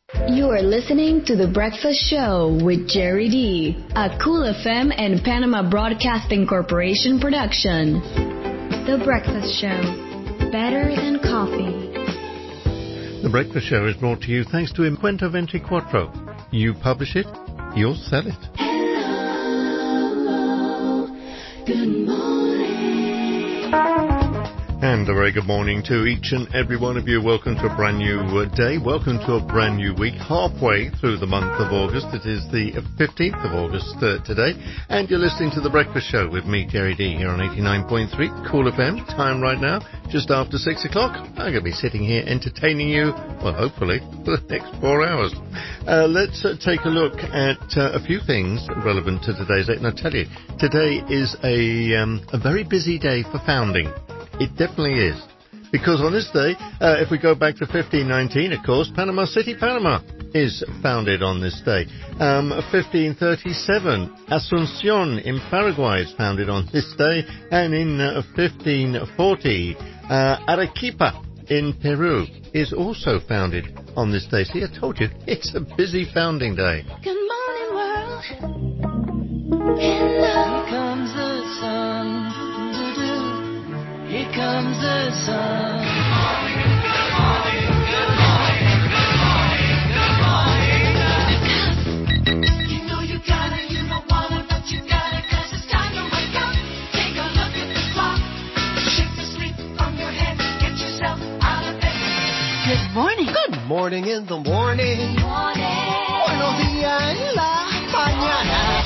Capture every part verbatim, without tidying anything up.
You are listening to The Breakfast Show with Jerry D, a Cool F M and Panama Broadcasting Corporation production. The Breakfast Show, better than coffee. The Breakfast Show is brought to you thanks to Encuentro veinticuatro. You publish it, you'll sell it. Hello, good morning. And a very good morning to each and every one of you. Welcome to a brand new uh, day. Welcome to a brand new week. Halfway through the month of August. It is the fifteenth of August uh, today. And you're listening to The Breakfast Show with me, Jerry D, here on eighty-nine point three Cool F M. Time right now, just after six o'clock. I'm going to be sitting here entertaining you, well, hopefully, for the next four hours. Uh, let's uh, take a look at uh, a few things relevant to today's date. And I'll tell you, today is a, um, a very busy day for founding. It definitely is. Because on this day, uh, if we go back to fifteen nineteen, of course, Panama City, Panama is founded on this day. Um, fifteen thirty-seven, Asunción in Paraguay is founded on this day. And in uh, fifteen forty, uh, Arequipa in Peru is also founded on this day. See, I told you, it's a busy founding day. Good morning, world. Hello. Here comes the sun. Here comes the sun. Good morning, good morning, good morning, good morning, good morning. You know you gotta, you don't wanna, but you gotta, 'cause it's time to wake up. Take a look at the clock. Shake the sleep from your head. Get yourself out of bed. Good morning. Good morning in the morning. Morning. Buenos días en la mañana.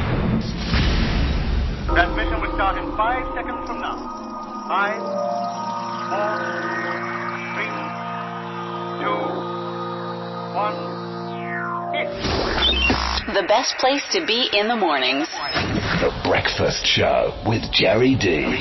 Transmission will start in five seconds from now. Five, four, three, two, one, hit. The best place to be in the mornings. The Breakfast Show with Jerry D.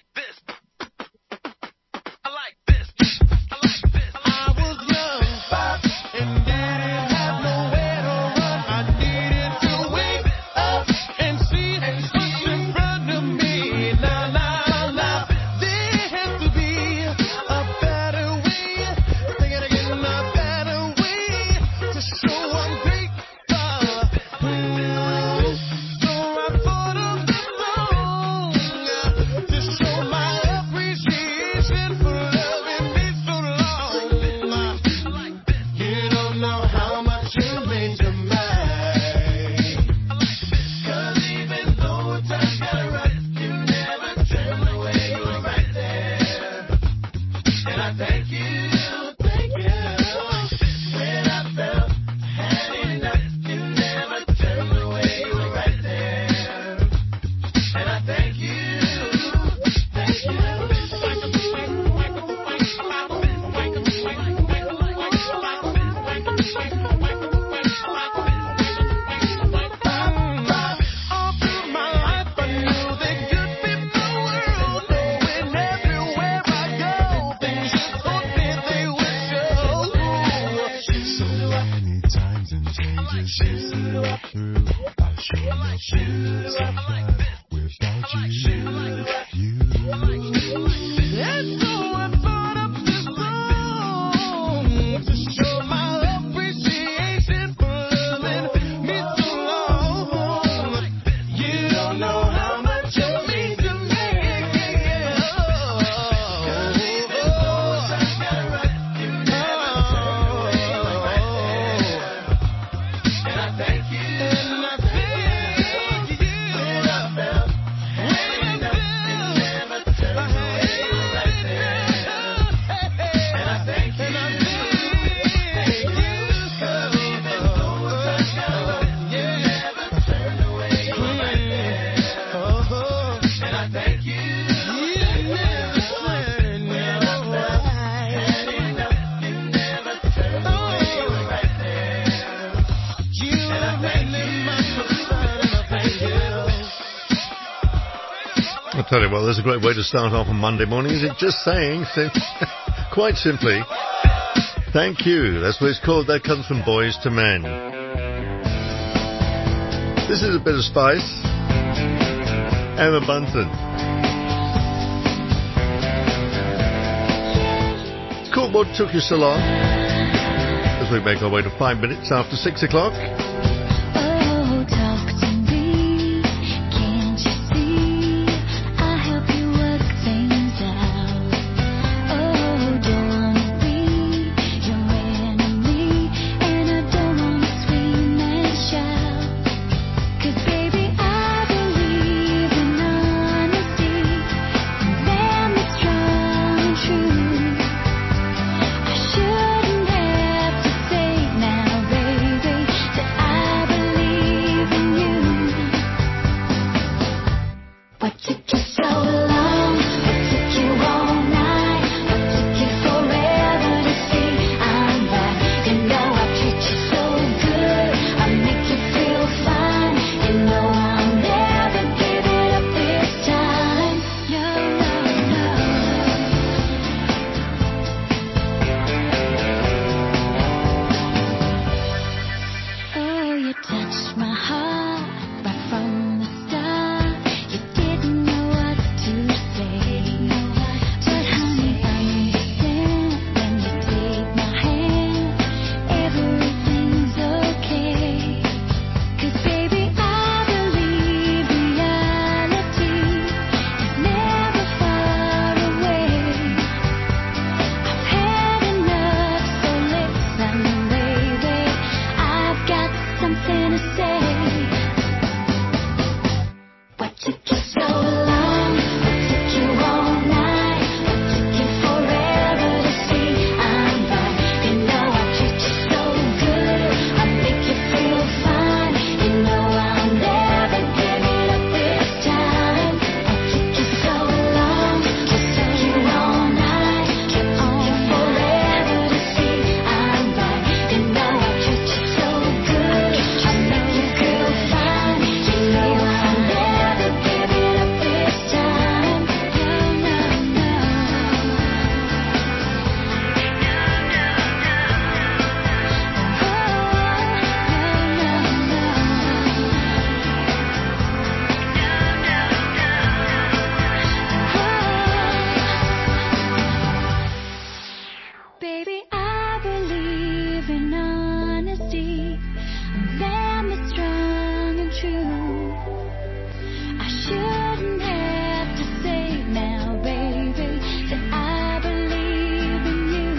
Tell you, well, there's a great way to start off on Monday morning, is it? Just saying, sim- quite simply, thank you. That's what it's called. That comes from Boys to Men. This is a bit of spice. Emma Bunton. It's called What Took You So Long. That's what we make our way to five minutes after six o'clock. Oh, talk to me. Can't you see? I help you work things out. Oh, don't wanna be your enemy, and I don't wanna scream and shout. 'Cause baby, I believe in honesty, and them that's strong and true. I shouldn't have to say now, baby, that I believe in you. What took you so long? What took you all night? What took you forever to see I'm right? You know I treat you so good, I make you feel fine. You know I'll never give it up this time. No, no, no. Oh, you touched my heart right from the start. You didn't know what to say. But honey, understand when you take my hand, everything's okay. 'Cause baby, I believe reality is never far away. I've had enough, so listen, baby. I've got something to say. What took you so long? What took you all night? What took you forever to see I'm right? You know I treat you so good, I make you feel fine. You know I'll never give it up this time. What took you so long? What took you all night? What took you forever to see I'm right? You know I treat you so good, I make you feel fine. You know I'll never give it up this time. No, no, no. Baby, I believe in honesty, and them that's strong and true. I shouldn't have to say now, baby, that I believe in you.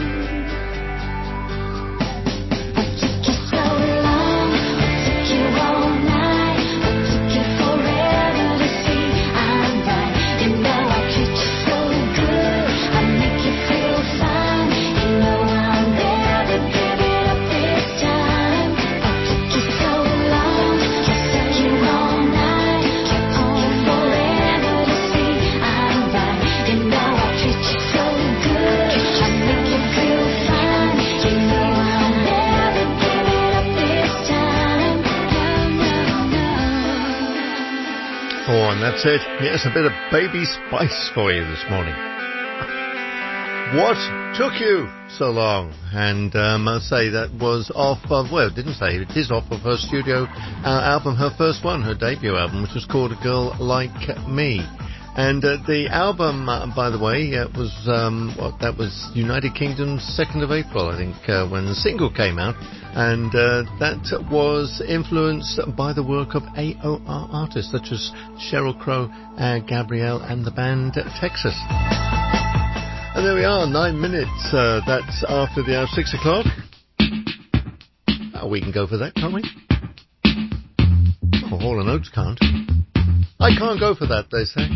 What took you so long? What took you all night? What took you forever to see I'm right? You know I treat you so good, I make you feel fine. You know I'll never give it up this time. What took you so long? What took you all night? What took you forever to see I'm right? You know I treat you so good, I make you feel fine. You know I'll never give it up this time. No, no, no. Oh, and that's it. Yes, a bit of Baby Spice for you this morning. What took you so long? And um, I'll say that was off of, well, it didn't say, it is off of her studio uh, album, her first one, her debut album, which was called A Girl Like Me. And uh, the album, uh, by the way, uh, was, um, what, that was United Kingdom's second of April, I think, uh, when the single came out. And uh, that was influenced by the work of A O R artists such as Sheryl Crow, uh, Gabrielle, and the band Texas. And there we are, nine minutes, uh, that's after the hour of six o'clock. Oh, we can go for that, can't we? Oh, Hall and Oates can't. I can't go for that, they say.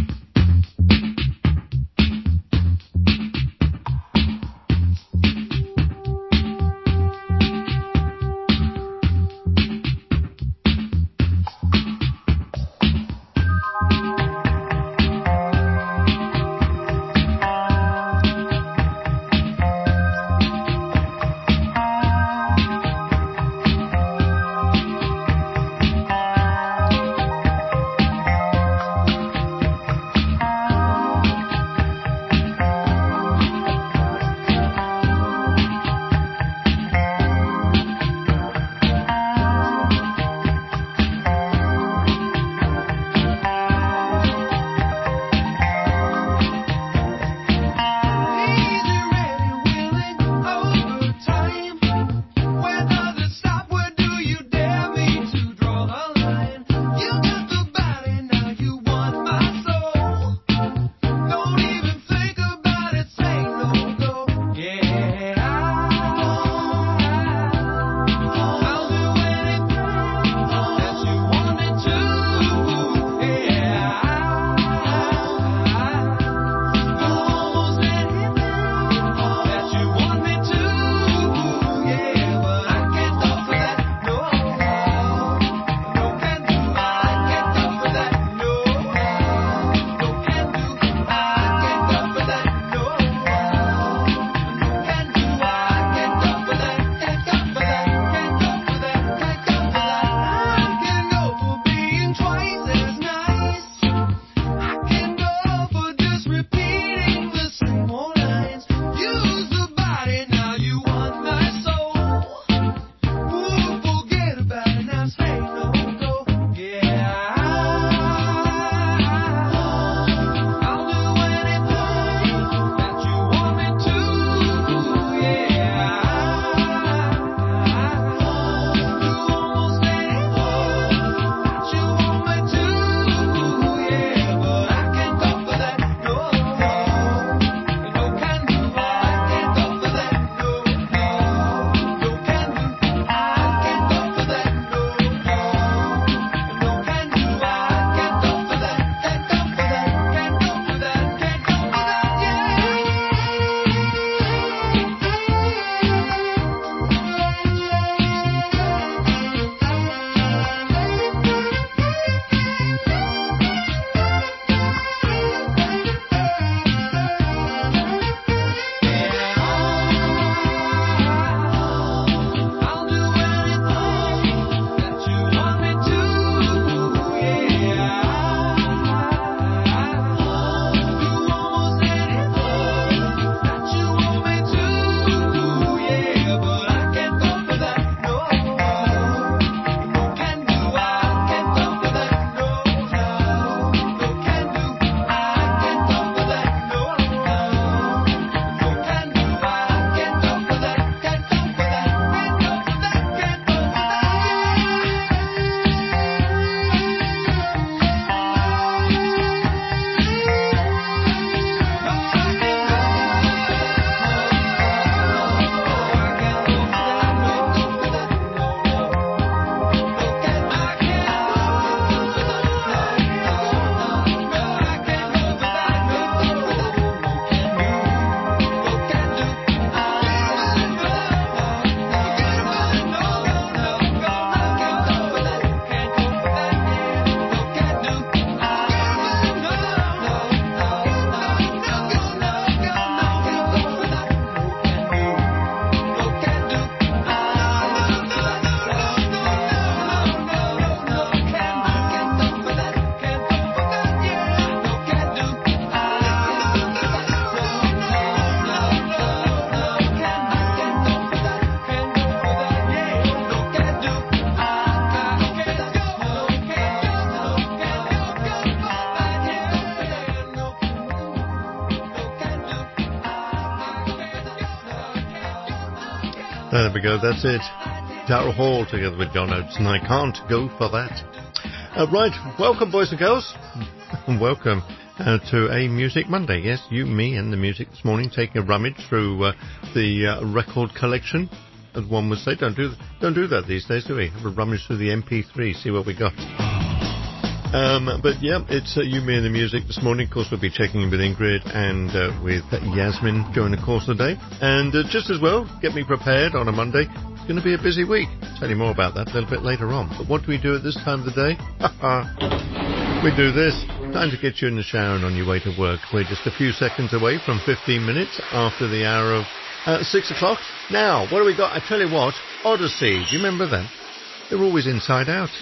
There we go, that's it. Daryl Hall together with John Oates, and I can't go for that. Uh, right, welcome boys and girls, and welcome uh, to a Music Monday. Yes, you, me, and the music this morning, taking a rummage through uh, the uh, record collection, as one would say. Don't do don't do that these days, do we? Have a rummage through the M P three, see what we got. Um, but yeah, it's uh, you, me, and the music this morning. Of course, we'll be checking in with Ingrid and uh, with Yasmin during the course of the day. And uh, just as well, get me prepared on a Monday. It's going to be a busy week. I'll tell you more about that a little bit later on. But what do we do at this time of the day? We do this. Time to get you in the shower and on your way to work. We're just a few seconds away from fifteen minutes after the hour of uh, six o'clock. Now, what do we got? I tell you what, Odyssey. Do you remember them? They're always inside out.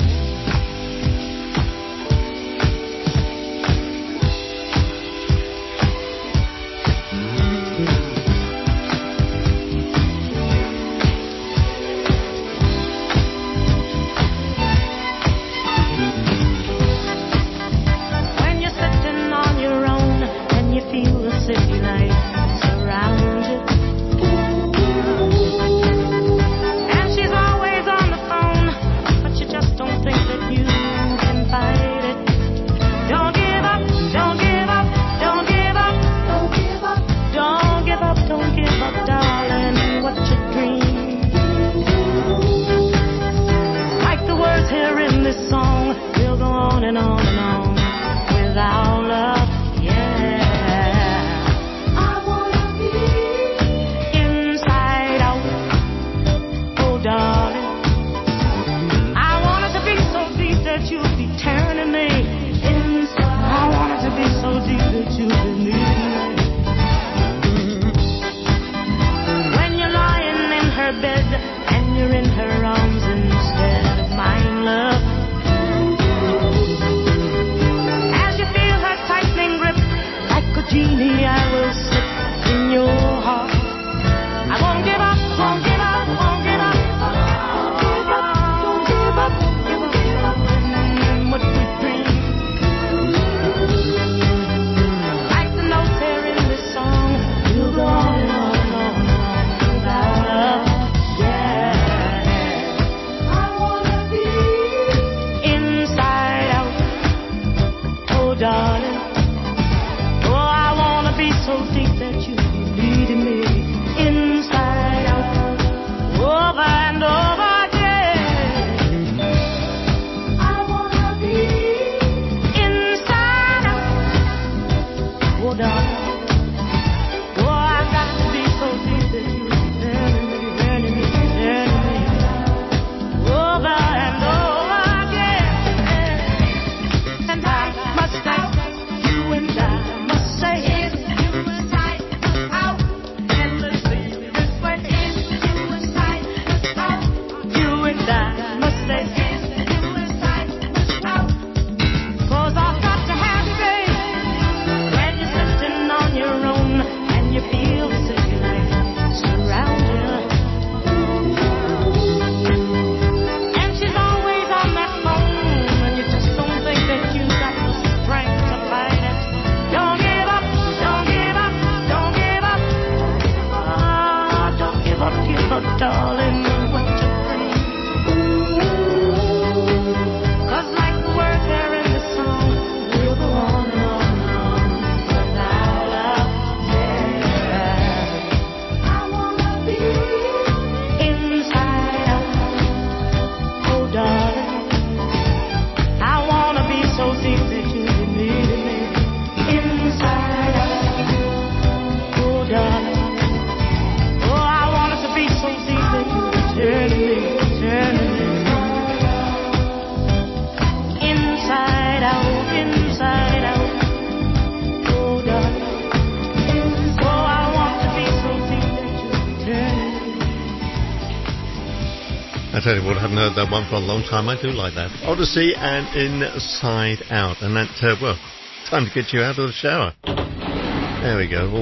I tell you what, I haven't heard that one for a long time. I do like that. Odyssey and Inside Out. And that, uh, well, time to get you out of the shower. There we go. All, all you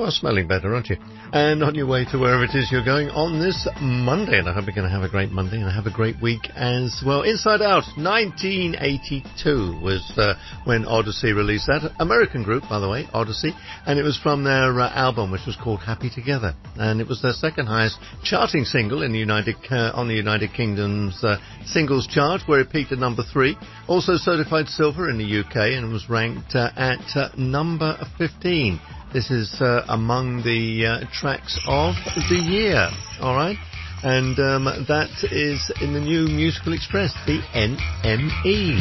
are smelling better, aren't you? And on your way to wherever it is you're going on this Monday. And I hope you're going to have a great Monday and have a great week as well. Inside Out, nineteen eighty-two was uh, when Odyssey released that. American group, by the way, Odyssey. And it was from their uh, album, which was called Happy Together. And it was their second highest charting single in the United uh, on the United Kingdom's uh, singles chart, where it peaked at number three. Also certified silver in the U K and was ranked uh, at uh, number fifteen. This is uh, among the uh, tracks of the year, all right? And um, that is in the new Musical Express, the N M E.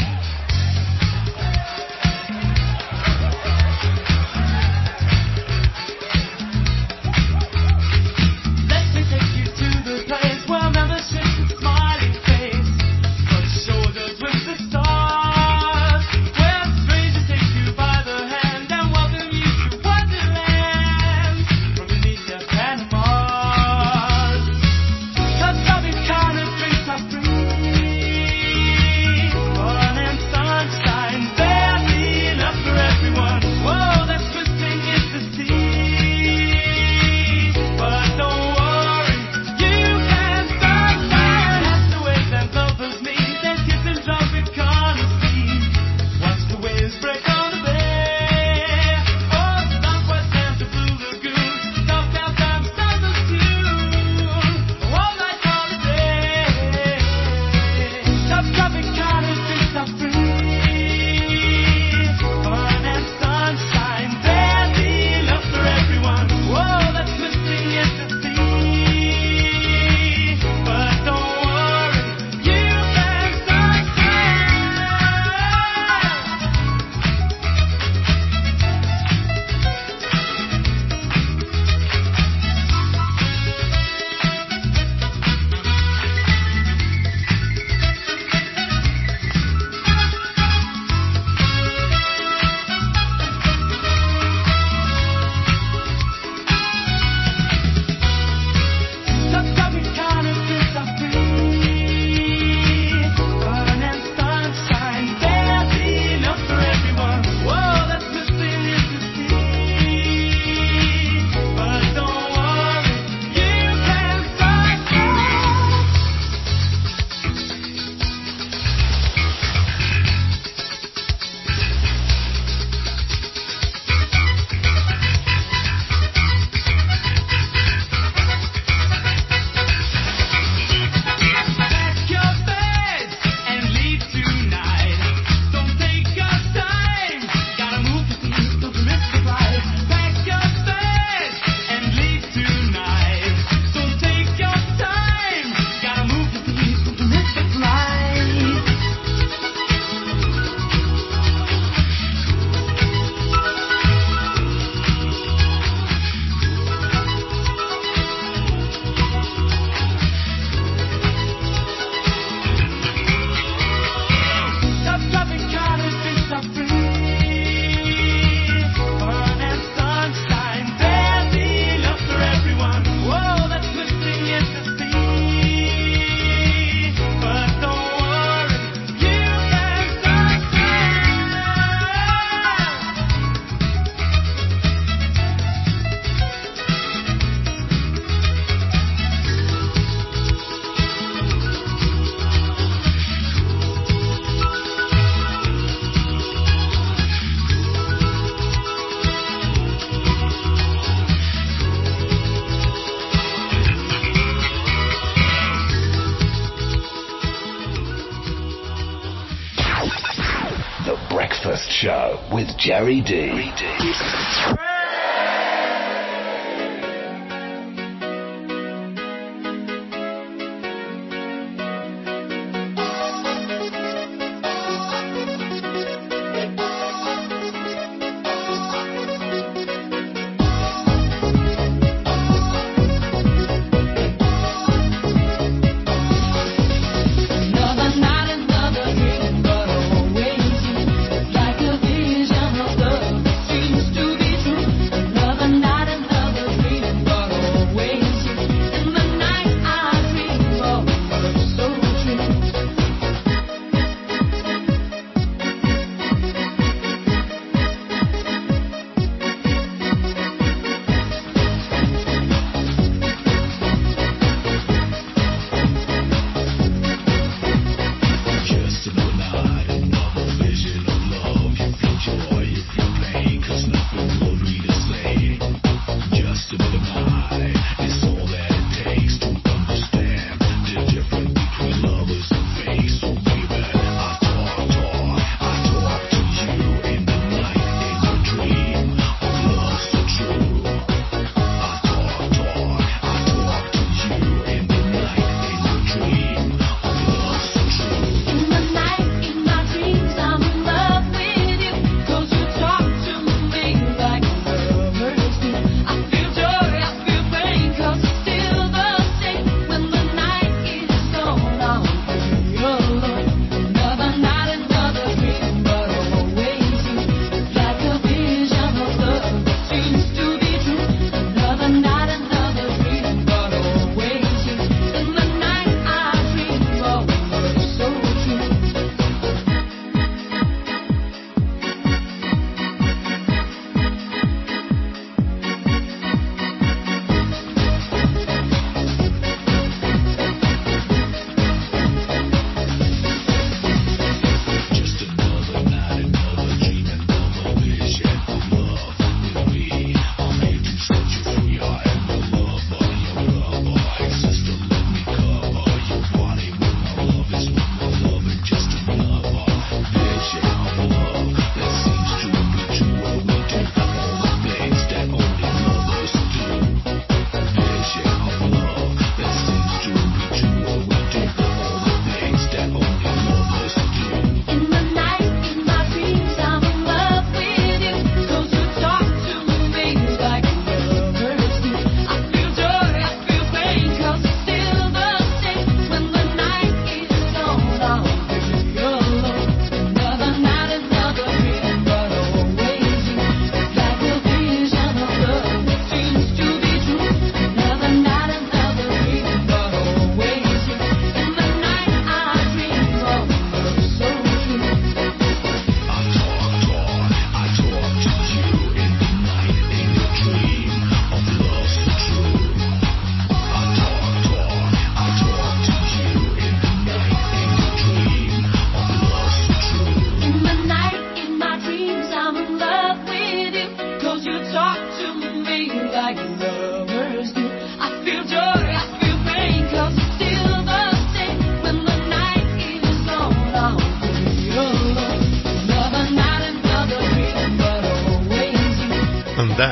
Show with Jerry D. Another night, another dream, but always you, like a vision of love, seems to be true.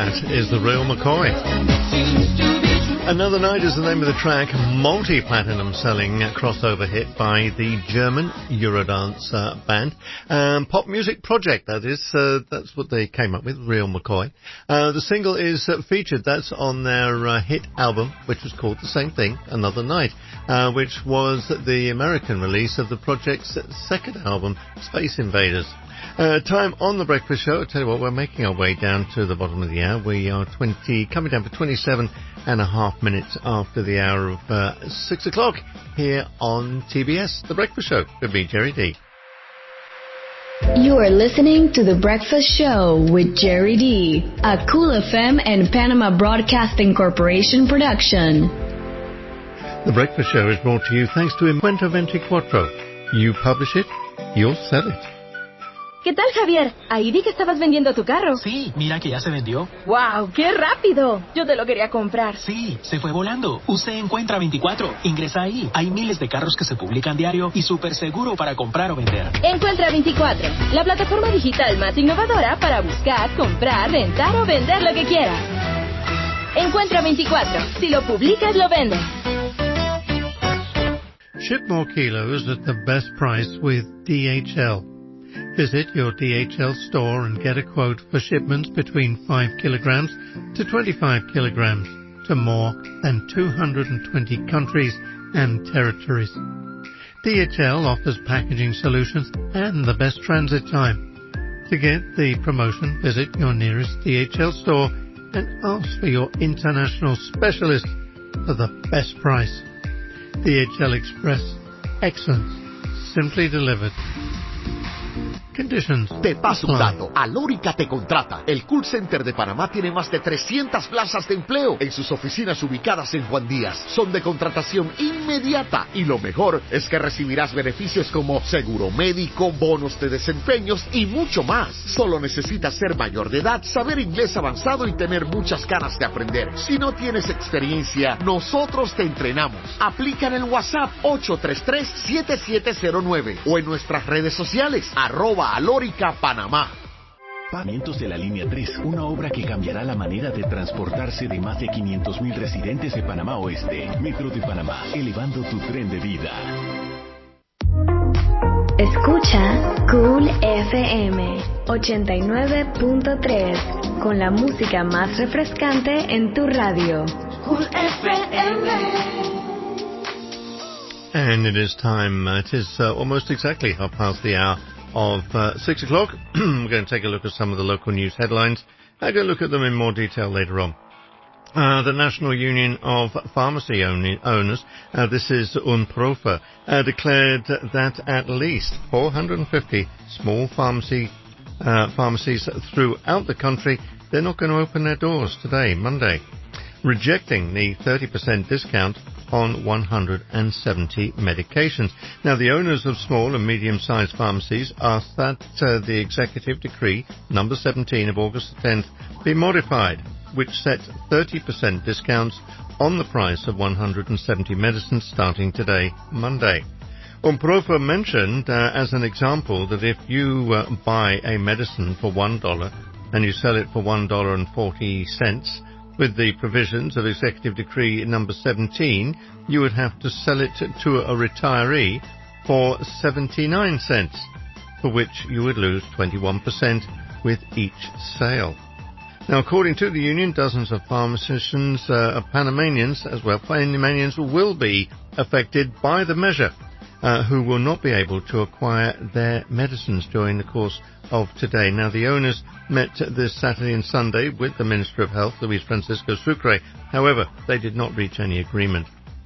That is the real McCoy. Another Night is the name of the track, multi-platinum selling crossover hit by the German Eurodance uh, band. Um, Pop Music Project, that is. Uh, that's what they came up with, Real McCoy. Uh, the single is uh, featured, that's on their uh, hit album, which was called the same thing, Another Night, uh, which was the American release of the project's second album, Space Invaders. Uh, time on the Breakfast Show. I tell you what, we're making our way down to the bottom of the hour. We are twenty, coming down for twenty-seven and a half minutes after the hour of uh, six o'clock here on T B S, The Breakfast Show with me, Jerry D. You are listening to The Breakfast Show with Jerry D, a Cool F M and Panama Broadcasting Corporation production. The Breakfast Show is brought to you thanks to Encuentro veinticuatro. You publish it, you'll sell it. ¿Qué tal, Javier? Ahí vi que estabas vendiendo tu carro. Sí, mira que ya se vendió. ¡Wow! ¡Qué rápido! Yo te lo quería comprar. Sí, se fue volando. Usted encuentra veinticuatro. Ingresa ahí. Hay miles de carros que se publican diario y súper seguro para comprar o vender. Encuentra veinticuatro, la plataforma digital más innovadora para buscar, comprar, rentar o vender lo que quieras. Encuentra veinticuatro. Si lo publicas, lo vendes. Ship more kilos at the best price with D H L. Visit your D H L store and get a quote for shipments between five kilograms to twenty-five kilograms to more than two hundred twenty countries and territories. D H L offers packaging solutions and the best transit time. To get the promotion, visit your nearest D H L store and ask for your international specialist for the best price. D H L Express. Excellence. Simply delivered. Conditions. Te paso un dato. Alórica te contrata. El call center de Panamá tiene más de trescientas plazas de empleo en sus oficinas ubicadas en Juan Díaz. Son de contratación inmediata y lo mejor es que recibirás beneficios como seguro médico, bonos de desempeños y mucho más. Solo necesitas ser mayor de edad, saber inglés avanzado y tener muchas ganas de aprender. Si no tienes experiencia, nosotros te entrenamos. Aplica en el WhatsApp ocho tres tres, siete siete cero nueve o en nuestras redes sociales arroba Alórica Panamá. Pavamentos de la Línea tres, una obra que cambiará la manera de transportarse de más de quinientos mil residentes de Panamá Oeste. Metro de Panamá, elevando tu tren de vida. Escucha Cool F M ochenta y nueve punto tres con la música más refrescante en tu radio. Cool F M. And it is time, uh, it is uh, almost exactly half past the hour of uh, six o'clock. We're going to take a look at some of the local news headlines. I'm going to look at them in more detail later on. Uh, the National Union of Pharmacy own- Owners, uh, this is UNPROFA, uh, declared that at least four hundred fifty small pharmacy uh, pharmacies throughout the country, they're not going to open their doors today, Monday, rejecting the thirty percent discount on one hundred seventy medications. Now, the owners of small and medium-sized pharmacies asked that uh, the Executive Decree number seventeen of August tenth be modified, which set thirty percent discounts on the price of one hundred seventy medicines starting today, Monday. UNPROFA mentioned uh, as an example that if you uh, buy a medicine for one dollar and you sell it for one dollar and forty cents, with the provisions of Executive Decree number seventeen, you would have to sell it to a retiree for seventy-nine cents, for which you would lose twenty-one percent with each sale. Now, according to the union, dozens of pharmacians, uh, Panamanians, as well, Panamanians will be affected by the measure, uh, who will not be able to acquire their medicines during the course of today. Now, the owners met this Saturday and Sunday with the Minister of Health, Luis Francisco Sucre. However, they did not reach any agreement.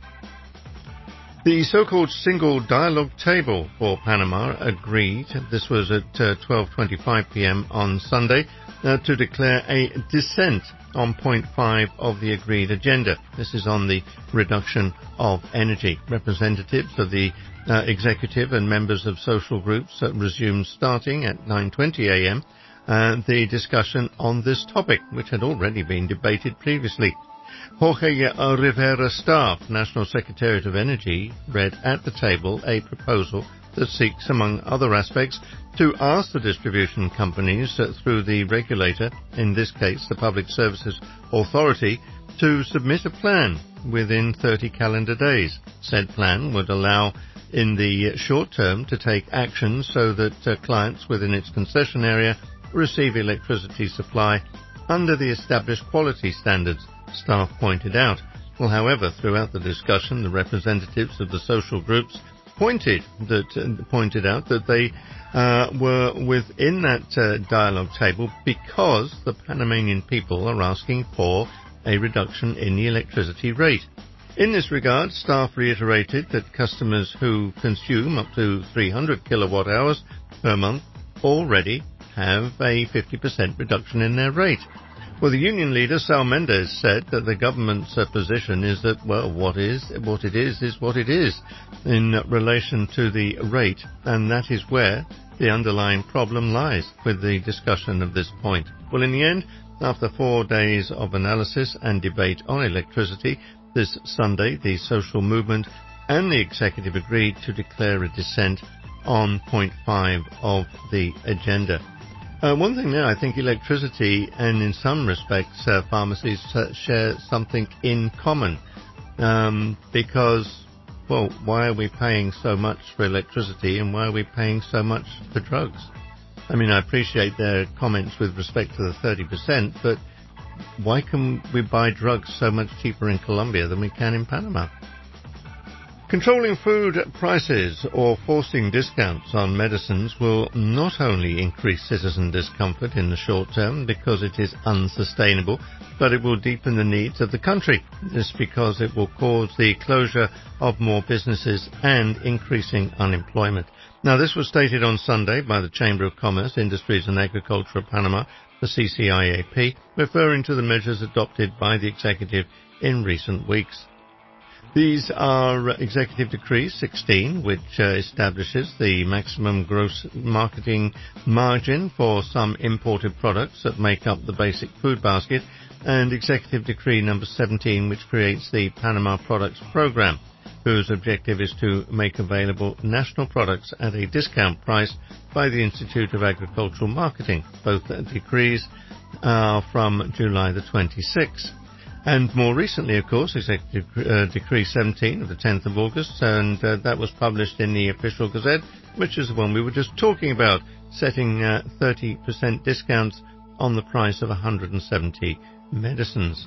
The so-called Single Dialogue Table for Panama agreed, this was at uh, twelve twenty-five p.m. on Sunday, uh, to declare a dissent on point five of the agreed agenda. This is on the reduction of energy. Representatives of the uh, executive and members of social groups uh, resumed starting at nine twenty a.m. Uh, the discussion on this topic, which had already been debated previously. Jorge Rivera Staff, National Secretariat of Energy, read at the table a proposal that seeks, among other aspects, to ask the distribution companies uh, through the regulator, in this case the Public Services Authority, to submit a plan within thirty calendar days. Said plan would allow in the short term to take action so that uh, clients within its concession area receive electricity supply under the established quality standards, staff pointed out. Well, however, throughout the discussion, the representatives of the social groups pointed that uh, pointed out that they uh, were within that uh, dialogue table because the Panamanian people are asking for a reduction in the electricity rate. In this regard, staff reiterated that customers who consume up to three hundred kilowatt hours per month already have a fifty percent reduction in their rate. Well, the union leader, Sal Mendes, said that the government's uh, position is that, well, what is what it is is what it is in relation to the rate, and that is where the underlying problem lies with the discussion of this point. Well, in the end, after four days of analysis and debate on electricity, this Sunday the social movement and the executive agreed to declare a dissent on point five of the agenda. Uh, one thing there, I think electricity and in some respects uh, pharmacies uh, share something in common um, because, well, why are we paying so much for electricity and why are we paying so much for drugs? I mean, I appreciate their comments with respect to the thirty percent, but why can we buy drugs so much cheaper in Colombia than we can in Panama? Controlling food prices or forcing discounts on medicines will not only increase citizen discomfort in the short term because it is unsustainable, but it will deepen the needs of the country. This because it will cause the closure of more businesses and increasing unemployment. Now, this was stated on Sunday by the Chamber of Commerce, Industries and Agriculture of Panama, the C C I A P, referring to the measures adopted by the executive in recent weeks. These are Executive Decree sixteen, which uh, establishes the maximum gross marketing margin for some imported products that make up the basic food basket, and Executive Decree number seventeen, which creates the Panama Products Program, whose objective is to make available national products at a discount price by the Institute of Agricultural Marketing. Both decrees are from July the twenty-sixth. And more recently, of course, Executive uh, Decree seventeen of the tenth of August, and uh, that was published in the Official Gazette, which is the one we were just talking about, setting uh, thirty percent discounts on the price of one hundred seventy medicines.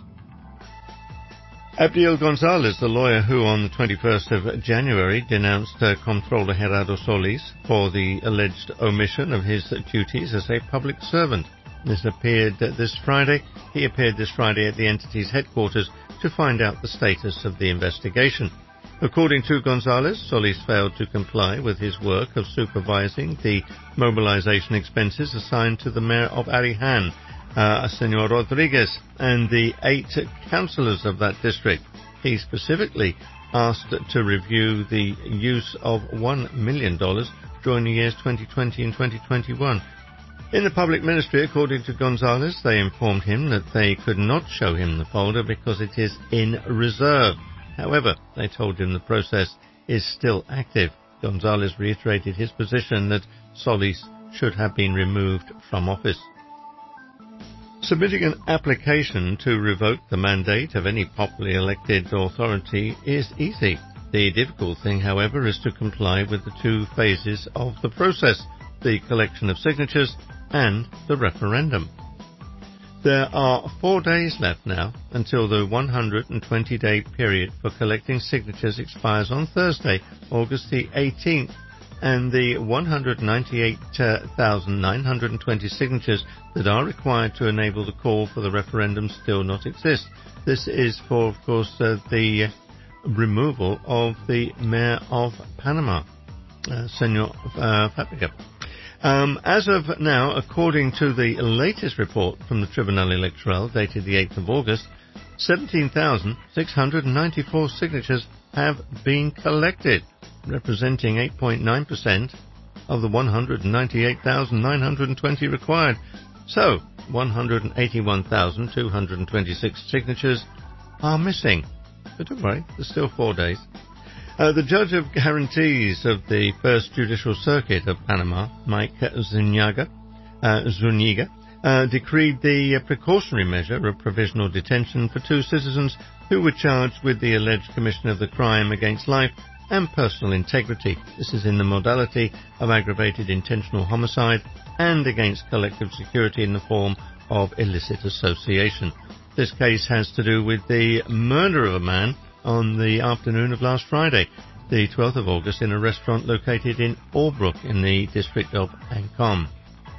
Abdiel Gonzalez, the lawyer who on the twenty-first of January denounced uh, Comptroller Gerardo Solis for the alleged omission of his duties as a public servant. This appeared uh, this Friday. He appeared this Friday at the entity's headquarters to find out the status of the investigation. According to Gonzalez, Solis failed to comply with his work of supervising the mobilization expenses assigned to the mayor of Arihan, uh, Senor Rodriguez, and the eight councillors of that district. He specifically asked to review the use of one million dollars during the years twenty twenty and twenty twenty-one. In the public ministry, according to Gonzalez, they informed him that they could not show him the folder because it is in reserve. However, they told him the process is still active. Gonzalez reiterated his position that Solis should have been removed from office. Submitting an application to revoke the mandate of any popularly elected authority is easy. The difficult thing, however, is to comply with the two phases of the process, the collection of signatures and the referendum. There are four days left now until the one hundred twenty day period for collecting signatures expires on Thursday, August the eighteenth, and the one hundred ninety-eight thousand nine hundred twenty signatures that are required to enable the call for the referendum still not exist. This is for, of course, uh, the removal of the Mayor of Panama, uh, Senor uh, Fabregat. Um, as of now, according to the latest report from the Tribunal Electoral dated the eighth of August, seventeen thousand six hundred ninety-four signatures have been collected, representing eight point nine percent of the one hundred ninety-eight thousand nine hundred twenty required. So, one hundred eighty-one thousand two hundred twenty-six signatures are missing. But don't worry, there's still four days. Uh, the judge of guarantees of the First Judicial Circuit of Panama, Mike Zuniga, uh, Zuniga uh, decreed the uh, precautionary measure of provisional detention for two citizens who were charged with the alleged commission of the crime against life and personal integrity. This is in the modality of aggravated intentional homicide and against collective security in the form of illicit association. This case has to do with the murder of a man on the afternoon of last Friday, the twelfth of August, in a restaurant located in Albrook in the district of Ancon.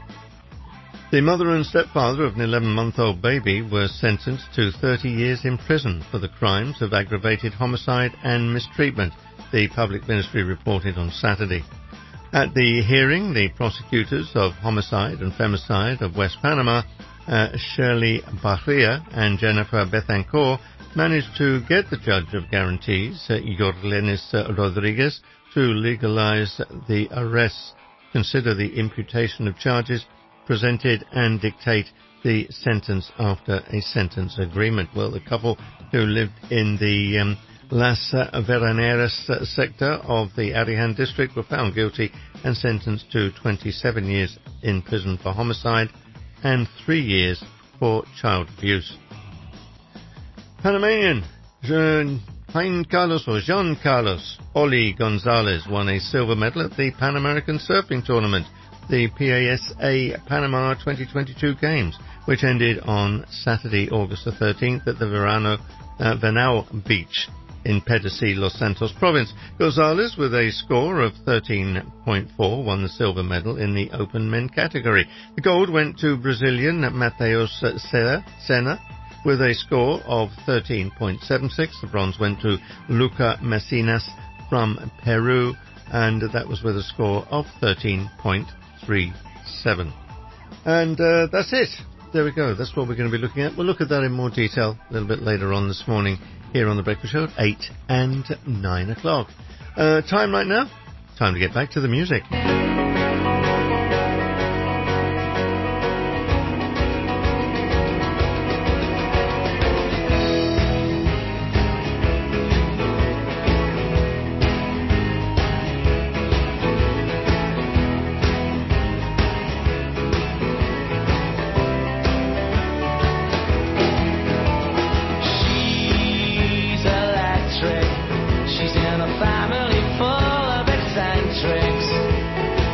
The mother and stepfather of an eleven-month-old baby were sentenced to thirty years in prison for the crimes of aggravated homicide and mistreatment, the public ministry reported on Saturday. At the hearing, the prosecutors of homicide and femicide of West Panama, uh, Shirley Barria and Jennifer Bethancourt, managed to get the judge of guarantees, uh, Yorlenis uh, Rodriguez, to legalize the arrests, consider the imputation of charges presented and dictate the sentence after a sentence agreement. Well, the couple who lived in the um, Las Veraneras uh, sector of the Arihan district were found guilty and sentenced to twenty-seven years in prison for homicide and three years for child abuse. Panamanian Jean, Juan Carlos or Jean Carlos Oli Gonzalez won a silver medal at the Pan American Surfing Tournament, the P A S A Panama twenty twenty-two Games, which ended on Saturday, August the thirteenth at the Verano, uh, Venao Beach in Pedasi, Los Santos province. Gonzalez, with a score of thirteen point four, won the silver medal in the open men category. The gold went to Brazilian Mateus Sena, with a score of thirteen point seven six. The bronze went to Luca Messinas from Peru, and that was with a score of thirteen point three seven. And uh, that's it. There we go. That's what we're going to be looking at. We'll look at that in more detail a little bit later on this morning here on The Breakfast Show at eight and nine o'clock. Uh, time right now? Time to get back to the music. She's in a family full of eccentrics.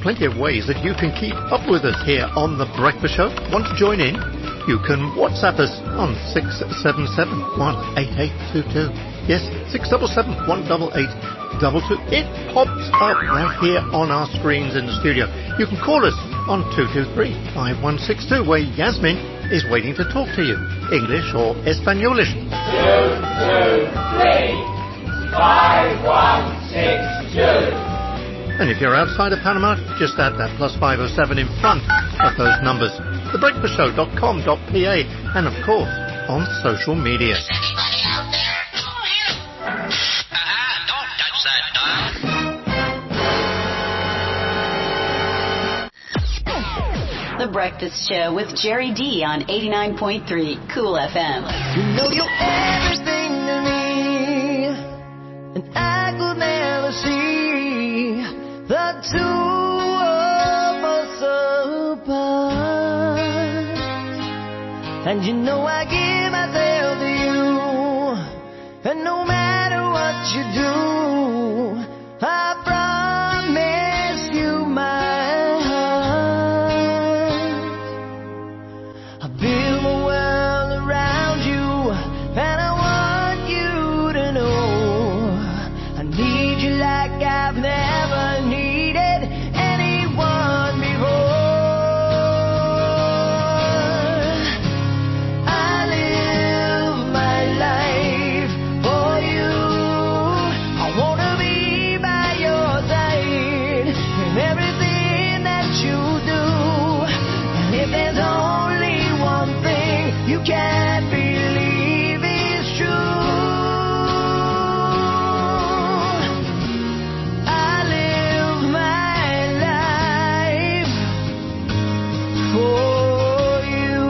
plenty of ways that you can keep up with us here on The Breakfast Show. Want to join in? You can WhatsApp us on six seven seven, one eight eight two two. Yes, six seven seven, one eight eight two two. It pops up right here on our screens in the studio. You can call us on two two three, five one six two, where Yasmin is waiting to talk to you. English or Espanolish. two two three, five one six two. And if you're outside of Panama, just add that plus five oh seven in front of those numbers. the breakfast show dot com dot p a, and of course, on social media. The Breakfast Show with Jerry D on eighty-nine point three Cool F M. You know you're everything to me, and I could never see the two of us apart. And you know I give myself to you, and no matter what you do, I promise you my heart. I build my world around you, and I want you to know I need you like I've never needed anyone before. I live my life for you. I wanna be by your side in everything that you do. And if there's only one thing you can't believe is true, I live my life for you.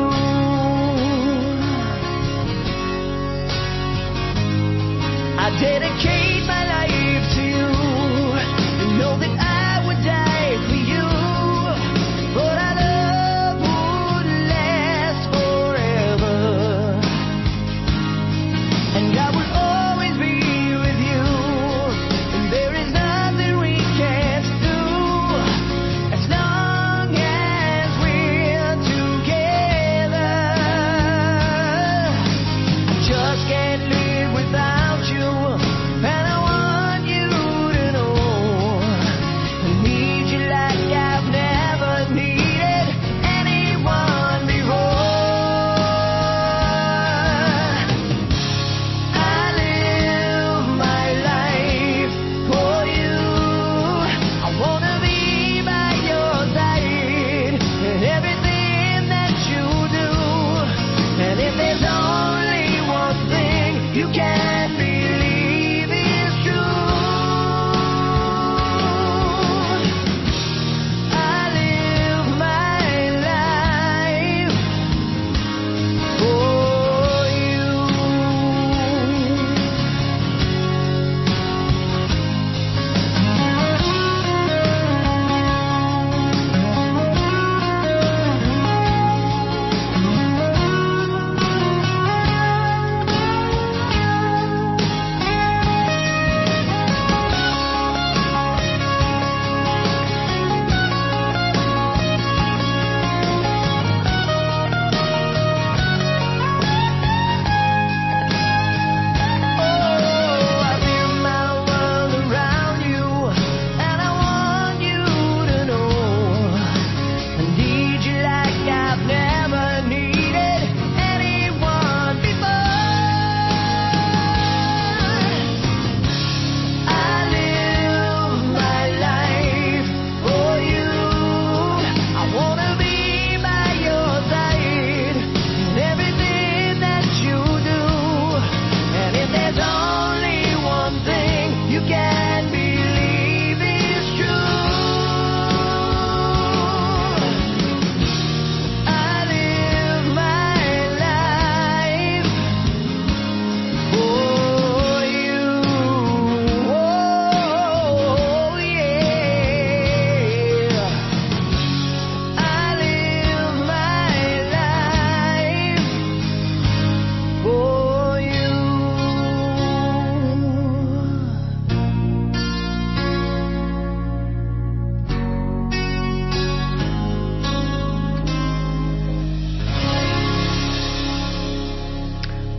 I dedicate my life to you. You know that I would die for you, but our love would last forever.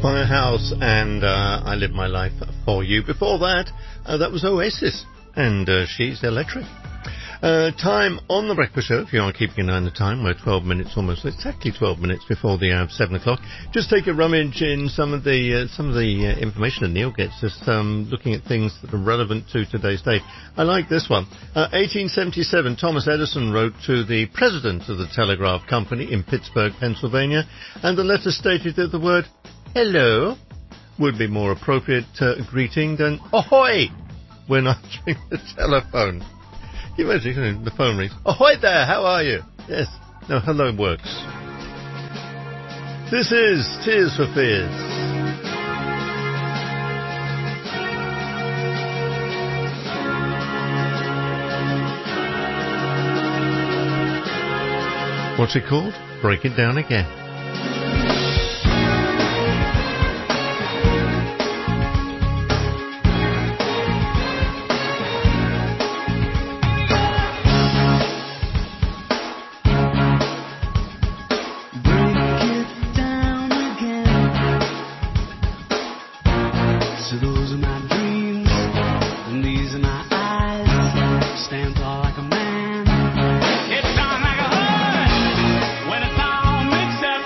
Firehouse and uh, I Live My Life For You. Before that, uh, that was Oasis and uh, She's Electric. Uh, time on the Breakfast Show, if you are keeping an eye on the time, we're twelve minutes, almost exactly twelve minutes before the hour of seven o'clock. Just take a rummage in some of the uh, some of the uh, information that Neil gets us, um, looking at things that are relevant to today's date. I like this one. Uh, eighteen seventy-seven, Thomas Edison wrote to the president of the Telegraph Company in Pittsburgh, Pennsylvania, and the letter stated that the word hello would be more appropriate uh, greeting than ahoy when answering the telephone. Can you imagine the phone rings? Ahoy there, how are you? Yes, no, hello works. This is Tears for Fears. What's it called? Break it down again. It's time like a hood when it's all mixed up.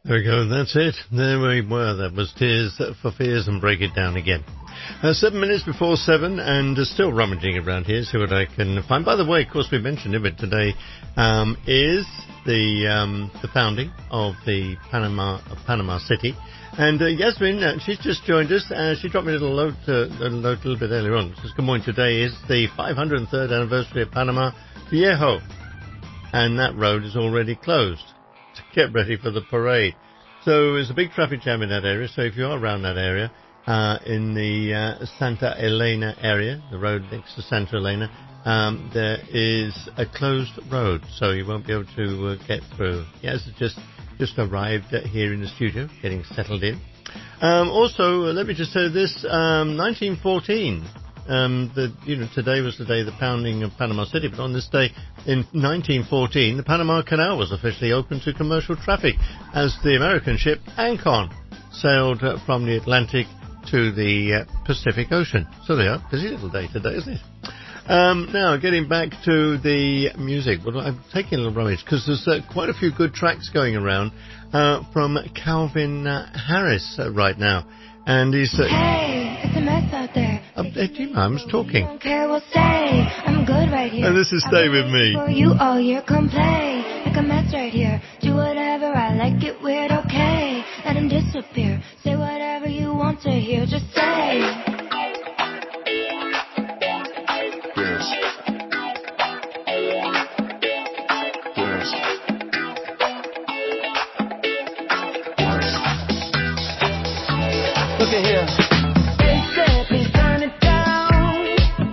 There we go, that's it. There we were. That was Tears for Fears and Break It Down Again. Uh, seven minutes before seven, and uh, still rummaging around here, see what I can find. By the way, of course, we mentioned it, but today um, is the um, the founding of the Panama of Panama City. And uh, Yasmin, uh, she's just joined us. Uh, she dropped me a little note, uh, a note a little bit earlier on. She says, good morning, today is the five hundred third anniversary of Panama Viejo, and that road is already closed to get ready for the parade. So there's a big traffic jam in that area, so if you are around that area, uh, in the uh, Santa Elena area, the road next to Santa Elena, um, there is a closed road, so you won't be able to uh, get through. Yes, it's just, just arrived uh, here in the studio, getting settled in. Um, also, uh, let me just say this, um, nineteen fourteen, um, the, you know, today was the day of the founding of Panama City, but on this day in nineteen fourteen, the Panama Canal was officially opened to commercial traffic as the American ship Ancon sailed uh, from the Atlantic to the uh, Pacific Ocean. So there, busy little day today, isn't it? Um, now, getting back to the music, well, I'm taking a little rummage because there's uh, quite a few good tracks going around uh, from Calvin uh, Harris uh, right now. And he's... Uh, Hey, it's a mess out there. Uh, Jim, I was talking. Don't care, we'll stay. I'm good right here. And this is Stay With Me. For you all year, come play. Like a mess right here. Do whatever I like, it weird, okay. Let him disappear. Say whatever you want to hear, just say. Look at here. They said, please turn it down.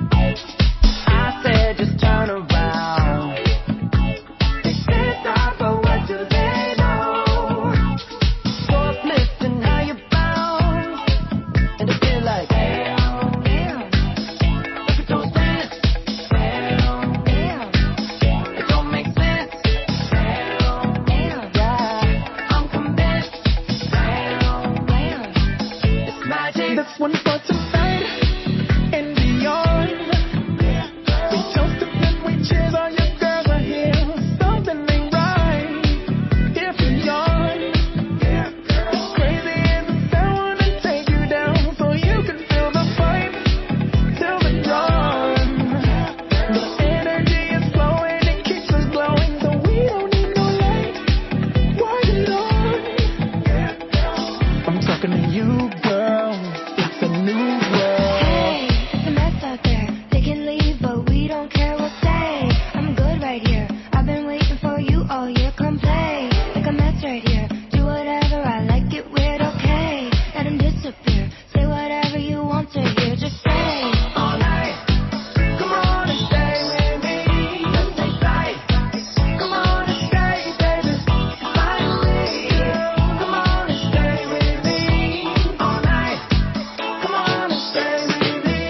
I said, just turn around. They said, stop, but what do they know? Forklift and how you bounce. And it feel like, damn, damn. Look at those pants. Damn, damn. It don't make sense. Damn, damn. Yeah, I'm convinced. Damn, damn. It's magic. That's one for tonight and beyond. We toast them and we cheers, all your girls are here. Something ain't right if you yawn. It's crazy and I wanna take you down so you can feel the fight till the dawn. The energy is flowing, it keeps us glowing, so we don't need no light. Why it on? I'm talking to you, girl. It's a new world. Hey, it's a mess out there. They can leave, but we don't care, we'll stay. I'm good right here. I've been waiting for you all year. Come play. Like a mess right here. Do whatever I like, it weird, okay. Let him disappear. Say whatever you want to hear, just say. All night. Come on and stay with me. Let's take flight. Come on and stay, baby. Finally. Come on and stay with me. All night. Come on and stay with me.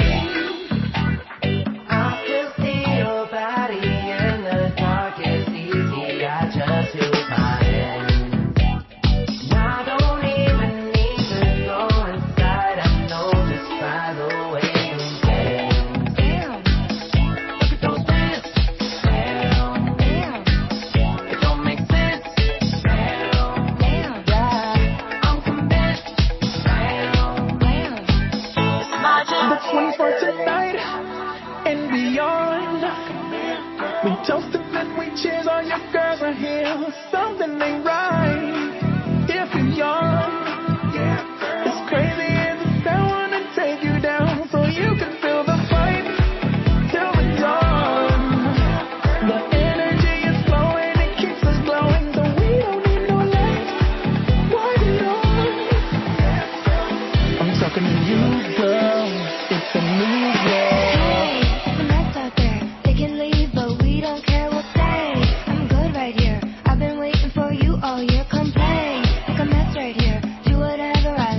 I still see your body in the dark. It's easy. I just use my hand. I don't even need to go inside. I know just by the way you dance. Damn, Look at those pants. Damn, damn, it don't make sense. Damn, damn, yeah, I'm convinced. Damn, damn. it's magic. That's one for tonight and beyond. We toast them and we cheers, all your girls are here. Something ain't right if you yawn. It's crazy and I wanna take you down so you can feel the fight till the dawn. The energy is flowing, it keeps us glowing, so we don't need no light. Why it on? I'm talking to you, girl. It's a new world. Hey, it's a mess out there. They can leave, but we don't care, we'll stay. I'm good right here. I've been waiting for you all year. Come play. Like a mess right here. Do whatever I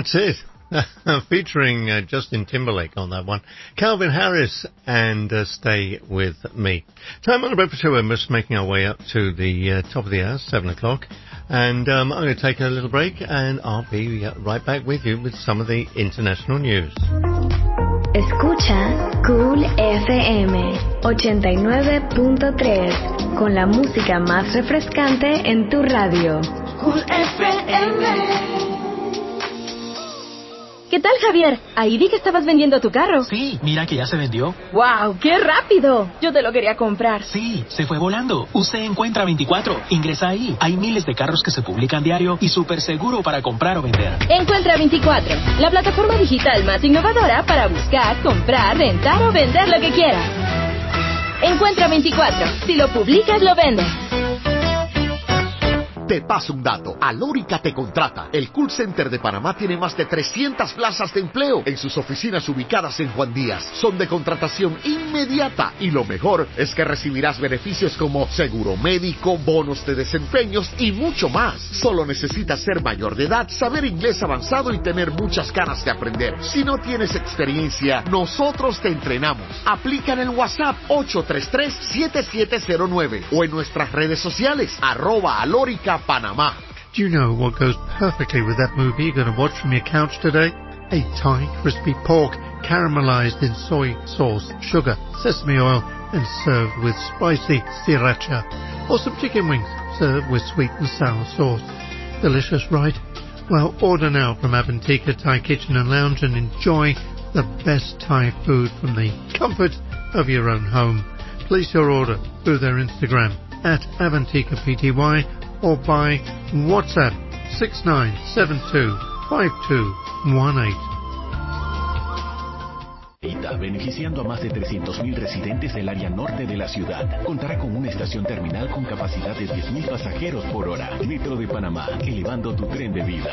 That's it. Featuring uh, Justin Timberlake on that one. Calvin Harris and uh, Stay With Me. Time on the Breakfast Show. We're just making our way up to the uh, top of the hour, seven o'clock. And um, I'm going to take a little break and I'll be uh, right back with you with some of the international news. Escucha Cool F M ochenta y nueve punto tres con la música más refrescante en tu radio. Cool F M. ¿Qué tal, Javier? Ahí vi que estabas vendiendo tu carro. Sí, mira que ya se vendió. ¡Wow! ¡Qué rápido! Yo te lo quería comprar. Sí, se fue volando. Usted encuentra veinticuatro. Ingresa ahí. Hay miles de carros que se publican diario y súper seguro para comprar o vender. Encuentra veinticuatro, la plataforma digital más innovadora para buscar, comprar, rentar o vender lo que quieras. Encuentra veinticuatro. Si lo publicas, lo vendes. Te paso un dato. Alórica te contrata. El Call Center de Panamá tiene más de trescientas plazas de empleo en sus oficinas ubicadas en Juan Díaz. Son de contratación inmediata y lo mejor es que recibirás beneficios como seguro médico, bonos de desempeños y mucho más. Solo necesitas ser mayor de edad, saber inglés avanzado y tener muchas ganas de aprender. Si no tienes experiencia, nosotros te entrenamos. Aplica en el WhatsApp ocho tres tres, siete siete cero nueve o en nuestras redes sociales arroba alórica Panamá. Do you know what goes perfectly with that movie you're going to watch from your couch today? A Thai crispy pork caramelized in soy sauce, sugar, sesame oil and served with spicy sriracha. Or some chicken wings served with sweet and sour sauce. Delicious, right? Well, order now from Avantika Thai Kitchen and Lounge and enjoy the best Thai food from the comfort of your own home. Place your order through their Instagram at Avantika P T Y or by WhatsApp six nine seven two, five two one eight. Beneficiando a más de trescientos mil residentes del área norte de la ciudad. Contará con una estación terminal con capacidad de diez mil pasajeros por hora. Metro de Panamá, elevando tu tren de vida.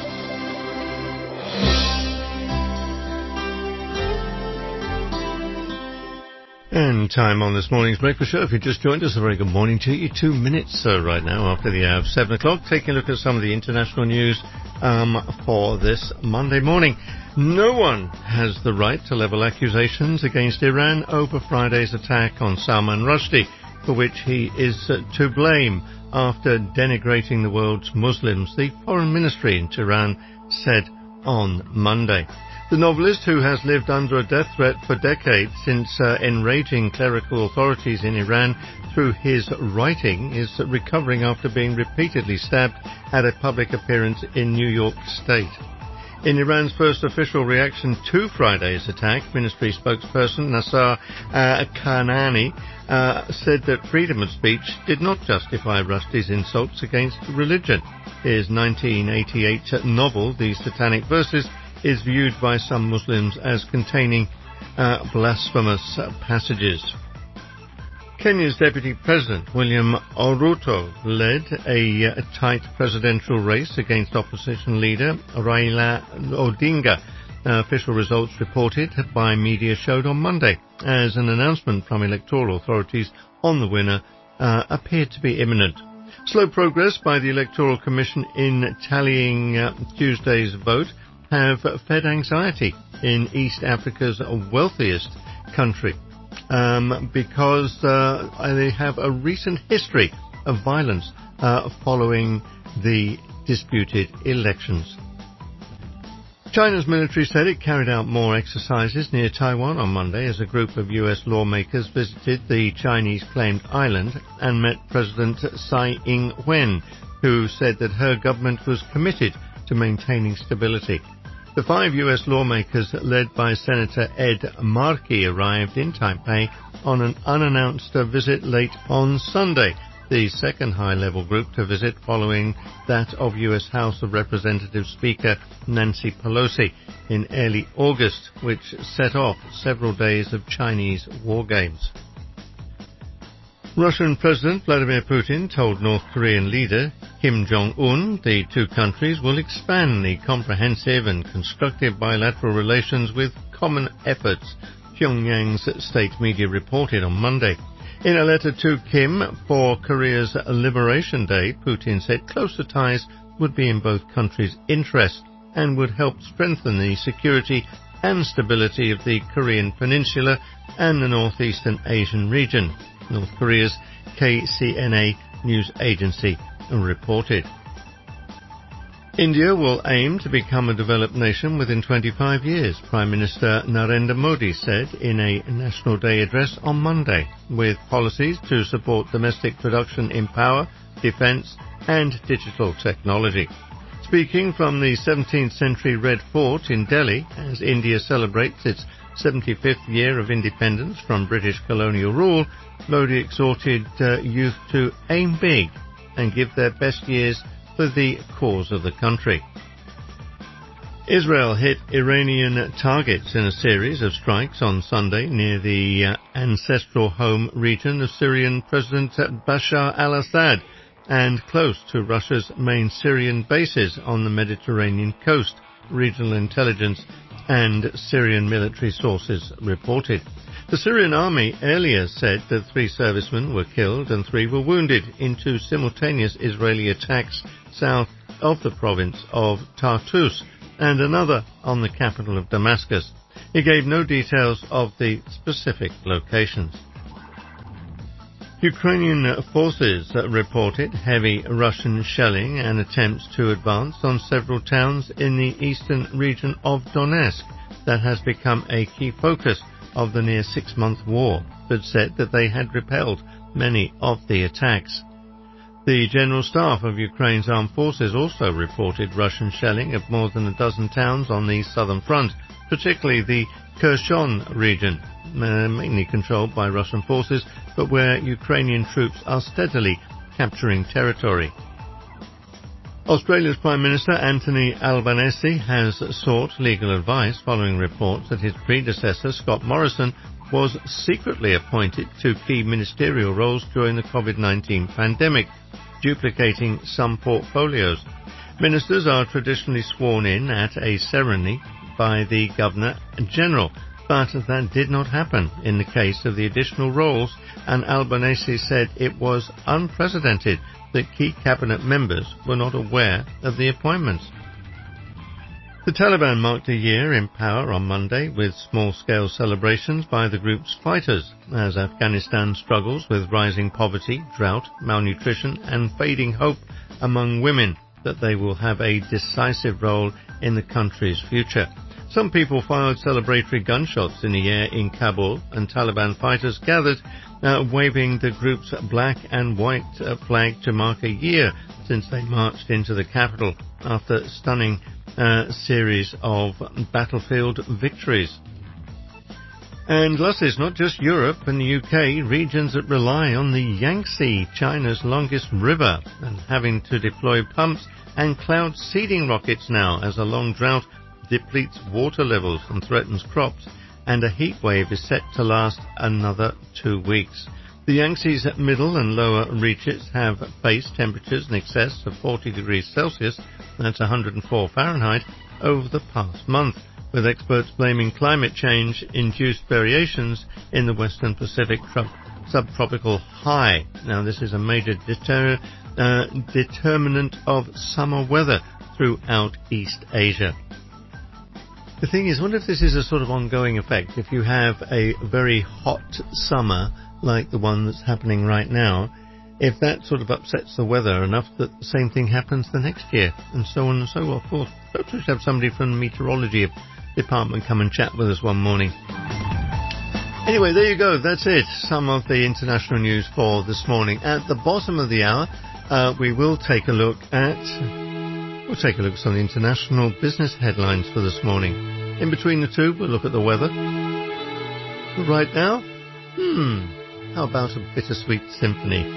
And time on this morning's breakfast show. If you just joined us, a very good morning to you. Two minutes uh, right now after the hour of seven o'clock. Taking a look at some of the international news um, for this Monday morning. No one has the right to level accusations against Iran over Friday's attack on Salman Rushdie, for which he is uh, to blame after denigrating the world's Muslims, the foreign ministry in Tehran said on Monday. The novelist, who has lived under a death threat for decades since uh, enraging clerical authorities in Iran through his writing, is recovering after being repeatedly stabbed at a public appearance in New York State. In Iran's first official reaction to Friday's attack, ministry spokesperson Nassar uh, Kanani uh, said that freedom of speech did not justify Rushdie's insults against religion. His nineteen eighty-eight novel, The Satanic Verses, is viewed by some Muslims as containing uh, blasphemous uh, passages. Kenya's Deputy President, William Ruto, led a uh, tight presidential race against opposition leader Raila Odinga. Uh, official results reported by media showed on Monday, as an announcement from electoral authorities on the winner uh, appeared to be imminent. Slow progress by the Electoral Commission in tallying uh, Tuesday's vote have fed anxiety in East Africa's wealthiest country um, because uh, they have a recent history of violence uh, following the disputed elections. China's military said it carried out more exercises near Taiwan on Monday as a group of U S lawmakers visited the Chinese-claimed island and met President Tsai Ing-wen, who said that her government was committed to maintaining stability. The five U S lawmakers, led by Senator Ed Markey, arrived in Taipei on an unannounced visit late on Sunday, the second high-level group to visit following that of U S House of Representatives Speaker Nancy Pelosi in early August, which set off several days of Chinese war games. Russian President Vladimir Putin told North Korean leader Kim Jong-un the two countries will expand the comprehensive and constructive bilateral relations with common efforts, Pyongyang's state media reported on Monday. In a letter to Kim for Korea's Liberation Day, Putin said closer ties would be in both countries' interest and would help strengthen the security and stability of the Korean Peninsula and the northeastern Asian region, North Korea's K C N A news agency reported. India will aim to become a developed nation within twenty-five years, Prime Minister Narendra Modi said in a National Day address on Monday, with policies to support domestic production in power, defence and digital technology. Speaking from the seventeenth century Red Fort in Delhi as India celebrates its seventy-fifth year of independence from British colonial rule, Modi exhorted uh, youth to aim big and give their best years for the cause of the country. Israel hit Iranian targets in a series of strikes on Sunday near the uh, ancestral home region of Syrian President Bashar al-Assad and close to Russia's main Syrian bases on the Mediterranean coast, regional intelligence and Syrian military sources reported. The Syrian army earlier said that three servicemen were killed and three were wounded in two simultaneous Israeli attacks south of the province of Tartus and another on the capital of Damascus. It gave no details of the specific locations. Ukrainian forces reported heavy Russian shelling and attempts to advance on several towns in the eastern region of Donetsk that has become a key focus of the near six-month war, but said that they had repelled many of the attacks. The General Staff of Ukraine's armed forces also reported Russian shelling of more than a dozen towns on the southern front, particularly the Kherson region, uh, mainly controlled by Russian forces, but where Ukrainian troops are steadily capturing territory. Australia's Prime Minister Anthony Albanese has sought legal advice following reports that his predecessor, Scott Morrison, was secretly appointed to key ministerial roles during the COVID nineteen pandemic, duplicating some portfolios. Ministers are traditionally sworn in at a ceremony by the Governor-General, but that did not happen in the case of the additional roles, and Albanese said it was unprecedented that key cabinet members were not aware of the appointments. The Taliban marked a year in power on Monday with small-scale celebrations by the group's fighters as Afghanistan struggles with rising poverty, drought, malnutrition and fading hope among women that they will have a decisive role in the country's future. Some people fired celebratory gunshots in the air in Kabul, and Taliban fighters gathered uh, waving the group's black and white uh, flag to mark a year since they marched into the capital after a stunning uh, series of battlefield victories. And losses, not just Europe and the U K, regions that rely on the Yangtze, China's longest river, and having to deploy pumps and cloud seeding rockets now as a long drought depletes water levels and threatens crops, and a heat wave is set to last another two weeks. The Yangtze's middle and lower reaches have faced temperatures in excess of forty degrees Celsius, that's one hundred four Fahrenheit, over the past month, with experts blaming climate change-induced variations in the Western Pacific tru- subtropical high. Now, this is a major deter- uh, determinant of summer weather throughout East Asia. The thing is, I wonder if this is a sort of ongoing effect. If you have a very hot summer like the one that's happening right now, if that sort of upsets the weather enough that the same thing happens the next year, and so on and so forth. Perhaps we should have somebody from the meteorology department come and chat with us one morning. Anyway, there you go. That's it. Some of the international news for this morning. At the bottom of the hour, uh, we will take a look at... We'll take a look at some of the international business headlines for this morning. In between the two, we'll look at the weather. But right now, hmm, how about a bittersweet symphony?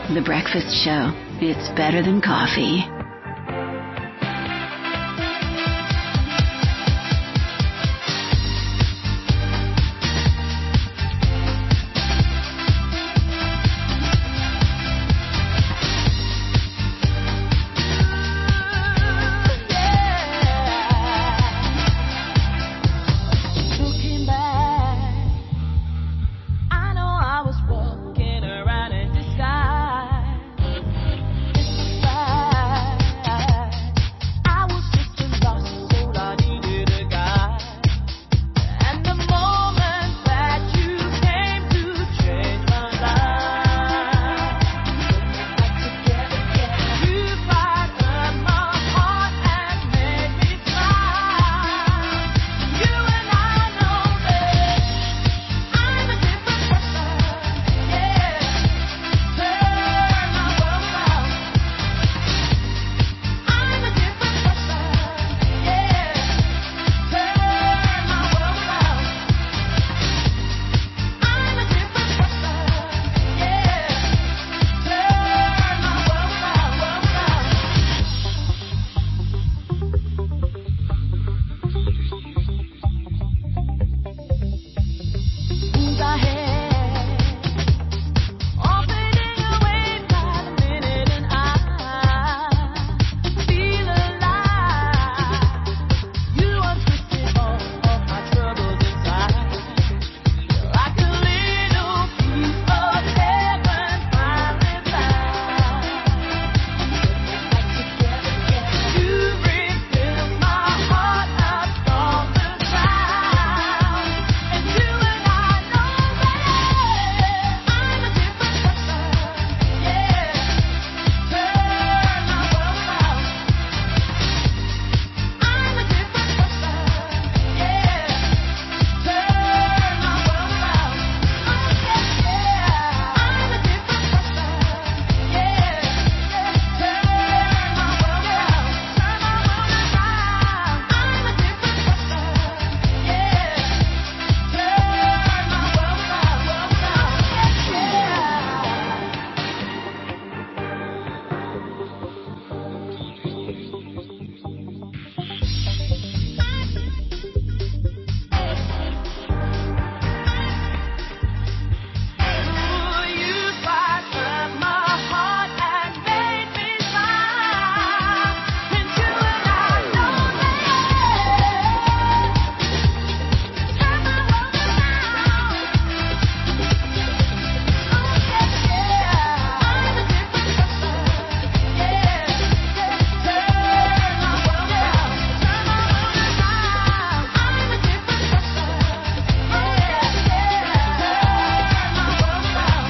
The Breakfast Show. It's better than coffee. Looking back, I know I was walking around in disguise. I was just a lost soul, I needed a guide. And the moment that you came to change my life, you brightened my heart and made me smile. You and I know that I'm a different person, yeah. Turn my world around. I'm a different person, yeah. Turn my world around. I'm a different person, yeah. Turn my world around, world around. Moves ahead, all fading away by the minute, and I feel alive. You untwisted all of my troubles inside, like a little piece of heaven finally found. You rebuilt my heart up from the ground, and you and I know that I'm a different person, yeah. Turn my world around. I'm a different person, yeah. Turn my world around. Oh yeah, yeah. I'm a different person, yeah. Turn my world around. Turn my world around. I'm a different person, yeah. Turn my world around, world around. Yeah, Ooh, you brightened my heart and made me smile. And you and I know that turn my world around. Oh yeah, yeah. I'm a different person, yeah. Turn my world around. Turn my world around. I'm a different person, oh yeah, yeah. Turn my world around.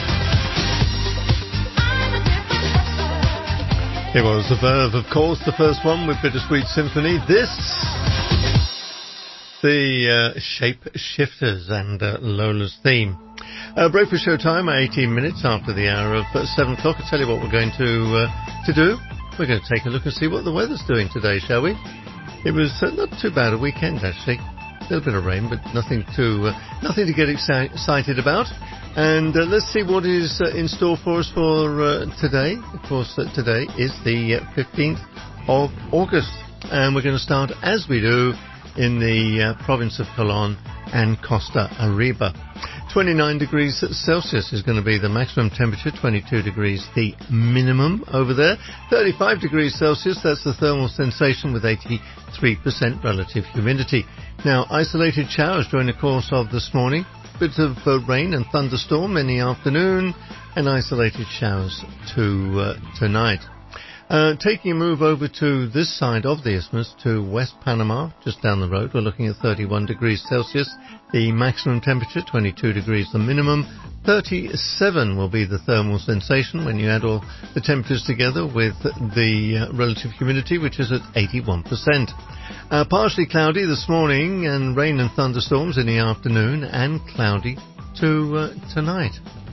I'm a different person. It was The Verve, of course, the first one with Bittersweet Symphony. This, the uh, Shape Shifters and uh, Lola's theme. Uh, breakfast show time, eighteen minutes after the hour of uh, seven o'clock. I'll tell you what we're going to uh, to do. We're going to take a look and see what the weather's doing today, shall we? It was uh, not too bad a weekend, actually. A little bit of rain, but nothing to uh, nothing to get exci- excited about. And uh, let's see what is uh, in store for us for uh, today. Of course, uh, today is the uh, fifteenth of August, and we're going to start, as we do, in the uh, province of Colón and Costa Arriba. twenty-nine degrees Celsius is going to be the maximum temperature, twenty-two degrees the minimum over there. thirty-five degrees Celsius, that's the thermal sensation with eighty-three percent relative humidity. Now, isolated showers during the course of this morning, bit of uh, rain and thunderstorm in the afternoon, and isolated showers to uh, tonight. Uh, taking a move over to this side of the isthmus, to West Panama, just down the road, we're looking at thirty-one degrees Celsius, the maximum temperature, twenty-two degrees the minimum, thirty-seven will be the thermal sensation when you add all the temperatures together with the uh, relative humidity, which is at eighty-one percent. Uh, partially cloudy this morning, and rain and thunderstorms in the afternoon, and cloudy to uh, tonight.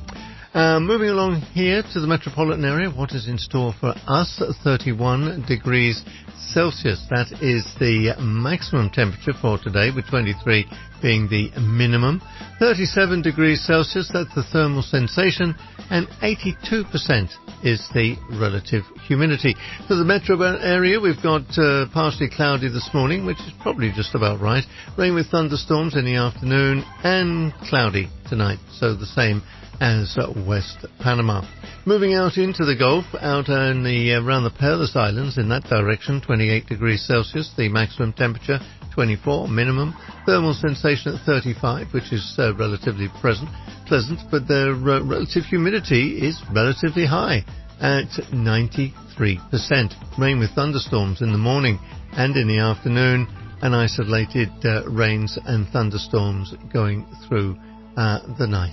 Uh, moving along here to the metropolitan area, what is in store for us? thirty-one degrees Celsius. That is the maximum temperature for today, with twenty-three being the minimum. thirty-seven degrees Celsius, that's the thermal sensation, and eighty-two percent is the relative humidity. For the metro area, we've got uh, partially cloudy this morning, which is probably just about right. Rain with thunderstorms in the afternoon, and cloudy tonight, so the same as uh, West Panama. Moving out into the Gulf, out in the, uh, around the Perlas Islands, in that direction, twenty-eight degrees Celsius, the maximum temperature, twenty-four, minimum. Thermal sensation at thirty-five, which is uh, relatively present, pleasant, but the uh, relative humidity is relatively high at ninety-three percent. Rain with thunderstorms in the morning and in the afternoon, and isolated uh, rains and thunderstorms going through uh, the night.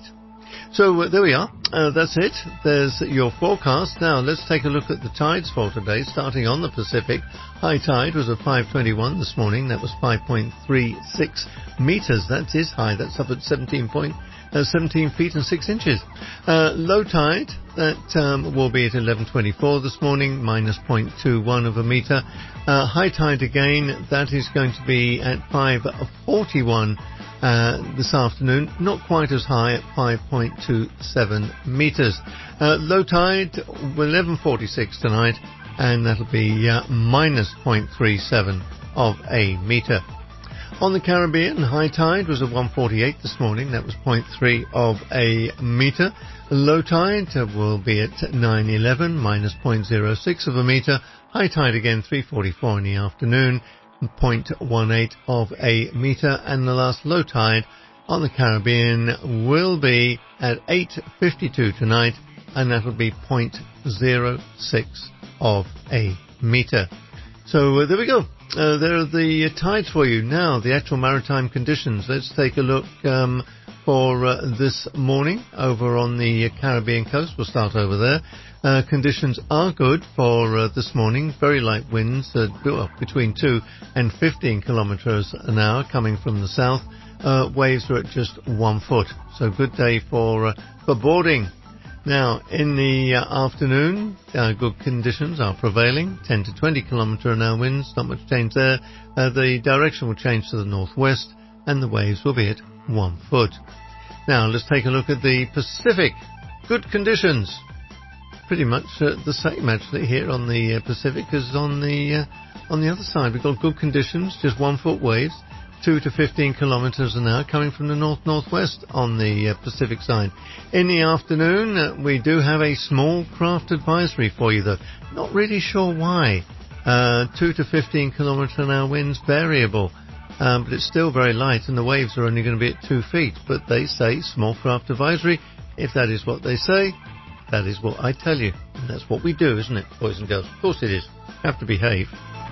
So uh, there we are. Uh, that's it. There's your forecast. Now let's take a look at the tides for today. Starting on the Pacific, high tide was at five twenty-one this morning. That was five point three six meters. That is high. That's up at seventeen point, uh, seventeen feet and six inches. Uh, low tide, that um, will be at eleven twenty-four this morning, minus zero point two one of a meter. Uh, high tide again, that is going to be at five forty-one Uh, this afternoon, not quite as high at five point two seven meters. Uh, low tide, eleven forty-six tonight, and that'll be uh, minus zero point three seven of a meter. On the Caribbean, high tide was at one forty-eight this morning. That was zero point three of a meter. Low tide uh, will be at nine eleven, minus zero point zero six of a meter. High tide again, three forty-four in the afternoon, zero point one eight of a meter, and the last low tide on the Caribbean will be at eight fifty-two tonight, and that will be zero point zero six of a meter. So uh, there we go. Uh, there are the uh, tides for you. Now, the actual maritime conditions. Let's take a look um, for uh, this morning over on the Caribbean coast. We'll start over there. Uh, conditions are good for uh, this morning. Very light winds, uh, well, between two and fifteen kilometres an hour coming from the south. Uh, waves are at just one foot. So good day for, uh, for boarding. Now, in the uh, afternoon, uh, good conditions are prevailing. ten to twenty kilometre an hour winds, not much change there. Uh, the direction will change to the northwest, and the waves will be at one foot. Now, let's take a look at the Pacific. Good conditions. Pretty much uh, the same, actually, here on the uh, Pacific as on the uh, on the other side. We've got good conditions, just one foot waves, two to fifteen kilometres an hour coming from the north-northwest on the uh, Pacific side. In the afternoon, uh, we do have a small craft advisory for you, though. Not really sure why. Uh, two to fifteen kilometre an hour winds, variable. Um, but it's still very light, and the waves are only going to be at two feet. But they say small craft advisory. If that is what they say, that is what I tell you. And that's what we do, isn't it, boys and girls? Of course it is. Have to behave.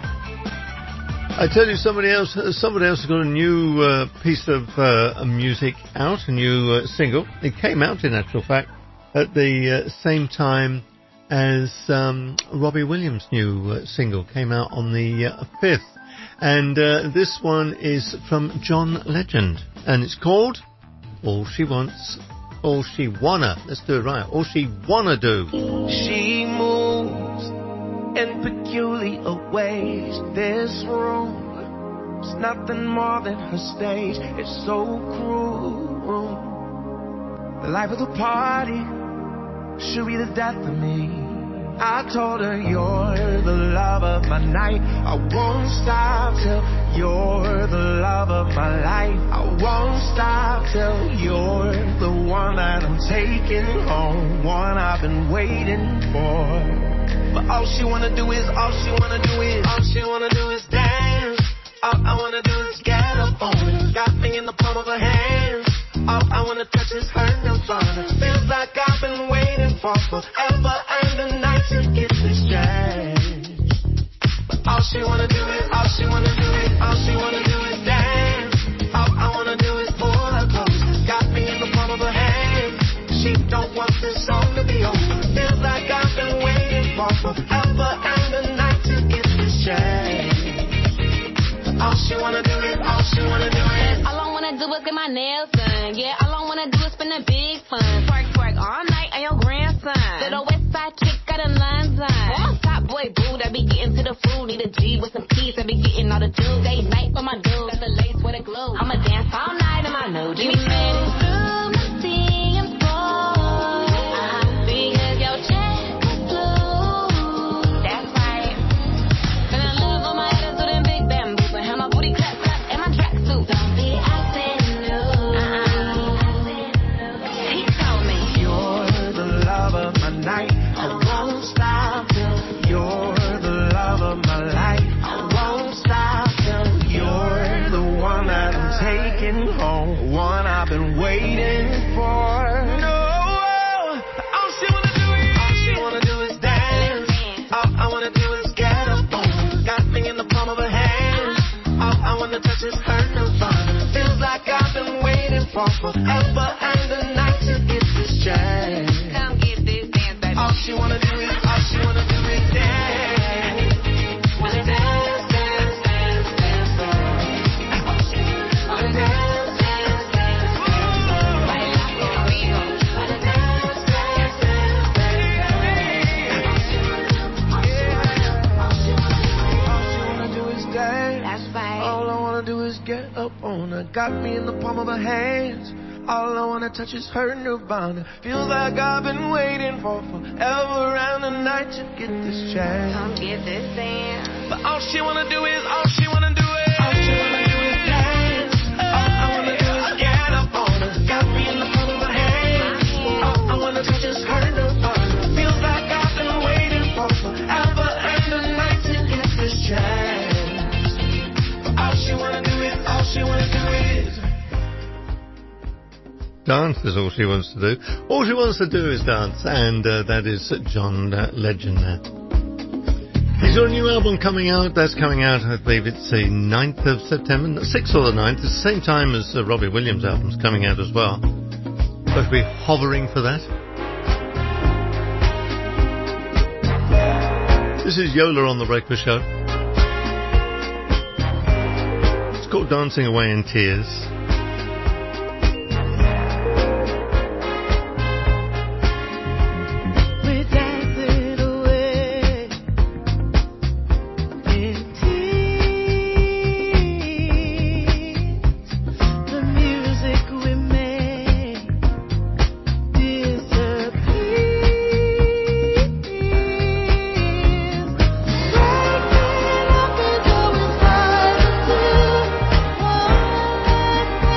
I tell you, somebody else, somebody else has got a new uh, piece of uh, music out, a new uh, single. It came out, in actual fact, at the uh, same time as um, Robbie Williams' new uh, single came out on the uh, fifth. And uh, this one is from John Legend, and it's called All She Wants, All She Wanna. Let's do it right. All She Wanna Do. She moves in peculiar ways. This room is nothing more than her stage. It's so cruel. The life of the party should be the death of me. I told her you're the love of my night. I won't stop till you're the love of my life. I won't stop till you're the one that I'm taking home, one I've been waiting for. But all she wanna do is, all she wanna do is, all she wanna do is dance. All I wanna do is get up on it. Got me in the palm of her hands. All I wanna touch is her nirvana. Feels like I've been waiting for forever and a night to get this chance. But all she wanna do is, all she wanna do is, all she wanna do is dance. All I wanna do is pull her close. Got me in the palm of her hand. She don't want this song to be over. Feels like I've been waiting for forever and a night to get this chance. But all she wanna do is, all she wanna do is, all I wanna do is get my nails done. Yeah, all I wanna do is spend a big fun. Twerk, twerk all night, ain't sign. So the west side chick got a line sign. Oh, top boy boo, that be getting to the food. Need a G with some keys, that be getting all the dudes. Day night with my dudes, got the lace with a glue. I'ma dance all night in my nude. You made it through my C M four. Because your check was blue. That's right. And I love on my attitude and big bamboo. And have my booty clap clap and my tracksuit. Don't be acting new. He told me You're the love of my night. I won't stop till you're the love of my life. I won't stop till you're the one that I'm taking home. One I've been waiting for. No, all she wanna do is, all she wanna do is dance. All I wanna do is get up on her. Got me in the palm of her hand. All I wanna touch is her nirvana. Feels like I've been waiting for forever and a night to get this chance. come get this dance, baby. All she wanna do is, all she wanna do is dance. Wanna dance, dance, dance, dance, dance. Wanna dance, dance, dance, dance. Baila conmigo. Wanna dance, dance, dance, dance. All she wanna do is dance. That's right. All I wanna do is get up on her. Got me in the palm of her hands. All I wanna touch is her nirvana. Feels like I've been waiting for forever and a night to get this chance. Come get this dance. But all she wanna do is, all she wanna do is, all she wanna do is dance. All I wanna do is get up on her. Got me in the palm of her hands. All I wanna touch is her nirvana. Feels like I've been waiting for forever and a night to get this chance. But all she wanna do is, all she wanna do is. Dance is all she wants to do. All she wants to do is dance, and uh, that is John uh, Legend there. He's got a new album coming out. That's coming out, I believe it's the ninth of September, the sixth or the ninth. It's the same time as uh, Robbie Williams' album's coming out as well. But we're hovering for that. This is Yola on The Breakfast Show. It's called Dancing Away in Tears. We're dancing away in tears. The music we made disappears. Breaking up is always hard to do. One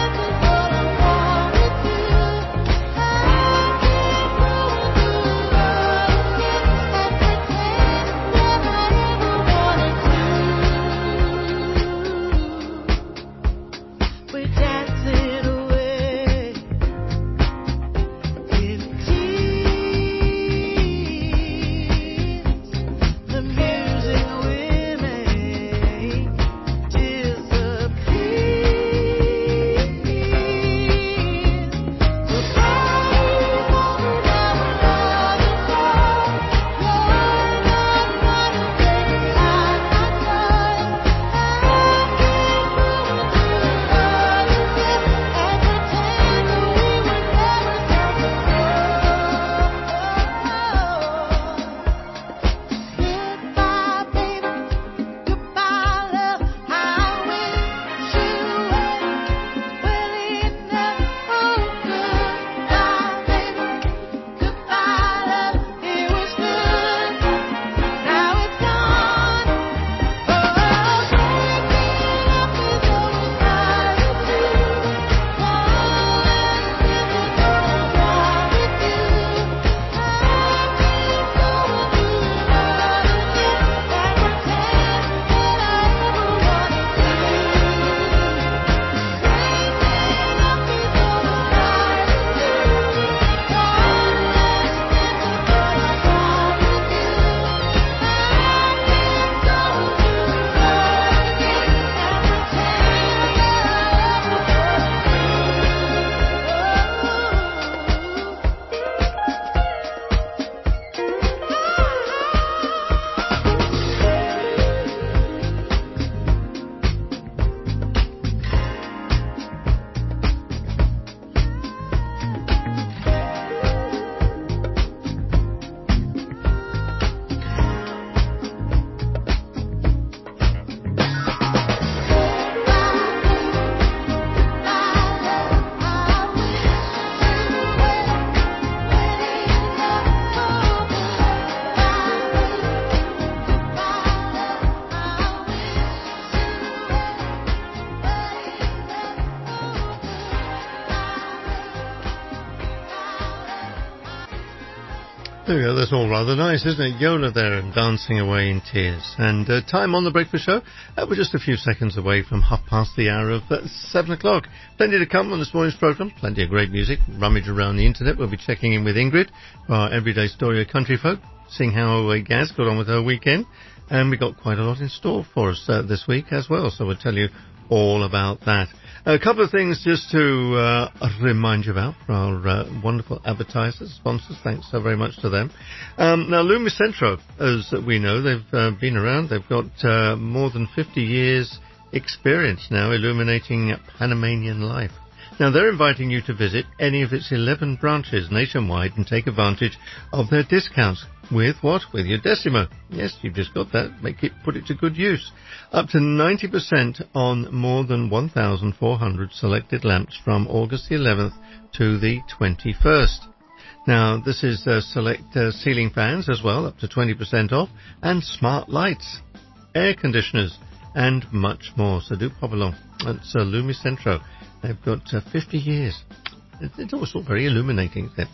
There we go, that's all rather nice, isn't it? Yola there and dancing away in tears. And uh, time on the Breakfast Show, uh, we're just a few seconds away from half past the hour of uh, seven o'clock. Plenty to come on this morning's programme, plenty of great music, rummage around the internet. We'll be checking in with Ingrid, our everyday story of country folk, seeing how uh, Gaz got on with her weekend. And we've got quite a lot in store for us uh, this week as well, so we'll tell you all about that. A couple of things just to uh, remind you about for our uh, wonderful advertisers, sponsors. Thanks so very much to them. Um, now, Lumicentro, as we know, they've uh, been around. They've got uh, more than fifty years experience now illuminating Panamanian life. Now, they're inviting you to visit any of its eleven branches nationwide and take advantage of their discounts. With what? With your Decimo. Yes, you've just got that. Make it, put it to good use. Up to ninety percent on more than one thousand four hundred selected lamps from August the eleventh to the twenty-first. Now, this is uh, select uh, ceiling fans as well, up to twenty percent off, and smart lights, air conditioners, and much more. So do pop along. It's uh, Lumicentro. They've got uh, fifty years. It's also very illuminating, isn't it?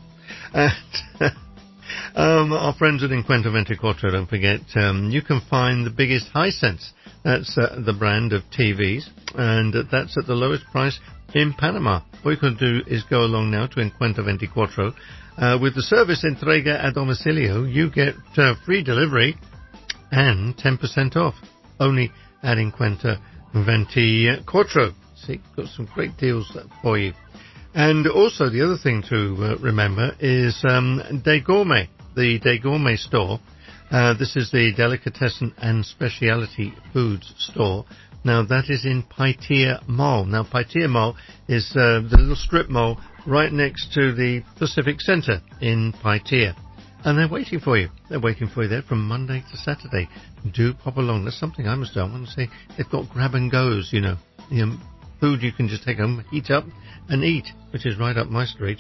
And um, our friends at Encuentro veinticuatro, don't forget, um, you can find the biggest Hisense. That's uh, the brand of T Vs, and uh, that's at the lowest price in Panama. What you can do is go along now to Encuentro veinticuatro. Uh, with the service Entrega a Domicilio, you get uh, free delivery and ten percent off. Only at Encuentro veinticuatro. See, got some great deals for you. And also the other thing to uh, remember is um, De Gourmet, the De Gourmet store. Uh, this is the delicatessen and specialty foods store. Now that is in Paitilla Mall. Now Paitilla Mall is uh, the little strip mall right next to the Pacific Centre in Paitilla. And they're waiting for you. They're waiting for you there from Monday to Saturday. Do pop along. That's something I must do. I want to say they've got grab and goes, you know. You know, food you can just take home, heat up and eat, which is right up my street.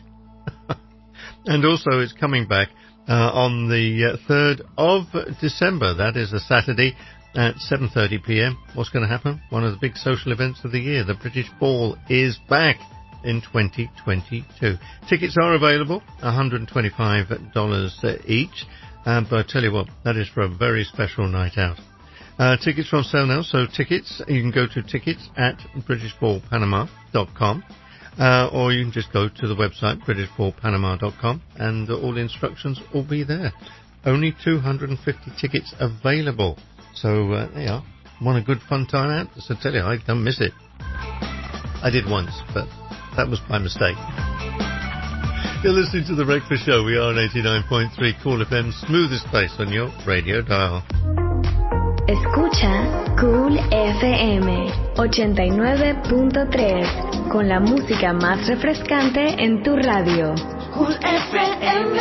And also it's coming back uh, on the uh, third of December. That is a Saturday at seven thirty p.m. What's going to happen? One of the big social events of the year. The British Ball is back in twenty twenty-two. Tickets are available, one hundred twenty-five dollars each. Uh, but I tell you what, that is for a very special night out. Uh, tickets are on sale now, so tickets, you can go to tickets at british ball panama dot com, uh, or you can just go to the website british ball panama dot com, and uh, all the instructions will be there. Only two hundred fifty tickets available. So, uh, there you are. Want a good fun time out? So I tell you, I don't miss it. I did once, but that was by mistake. You're listening to The Breakfast Show. We are on eighty-nine point three Cool F M, smoothest place on your radio dial. Escucha Cool F M ochenta y nueve punto tres con la música más refrescante en tu radio. Cool F M.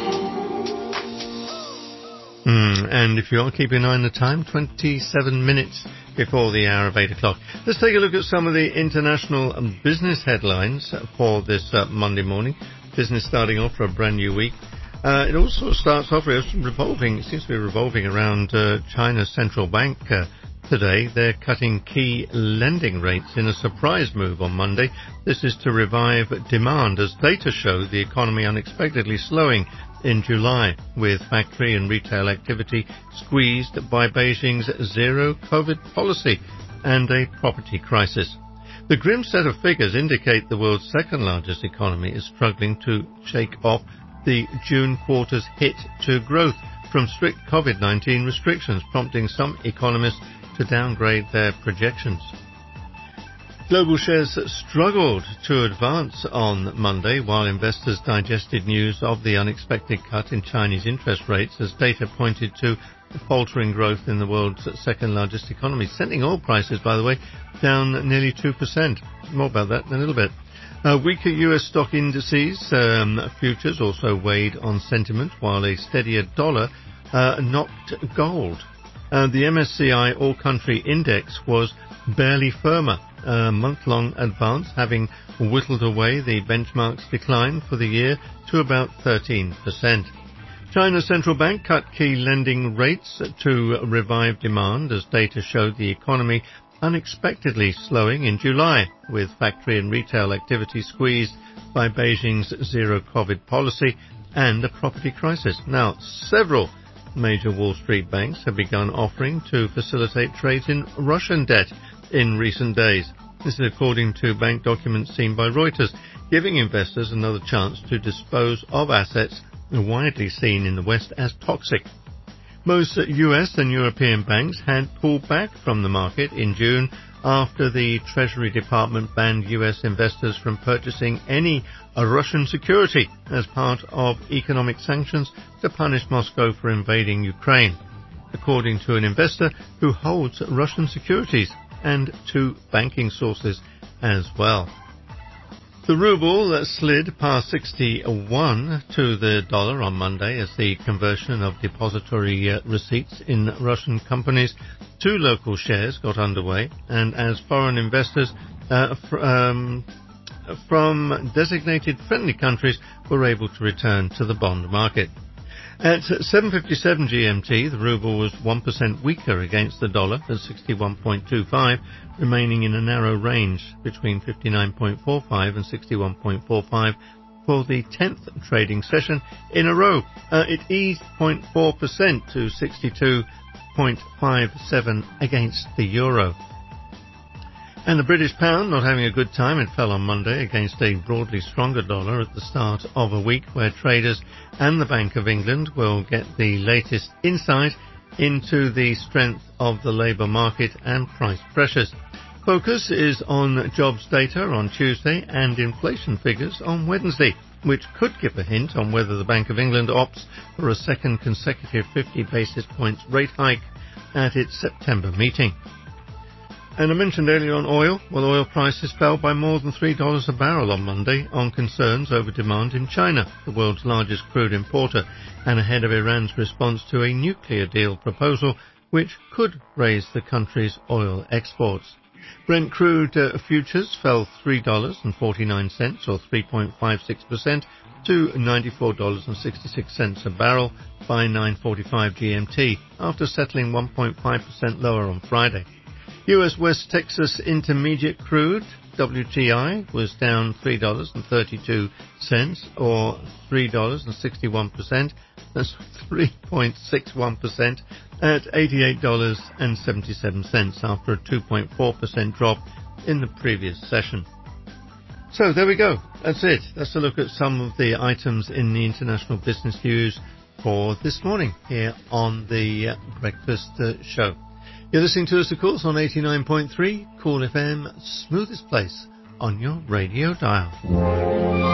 Mm, and if you are keeping an eye on the time, twenty-seven minutes before the hour of eight o'clock. Let's take a look at some of the international business headlines for this uh, Monday morning. Business starting off for a brand new week. Uh, it also starts off revolving, it seems to be revolving around uh, China's central bank uh, today. They're cutting key lending rates in a surprise move on Monday. This is to revive demand as data show the economy unexpectedly slowing in July, with factory and retail activity squeezed by Beijing's zero COVID policy and a property crisis. The grim set of figures indicate the world's second largest economy is struggling to shake off the June quarter's hit to growth from strict COVID nineteen restrictions, prompting some economists to downgrade their projections. Global shares struggled to advance on Monday while investors digested news of the unexpected cut in Chinese interest rates as data pointed to faltering growth in the world's second largest economy, sending oil prices, by the way, down nearly two percent. More about that in a little bit. Uh, weaker U S stock indices, um, futures also weighed on sentiment, while a steadier dollar uh, knocked gold. Uh, the M S C I All-Country Index was barely firmer, a month-long advance, having whittled away the benchmark's decline for the year to about thirteen percent. China's central bank cut key lending rates to revive demand as data showed the economy unexpectedly slowing in July, with factory and retail activity squeezed by Beijing's zero-COVID policy and a property crisis. Now, several major Wall Street banks have begun offering to facilitate trades in Russian debt in recent days. This is according to bank documents seen by Reuters, giving investors another chance to dispose of assets widely seen in the West as toxic. Most U S and European banks had pulled back from the market in June after the Treasury Department banned U S investors from purchasing any Russian security as part of economic sanctions to punish Moscow for invading Ukraine, according to an investor who holds Russian securities and two banking sources as well. The ruble slid past sixty-one to the dollar on Monday as the conversion of depository uh, receipts in Russian companies to local shares got underway, and as foreign investors uh, fr- um, from designated friendly countries were able to return to the bond market. At seven fifty-seven G M T, the ruble was one percent weaker against the dollar at sixty-one point two five, remaining in a narrow range between fifty-nine point four five and sixty-one point four five for the tenth trading session in a row. Uh, it eased zero point four percent to sixty-two point five seven against the euro. And the British pound not having a good time, it fell on Monday against a broadly stronger dollar at the start of a week where traders and the Bank of England will get the latest insight into the strength of the labour market and price pressures. Focus is on jobs data on Tuesday and inflation figures on Wednesday, which could give a hint on whether the Bank of England opts for a second consecutive fifty basis points rate hike at its September meeting. And I mentioned earlier on oil. Well, oil prices fell by more than three dollars a barrel on Monday on concerns over demand in China, the world's largest crude importer, and ahead of Iran's response to a nuclear deal proposal which could raise the country's oil exports. Brent crude uh, futures fell three dollars and forty-nine cents or three point five six percent to ninety-four dollars and sixty-six cents a barrel by nine forty-five G M T after settling one point five percent lower on Friday. U S West Texas Intermediate crude, W T I, was down three dollars and thirty-two cents or three dollars and sixty-one percent. That's three point six one percent at eighty-eight dollars and seventy-seven cents after a two point four percent drop in the previous session. So there we go. That's it. That's a look at some of the items in the international business news for this morning here on the uh, Breakfast uh, Show. You're listening to us, of course, on eighty-nine point three Cool F M, smoothest place on your radio dial.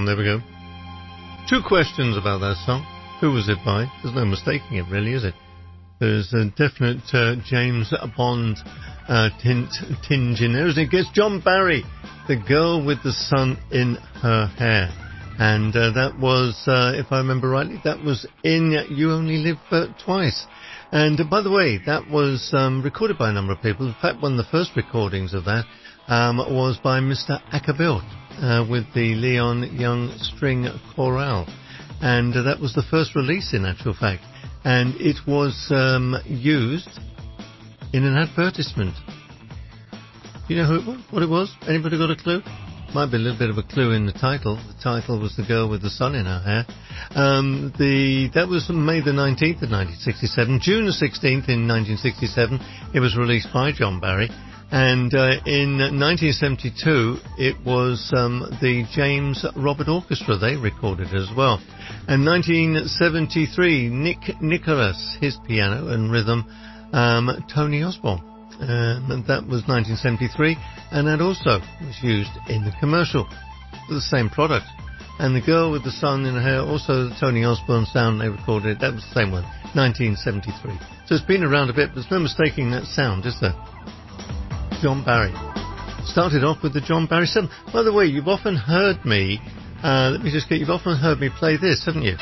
song. There we go. Two questions about that song. Who was it by? There's no mistaking it, really, is it? There's a definite uh, James Bond uh, tint, tinge in there. It gets John Barry, The Girl with the Sun in Her Hair. And uh, that was, uh, if I remember rightly, that was in You Only Live uh, Twice. And uh, by the way, that was um, recorded by a number of people. In fact, one of the first recordings of that um, was by Mister Ackerbilt uh, with the Leon Young String Chorale. And uh, that was the first release, in actual fact. And it was um, used in an advertisement. Do you know who it was, what it was? Anybody got a clue? Might be a little bit of a clue in the title. The title was The Girl with the Sun in Her Hair. Um, the that was May the nineteenth of nineteen sixty-seven. June the sixteenth in nineteen sixty-seven, it was released by John Barry. And uh, in nineteen seventy-two, it was um, the James Robert Orchestra. They recorded it as well. And nineteen seventy-three, Nick Nicholas, his piano and rhythm, um, Tony Osborne. Um, and that was nineteen seventy-three, and that also was used in the commercial for the same product. And The Girl with the Sun in Her Hair, also the Tony Osborne sound they recorded, that was the same one, nineteen seventy-three. So it's been around a bit, but there's no mistaking that sound, is there? John Barry. Started off with the John Barry seven. By the way, you've often heard me, uh, let me just get, you've often heard me play this, haven't you?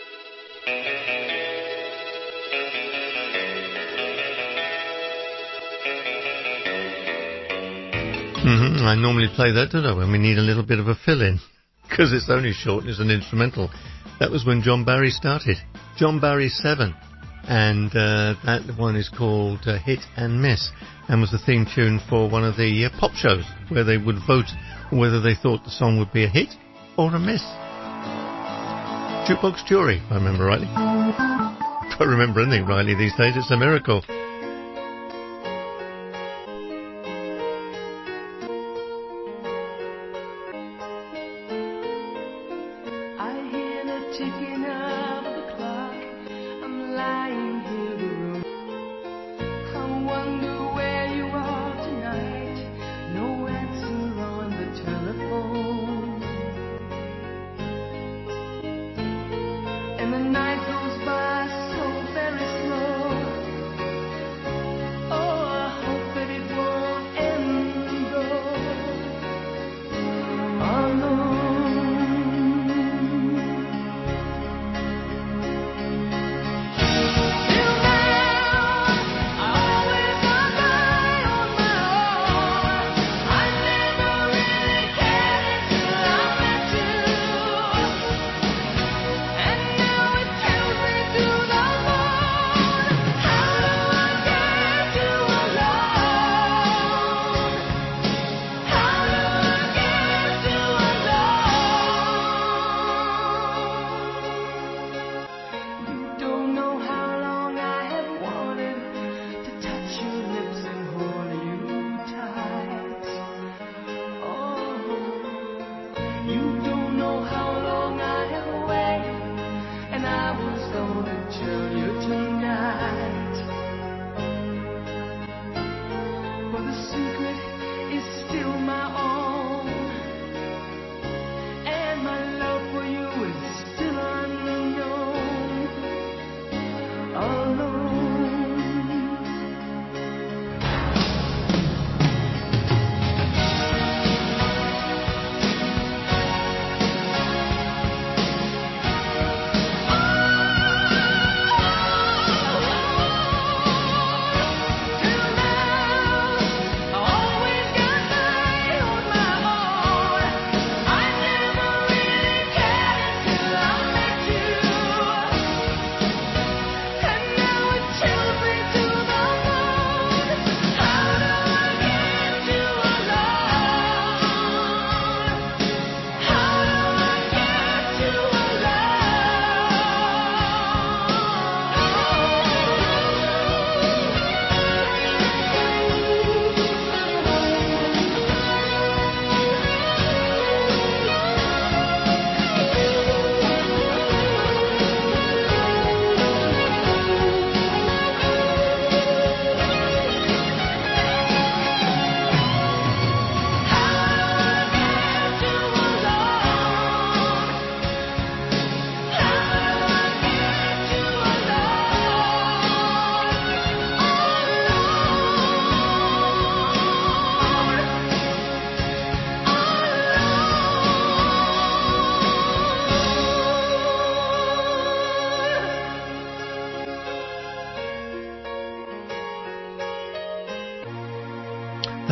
Mm-hmm. I normally play that, don't I, when we need a little bit of a fill-in, because it's only short and it's an instrumental. That was when John Barry started. John Barry seven. And uh, that one is called uh, Hit and Miss, and was the theme tune for one of the uh, pop shows, where they would vote whether they thought the song would be a hit or a miss. Jukebox Jury, if I remember rightly. If I remember anything rightly these days, it's a miracle.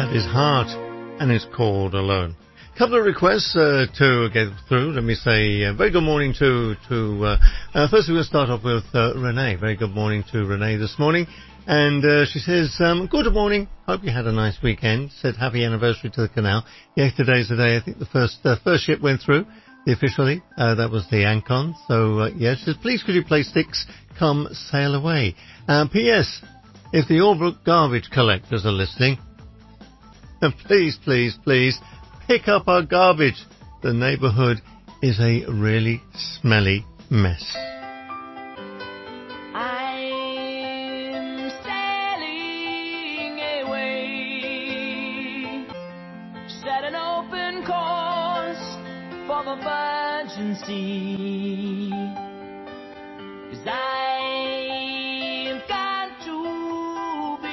is Heart, and it's called Alone. A couple of requests uh, to get through. Let me say uh, very good morning to, to uh, uh, first we're going to start off with uh, Renee. Very good morning to Renee this morning. And uh, she says, um, good morning, hope you had a nice weekend. Said happy anniversary to the canal. Yeah, today's the day I think the first uh, first ship went through, the officially. Uh, that was the Ancon. So, uh, yes, yeah, please could you play Sticks, Come Sail Away. Um, P S If the Albrook garbage collectors are listening, please, please, please, pick up our garbage. The neighbourhood is a really smelly mess. I'm sailing away, set an open course for the virgin sea, 'cause I've got to be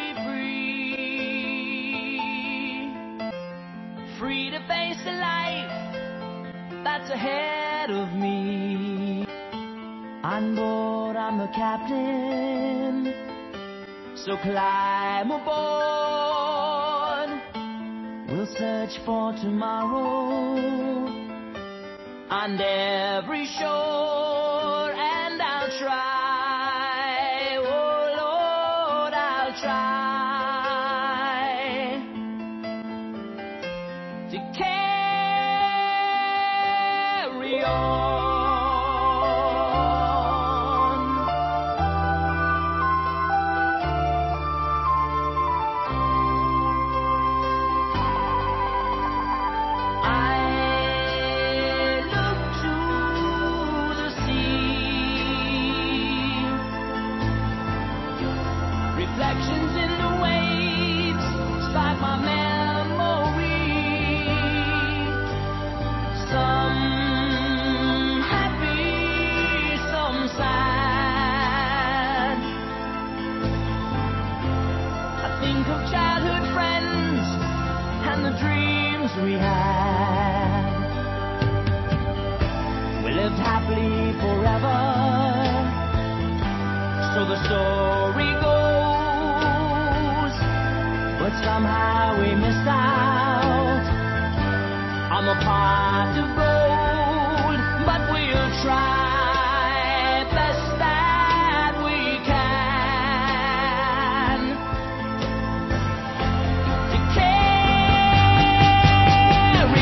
free, free to face the life that's ahead of me. On board, I'm the captain, so climb aboard. We'll search for tomorrow on every shore, and I'll try, oh Lord, I'll try to carry on. Reflections in the waves spark my memory. Some happy, some sad. I think of childhood friends and the dreams we had. We lived happily forever, so the story goes. But somehow we missed out on the pot of gold. But we'll try best that we can to carry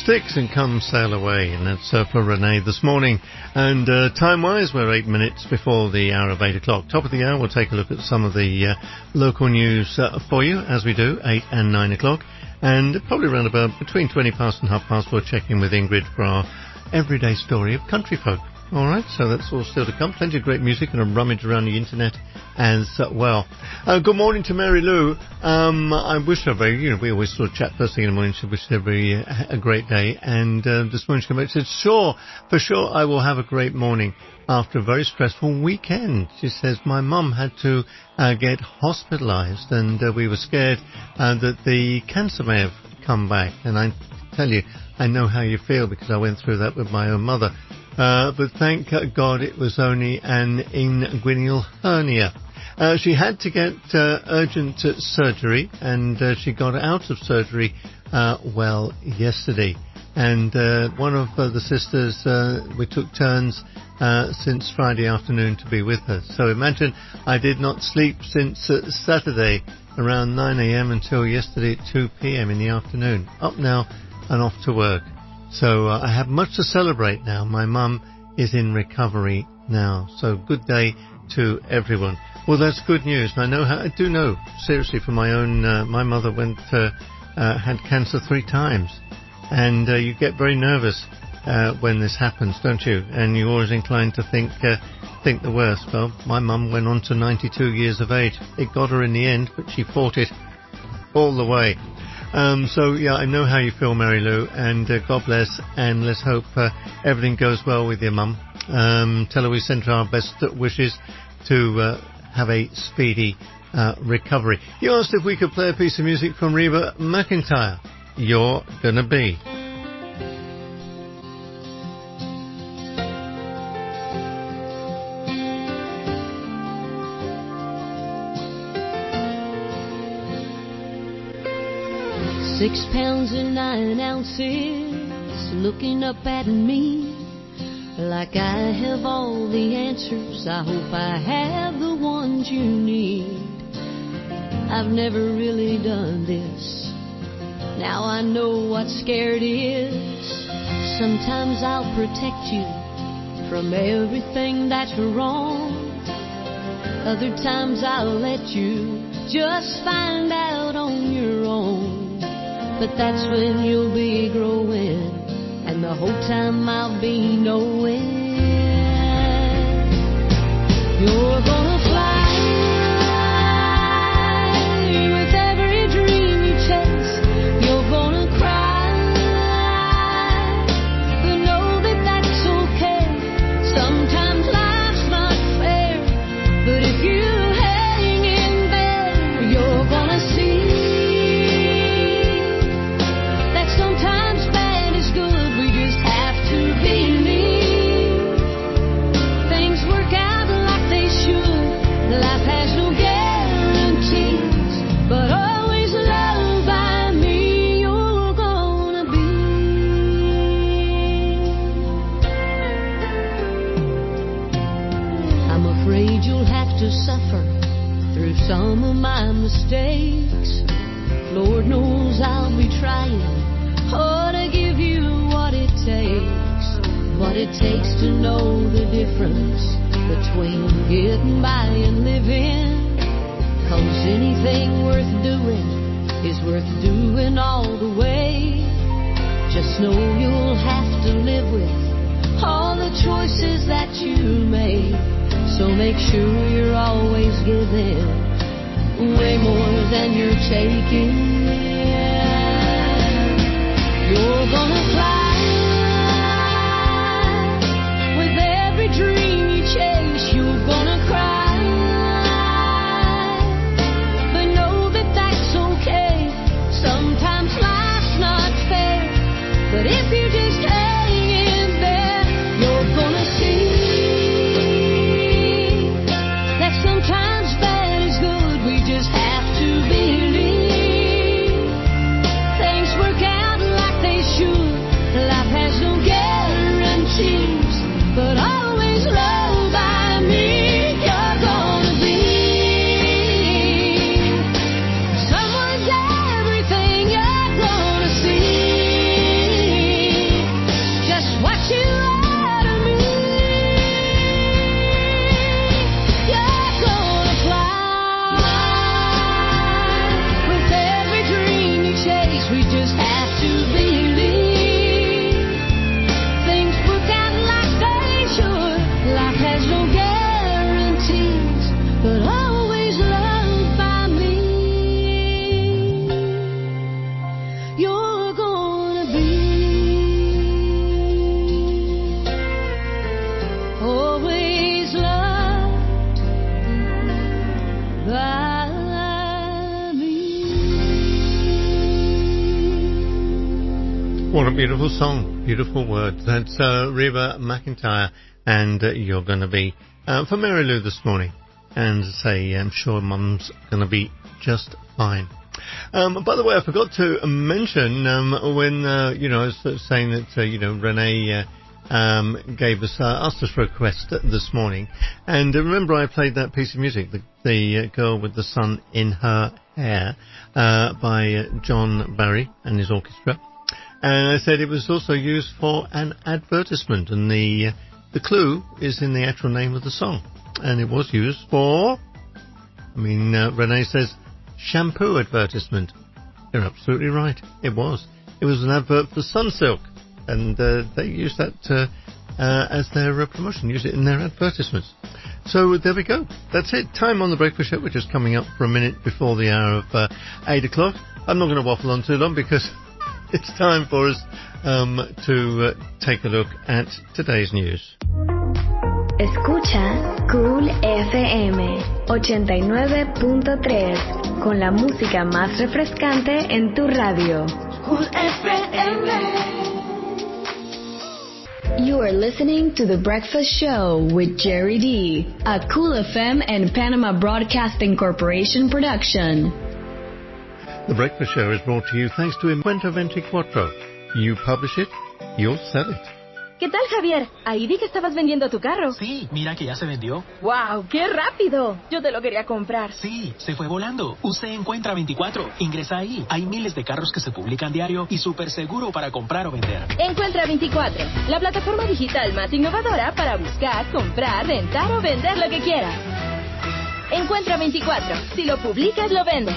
Sticks and Come Sail Away, and that's uh, for Renee this morning. And uh, time-wise, we're eight minutes before the hour of eight o'clock. Top of the hour, we'll take a look at some of the uh, local news uh, for you, as we do, eight and nine o'clock. And probably around about between twenty past and half past, we'll check in with Ingrid for our everyday story of country folk. All right, so that's all still to come. Plenty of great music and a rummage around the internet as well. Uh, good morning to Mary Lou. Um, I wish her very, you know, we always sort of chat first thing in the morning. She wished everybody uh, a great day. And uh, this morning she came back and said, sure, for sure I will have a great morning after a very stressful weekend. She says, my mum had to uh, get hospitalised and uh, we were scared uh, that the cancer may have come back. And I tell you, I know how you feel because I went through that with my own mother. Uh, but thank God it was only an inguinal hernia. Uh, she had to get uh, urgent uh, surgery, and uh, she got out of surgery uh, well yesterday. And uh, one of uh, the sisters, uh, we took turns uh, since Friday afternoon to be with her. So imagine I did not sleep since uh, Saturday around nine a.m. until yesterday at two p.m. in the afternoon. Up now and off to work. So uh, I have much to celebrate now. My mum is in recovery now. So good day to everyone. Well, that's good news. And I know how, I do know, seriously, for my own, uh, my mother went, uh, uh, had cancer three times. And uh, you get very nervous uh, when this happens, don't you? And you're always inclined to think, uh, think the worst. Well, my mum went on to ninety-two years of age. It got her in the end, but she fought it all the way. Um, so, yeah, I know how you feel, Mary Lou, and uh, God bless, and let's hope uh, everything goes well with your mum. Um, tell her we send her our best wishes to uh, have a speedy uh, recovery. You asked if we could play a piece of music from Reba McEntire. You're Gonna Be. Six pounds and nine ounces, looking up at me like I have all the answers. I hope I have the ones you need. I've never really done this. Now I know what scared is. Sometimes I'll protect you from everything that's wrong. Other times I'll let you just find out on your own. But that's when you'll be growing, and the whole time I'll be knowing you're gonna fly with every dream you chase. You're gonna cry, but know that that's okay. Sometimes life's not fair, but if you hang in there, you're gonna see. To suffer through some of my mistakes. Lord knows I'll be trying, oh, to give you what it takes, what it takes to know the difference between getting by and living. 'Cause anything worth doing is worth doing all the way. Just know you'll have to live with all the choices that you make. So make sure you're always giving way more than you're taking. You're gonna fly with every dream you chase. You're gonna cry, but know that that's okay. Sometimes life's not fair, but if you just hang in there, you're gonna see. Sometimes bad is good, we just have to believe. Things work out like they should, by me. What a beautiful song, beautiful words. That's uh, Reba McEntire, and uh, you're going to be uh, for Mary Lou this morning. And say, I'm sure Mum's going to be just fine. Um, by the way, I forgot to mention um, when uh, you know I was saying that uh, you know Renee uh, um, gave us uh, asked us for a request this morning, and uh, remember I played that piece of music, the, the uh, Girl with the Sun in Her Hair, uh, by uh, John Barry and his orchestra, and I said it was also used for an advertisement, and the uh, the clue is in the actual name of the song, and it was used for. I mean, uh, Renee says. Shampoo advertisement. You're absolutely right. It was. It was an advert for Sunsilk, and uh, they used that uh, uh, as their uh, promotion, used it in their advertisements. So there we go. That's it. Time on the Breakfast Show. We're just coming up for a minute before the hour of uh, eight o'clock. I'm not going to waffle on too long because it's time for us um, to uh, take a look at today's news. Escucha Cool F M ochenta y nueve punto tres con la música más refrescante en tu radio. Cool F M. You are listening to The Breakfast Show with Jerry D, a Cool F M and Panama Broadcasting Corporation production. The Breakfast Show is brought to you thanks to Encuentro veinticuatro. You publish it, you'll sell it. ¿Qué tal, Javier? Ahí vi que estabas vendiendo tu carro. Sí, mira que ya se vendió. ¡Wow! ¡Qué rápido! Yo te lo quería comprar. Sí, se fue volando. Usted Encuentra veinticuatro. Ingresa ahí. Hay miles de carros que se publican diario y súper seguro para comprar o vender. Encuentra veinticuatro, la plataforma digital más innovadora para buscar, comprar, rentar o vender lo que quieras. Encuentra veinticuatro. Si lo publicas, lo vendes.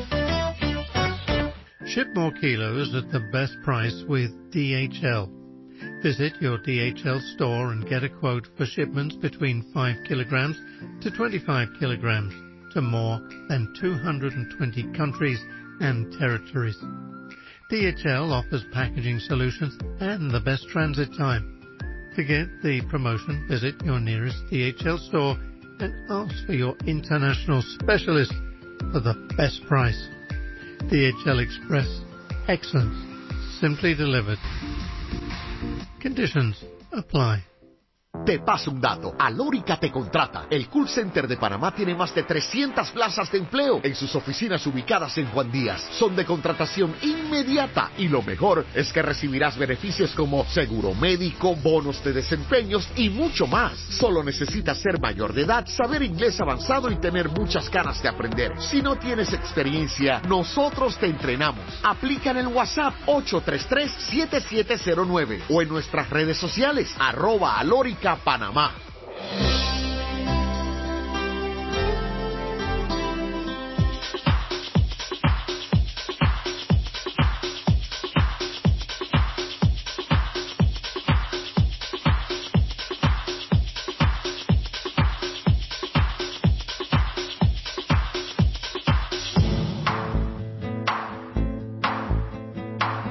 Ship more kilos at the best price with D H L. Visit your D H L store and get a quote for shipments between five kilograms to twenty-five kilograms to more than two hundred twenty countries and territories. D H L offers packaging solutions and the best transit time. To get the promotion, visit your nearest D H L store and ask for your international specialist for the best price. D H L Express. Excellence. Simply delivered. Conditions apply. Te paso un dato. Alórica te contrata. El Call Center de Panamá tiene más de trescientas plazas de empleo en sus oficinas ubicadas en Juan Díaz. Son de contratación inmediata y lo mejor es que recibirás beneficios como seguro médico, bonos de desempeños y mucho más. Solo necesitas ser mayor de edad, saber inglés avanzado y tener muchas ganas de aprender. Si no tienes experiencia, nosotros te entrenamos. Aplica en el WhatsApp ocho tres tres, siete siete cero nueve o en nuestras redes sociales arroba alórica Panamá.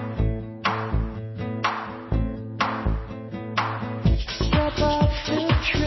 Step off the train.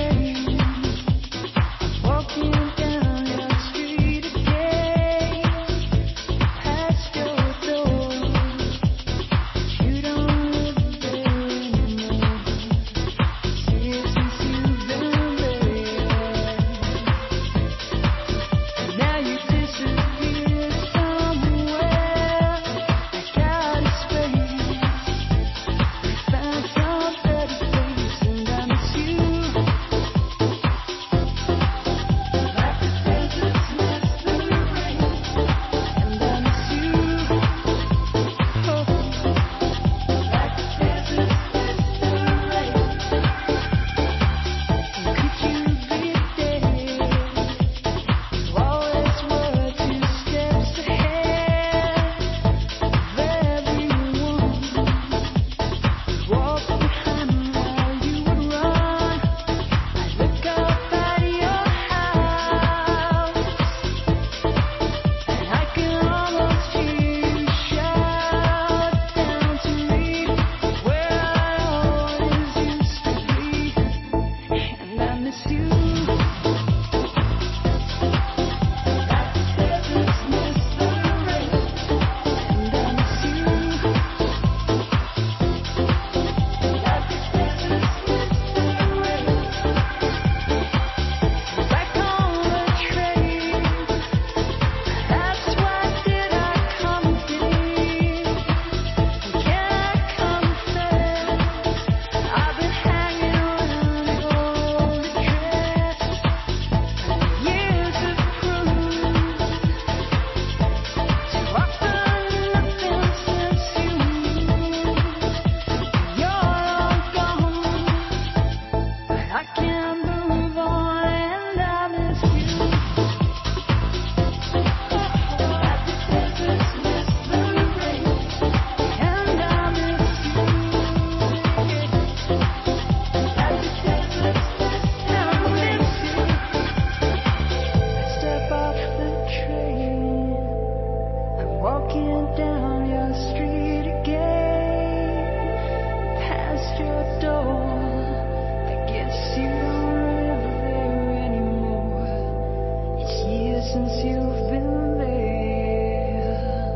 since you've been there.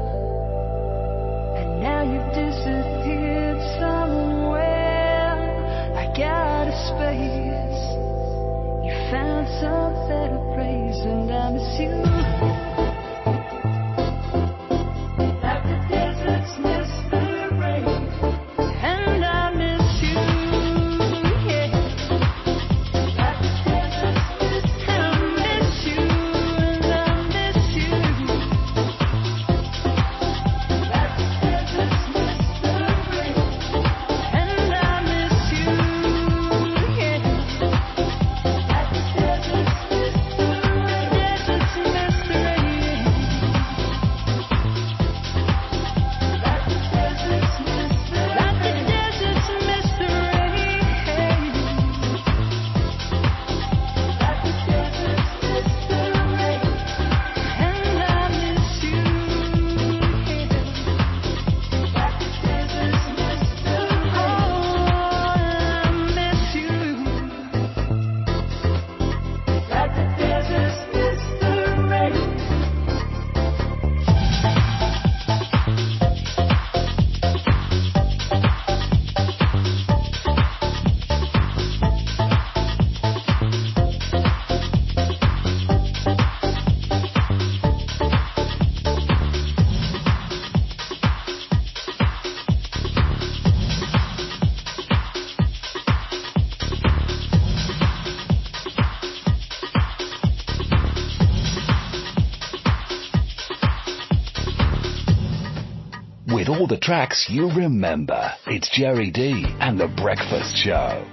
And now you've disappeared somewhere, like out of space. You found some better place, and I miss you. Like the deserts miss the rain, and I miss you, yeah. Like the deserts miss the rain, I miss you, and I miss you. Like the deserts miss the rain, and I miss you, yeah. Like the deserts miss the rain, deserts miss the rain. Like the deserts miss the rain, like the deserts miss the rain. Like the deserts miss the rain, and I miss you, yeah. Like the deserts miss the rain, oh, I miss you. Like the deserts miss the rain. With all the tracks you remember, it's Jerry D and The Breakfast Show.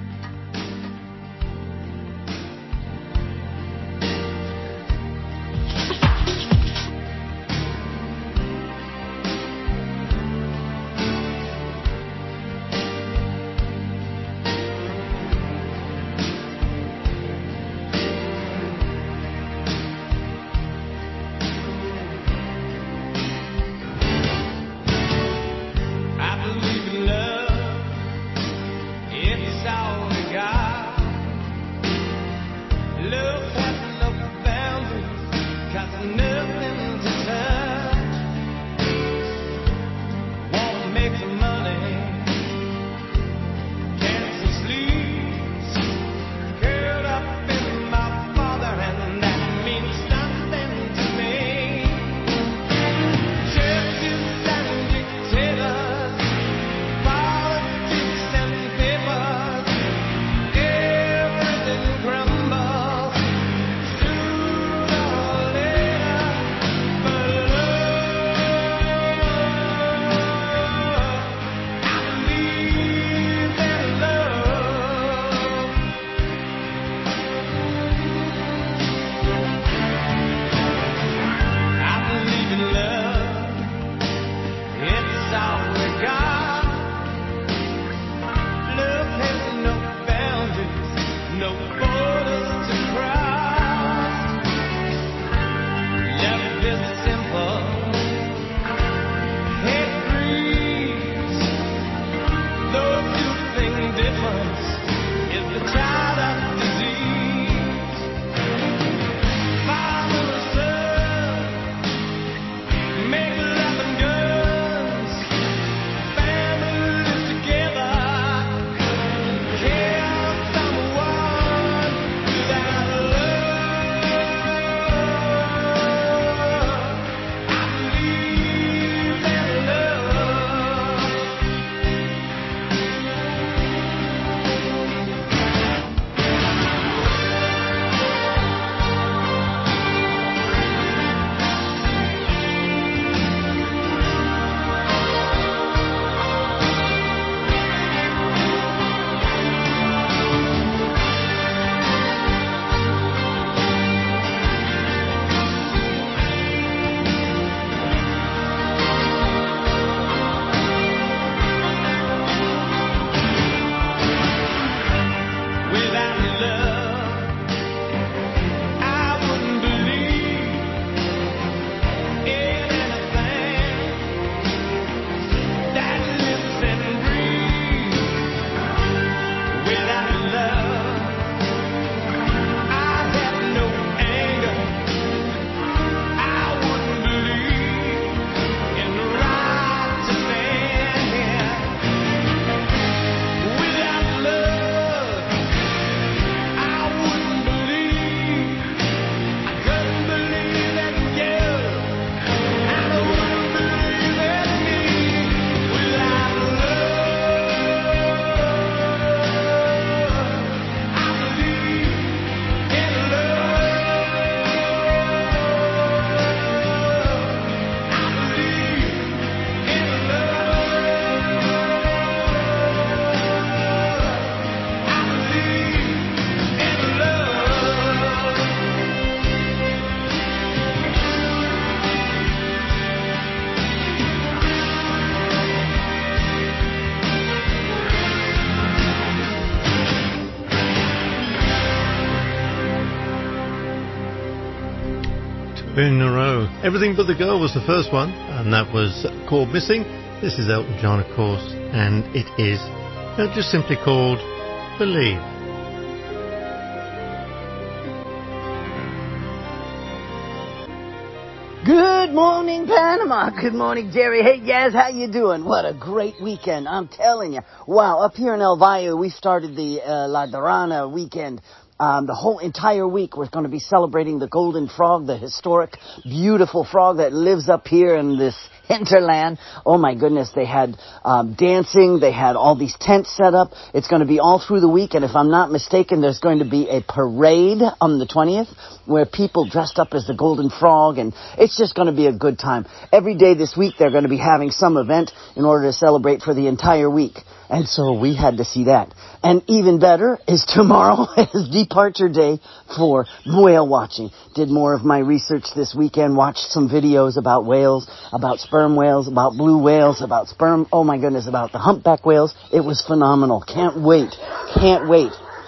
I believe in love. It's all we got. Love has no boundaries, 'cause there's nothing to touch. Wanna make some money, cancel sleeps, curled up in my father, and that means something to me. Churches and dictators, politics and papers, everything crumbles sooner or later. But love, I believe in love. I believe in love. It's all we got. Love has no boundaries, no borders to cross. Love is simple. It breathes. Though you think difference is the child of disease. Father and son, make love and guns. Families together, kill someone without love. Bunero. Everything But the Girl was the first one, and that was called Missing. This is Elton John, of course, and it is uh, just simply called Believe. Good morning, Panama. Good morning, Jerry. Hey, Yaz, how you doing? What a great weekend, I'm telling you. Wow, up here in El Valle, we started the uh, La Dorana weekend. Um, the whole entire week we're going to be celebrating the golden frog, the historic, beautiful frog that lives up here in this hinterland. Oh my goodness, they had um, dancing, they had all these tents set up. It's going to be all through the week, and if I'm not mistaken, there's going to be a parade on the twentieth where people dressed up as the golden frog, and it's just going to be a good time. Every day this week they're going to be having some event in order to celebrate for the entire week. And so we had to see that. And even better is tomorrow is departure day for whale watching. Did more of my research this weekend, watched some videos about whales, about sperm whales, about blue whales, about sperm, oh my goodness, about the humpback whales. It was phenomenal. Can't wait. Can't wait.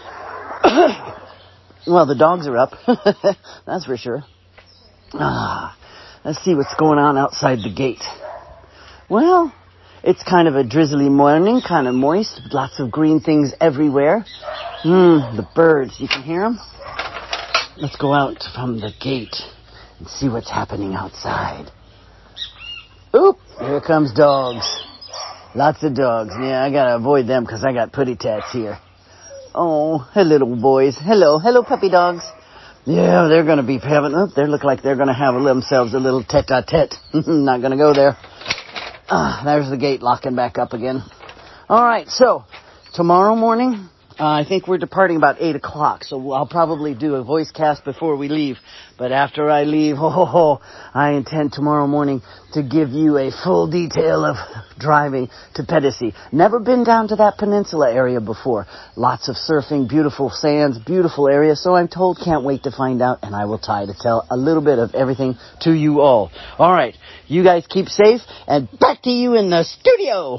Well, the dogs are up. That's for sure. Ah, let's see what's going on outside the gate. Well, it's kind of a drizzly morning, kind of moist, lots of green things everywhere. Mmm, the birds, you can hear them? Let's go out from the gate and see what's happening outside. Oop, here comes dogs. Lots of dogs. Yeah, I gotta avoid them because I got putty tats here. Oh, hello, boys. Hello, hello, puppy dogs. Yeah, they're gonna be having, oh, they look like they're gonna have themselves a little tete-a-tete. Not gonna go there. Ah, there's the gate locking back up again. All right, so tomorrow morning, uh, I think we're departing about eight o'clock, so I'll probably do a voice cast before we leave. But after I leave, ho, ho, ho, I intend tomorrow morning to give you a full detail of driving to Pedisi. Never been down to that peninsula area before. Lots of surfing, beautiful sands, beautiful area, so I'm told. Can't wait to find out, and I will try to tell a little bit of everything to you all. All right, you guys keep safe, and back to you in the studio.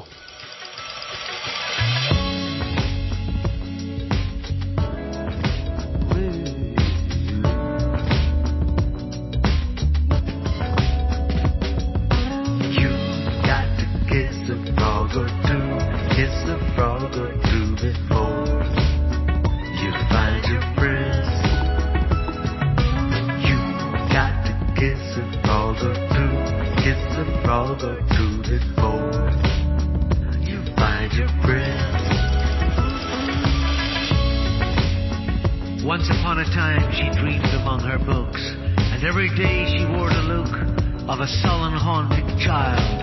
Kiss a frog or two before you find your prince. You got to kiss a frog or two, kiss a frog or two before you find your prince. Once upon a time she dreamed among her books, and every day she wore the look of a sullen, haunted child.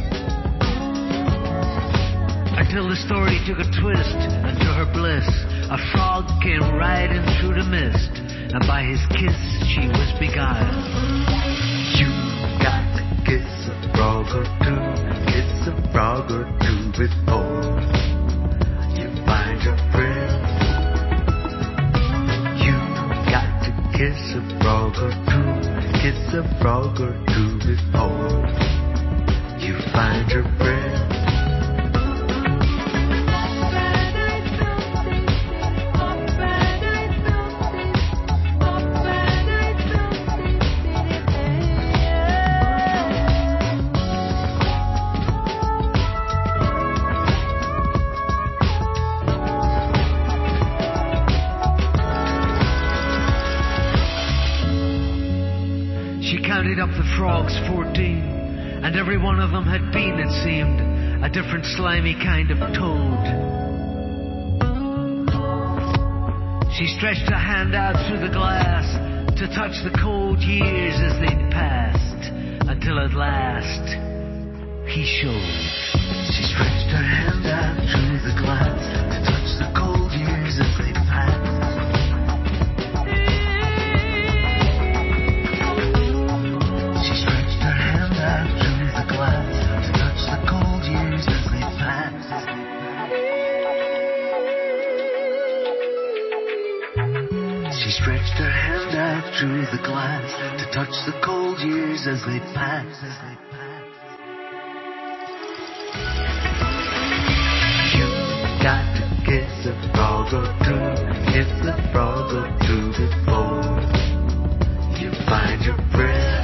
Until the story took a twist, and to her bliss, a frog came riding through the mist, and by his kiss she was beguiled. You got to kiss a frog or two, kiss a frog or two before you find your prince. You got to kiss a frog or two, kiss a frog or two before you find your prince. Up the frogs, fourteen, and every one of them had been, it seemed, a different slimy kind of toad. She stretched her hand out through the glass to touch the cold years as they'd passed, until at last he showed. She stretched her hand out through the glass to touch the cold years as they'd passed. She stretched her hand out through the glass to touch the cold years as they pass. You got to kiss a frog or two, kiss a frog or two before you find your prince.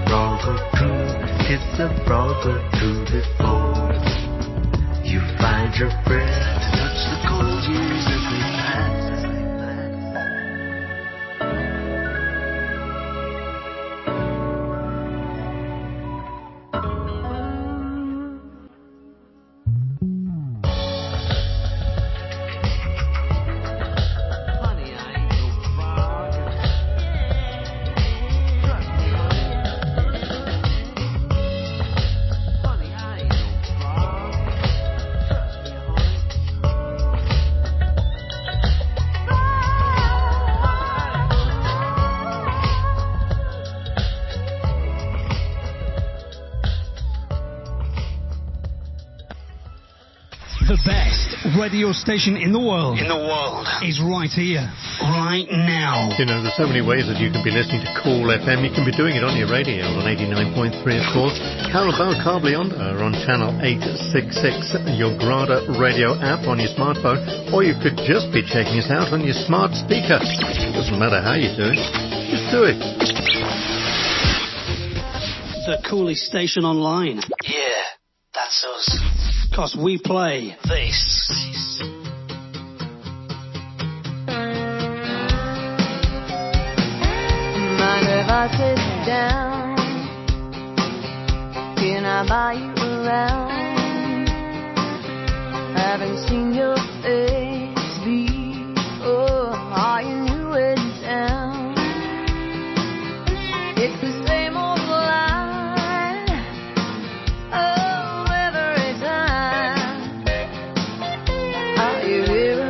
frog or two, kiss a frog or two before you find your breath to touch the cold years as they pass. The best radio station in the world. In the world. Is right here. Right now. You know, there's so many ways that you can be listening to Cool F M. You can be doing it on your radio on eighty-nine point three, of course. Carabao Carblionda on channel eight sixty-six, your Grada radio app on your smartphone, or you could just be checking us out on your smart speaker. Doesn't matter how you do it, just do it. The coolest station online. Yeah, that's us. Cause we play This. Mind if I sit down? Can I buy you around? Haven't seen your face before. Are you new in town? It's the same old line. Oh, every time. Are you here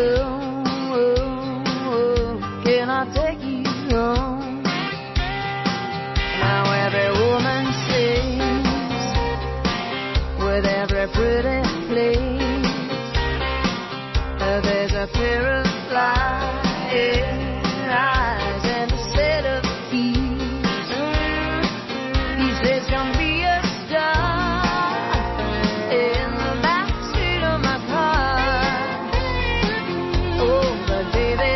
alone? Can I take you home? Now every woman sings with every pretty place. There's a pair of flying eyes and a set of keys. He says, "Come be a star in the backseat of my car." Oh, but baby,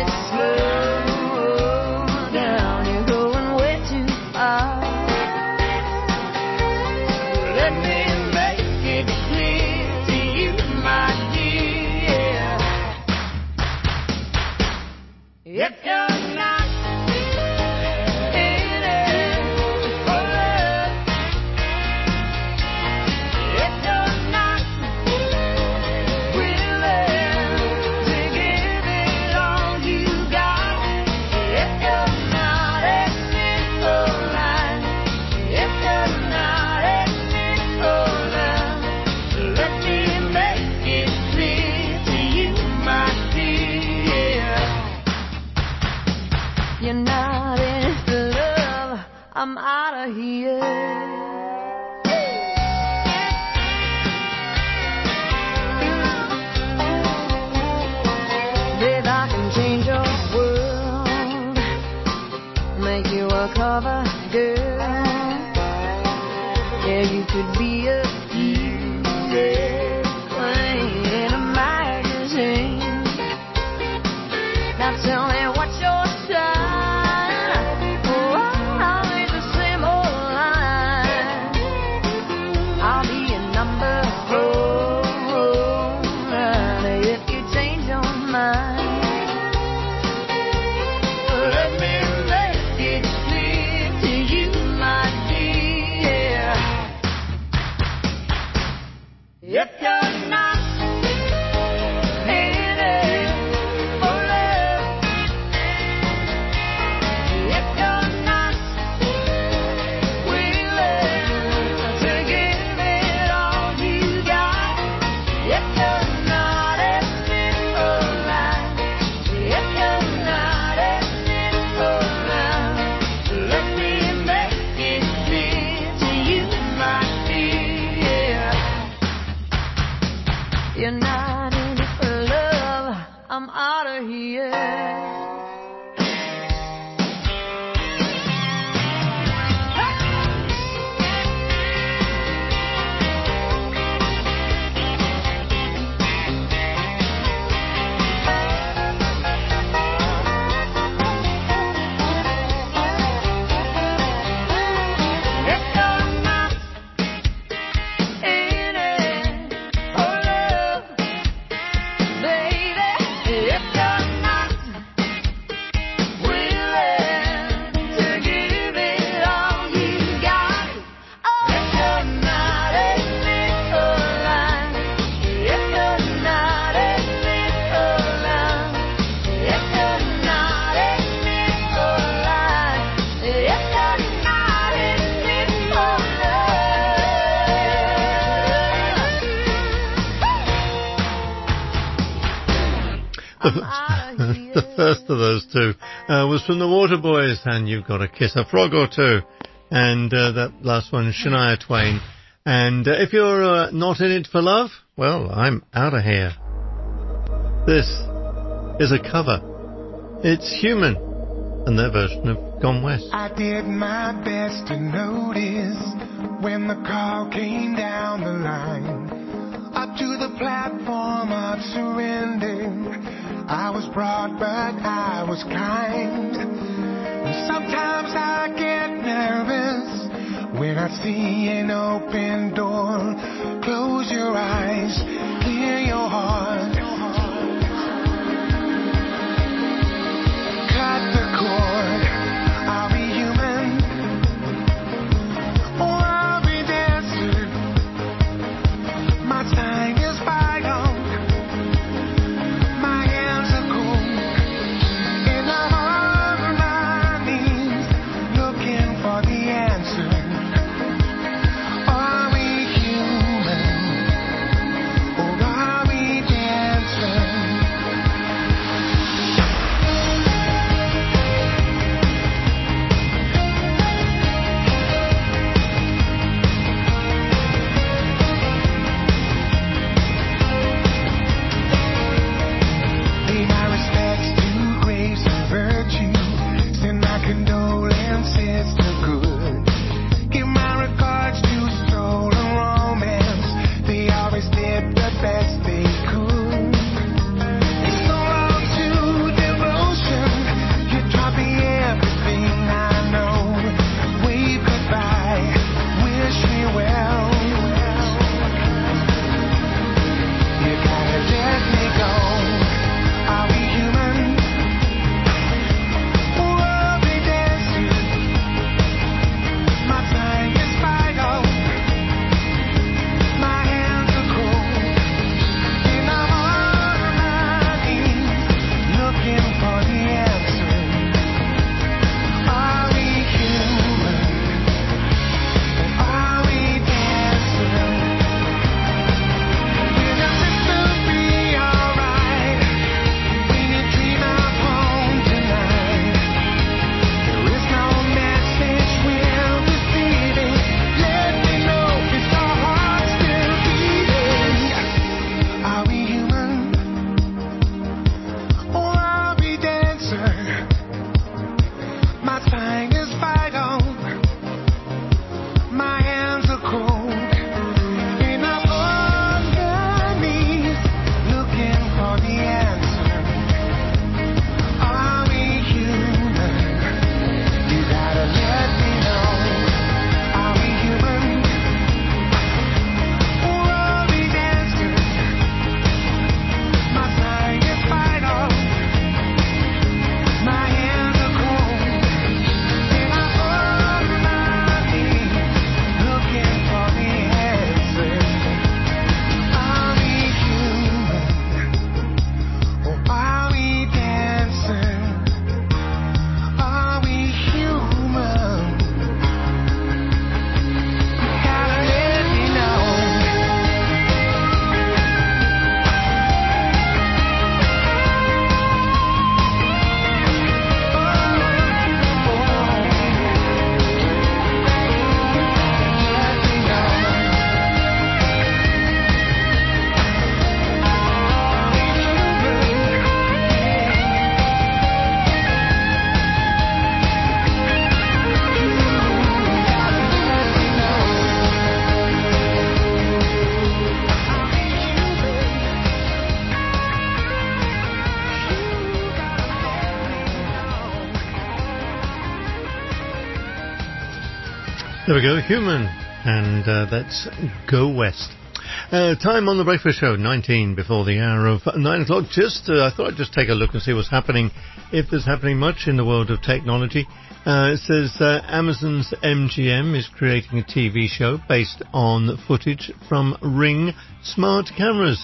slow down, you're going way too far. Let me make it clear to you, my dear. If you're not in it for love, if you're not willing to give it all you got, if you're not in it for life, if you're not in it for love, let me make it clear to you, my dear. You're not in it for love, I'm out of here. Babe, I can change your world, make you a cover girl. Yeah, you could be a heroine in a magazine. Now tell me what's your sign? Oh, I'll be the same old line. I'll be a number one if you change your mind. Let me make it clear to you, my dear. the first of those two uh, was from the Waterboys, and You've Got to Kiss a Frog or Two. And uh, that last one, Shania Twain. And uh, if you're uh, not in it for love, well, I'm out of here. This is a cover. It's Human, and their version of Gone West. I did my best to notice when the call came down the line, up to the platform of surrender. I was broad, but I was kind. And sometimes I get nervous when I see an open door. Close your eyes, hear your heart. Cut the cord. Are we human? Or are we desert? My time is vital. My hands are cold. And I'm on my knees looking for the answer. Are we human? Or are we dancing? Pay my respects to grace and virtue. Send my condolences to good. Give my regards to stolen romance. They always did the best they could. It's so long to devotion. You taught me everything I know. Wave goodbye, wish me well. You gotta let me go. Are we human? Or are we dancing? My time is vital. My hands are cold. And I'm on my knees looking for the answer. Are we human? Or are we dancing? Will your sister be alright when you dream of home tonight? There is no message we're receiving. Let me know if your heart's still beating. Are we human? Or are we dancing? My time is vital. My hands are cold. And I'm on my knees looking for the answer. Are we human? You gotta let me know. Are we human? Or are we dancing? My time is vital. My hands are cold. And I'm on my knees looking for the answer. Are we human? Or are we dancing? Are we human? Gotta let me know. There we go, Human, and uh, that's Go West. Uh, time on the Breakfast Show, nineteen before the hour of nine o'clock. Just, uh, I thought I'd just take a look and see what's happening, if there's happening much in the world of technology. Uh, it says uh, Amazon's M G M is creating a T V show based on footage from Ring smart cameras.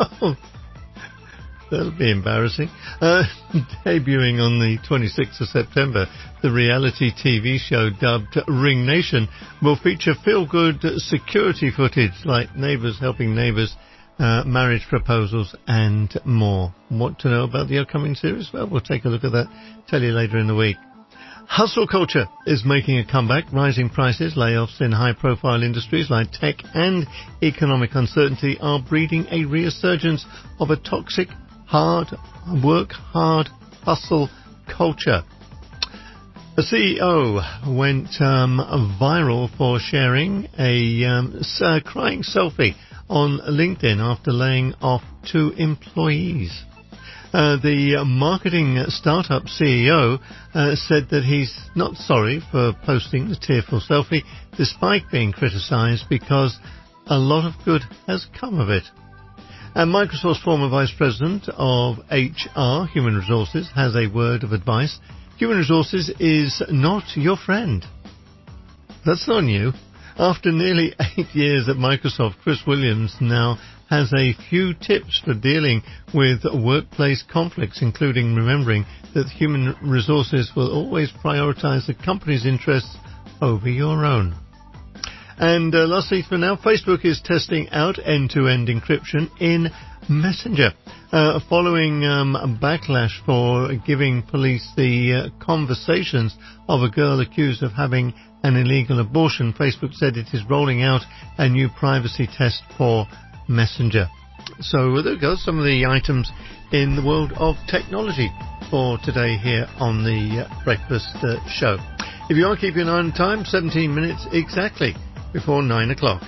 That'll be embarrassing. Uh, debuting on the twenty-sixth of September, the reality T V show dubbed Ring Nation will feature feel-good security footage like neighbours helping neighbours uh, marriage proposals, and more. What to know about the upcoming series? Well, we'll take a look at that, tell you later in the week. Hustle culture is making a comeback. Rising prices, layoffs in high-profile industries like tech, and economic uncertainty are breeding a resurgence of a toxic, hard work, hard hustle culture. The C E O went um, viral for sharing a um, uh, crying selfie on LinkedIn after laying off two employees. Uh, the marketing startup C E O uh, said that he's not sorry for posting the tearful selfie, despite being criticized, because a lot of good has come of it. And Microsoft's former Vice President of H R, Human Resources, has a word of advice. Human Resources is not your friend. That's not new. After nearly eight years at Microsoft, Chris Williams now has a few tips for dealing with workplace conflicts, including remembering that human resources will always prioritize the company's interests over your own. And uh, lastly for now, Facebook is testing out end-to-end encryption in Messenger, uh, following um, a backlash for giving police the uh, conversations of a girl accused of having an illegal abortion. Facebook said it is rolling out a new privacy test for Messenger. So there we go, some of the items in the world of technology for today here on the uh, Breakfast uh, Show. If you are keeping an eye on time, seventeen minutes exactly before nine o'clock.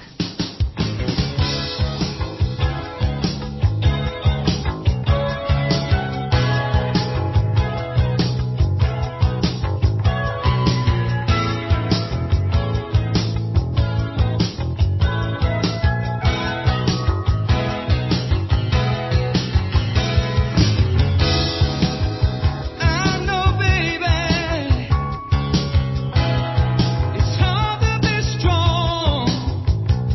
I know, baby, it's hard to be strong.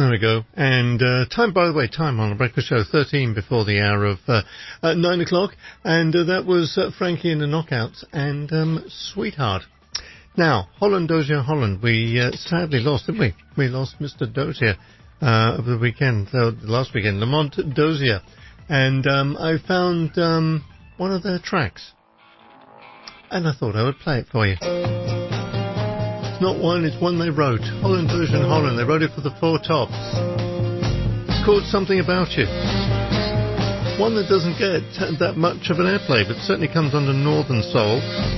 There we go. And uh, time, by the way, time on the breakfast show, thirteen before the hour of uh, uh, nine o'clock. And uh, that was uh, Frankie and the Knockouts and um, Sweetheart. Now, Holland Dozier Holland, we uh, sadly lost, didn't we? We lost Mister Dozier uh, over the weekend, uh, last weekend, Lamont Dozier. And um, I found um, one of their tracks. And I thought I would play it for you. It's not one, it's one they wrote. Holland Dozier Holland, they wrote it for the Four Tops. It's called Something About You. One that doesn't get that much of an airplay, but certainly comes under Northern Soul.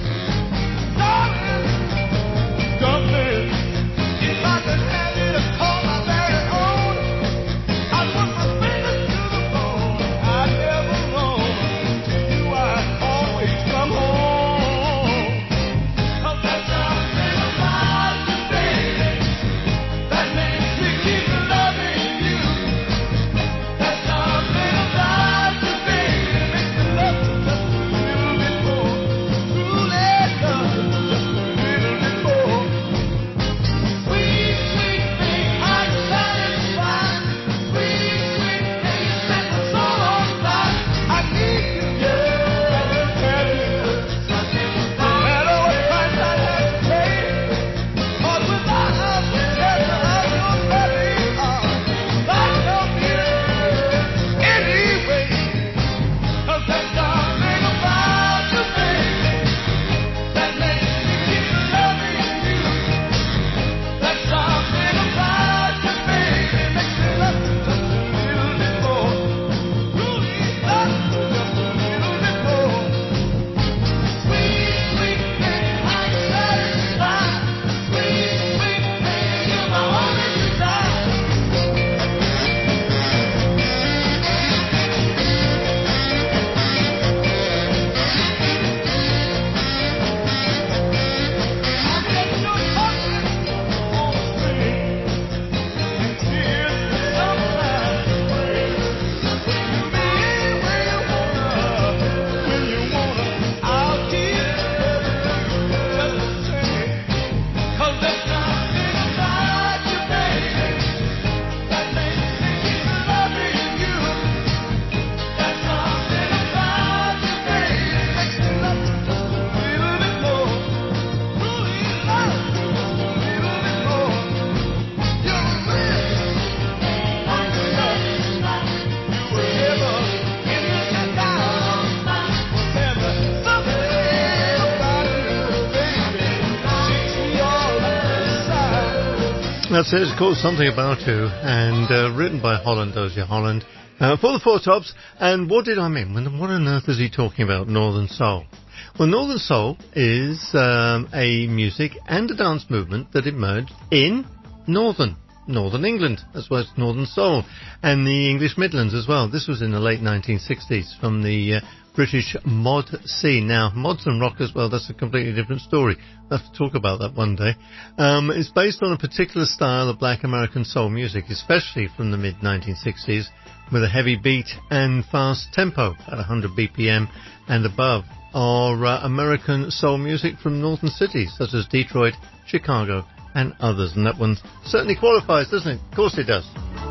That's it. It's called Something About You, and uh, written by Holland Dozier Holland uh, for the Four Tops. And what did I mean? What on earth is he talking about? Northern Soul. Well, Northern Soul is um, a music and a dance movement that emerged in Northern Northern England, as well as Northern Soul, and the English Midlands as well. This was in the late nineteen sixties from the uh, British mod scene. Now, mods and rock as well, that's a completely different story. We'll have to talk about that one day. Um, it's based on a particular style of black American soul music, especially from the mid nineteen sixties, with a heavy beat and fast tempo at one hundred B P M and above, or uh, American soul music from northern cities such as Detroit, Chicago, and others. And that one certainly qualifies, doesn't it? Of course it does.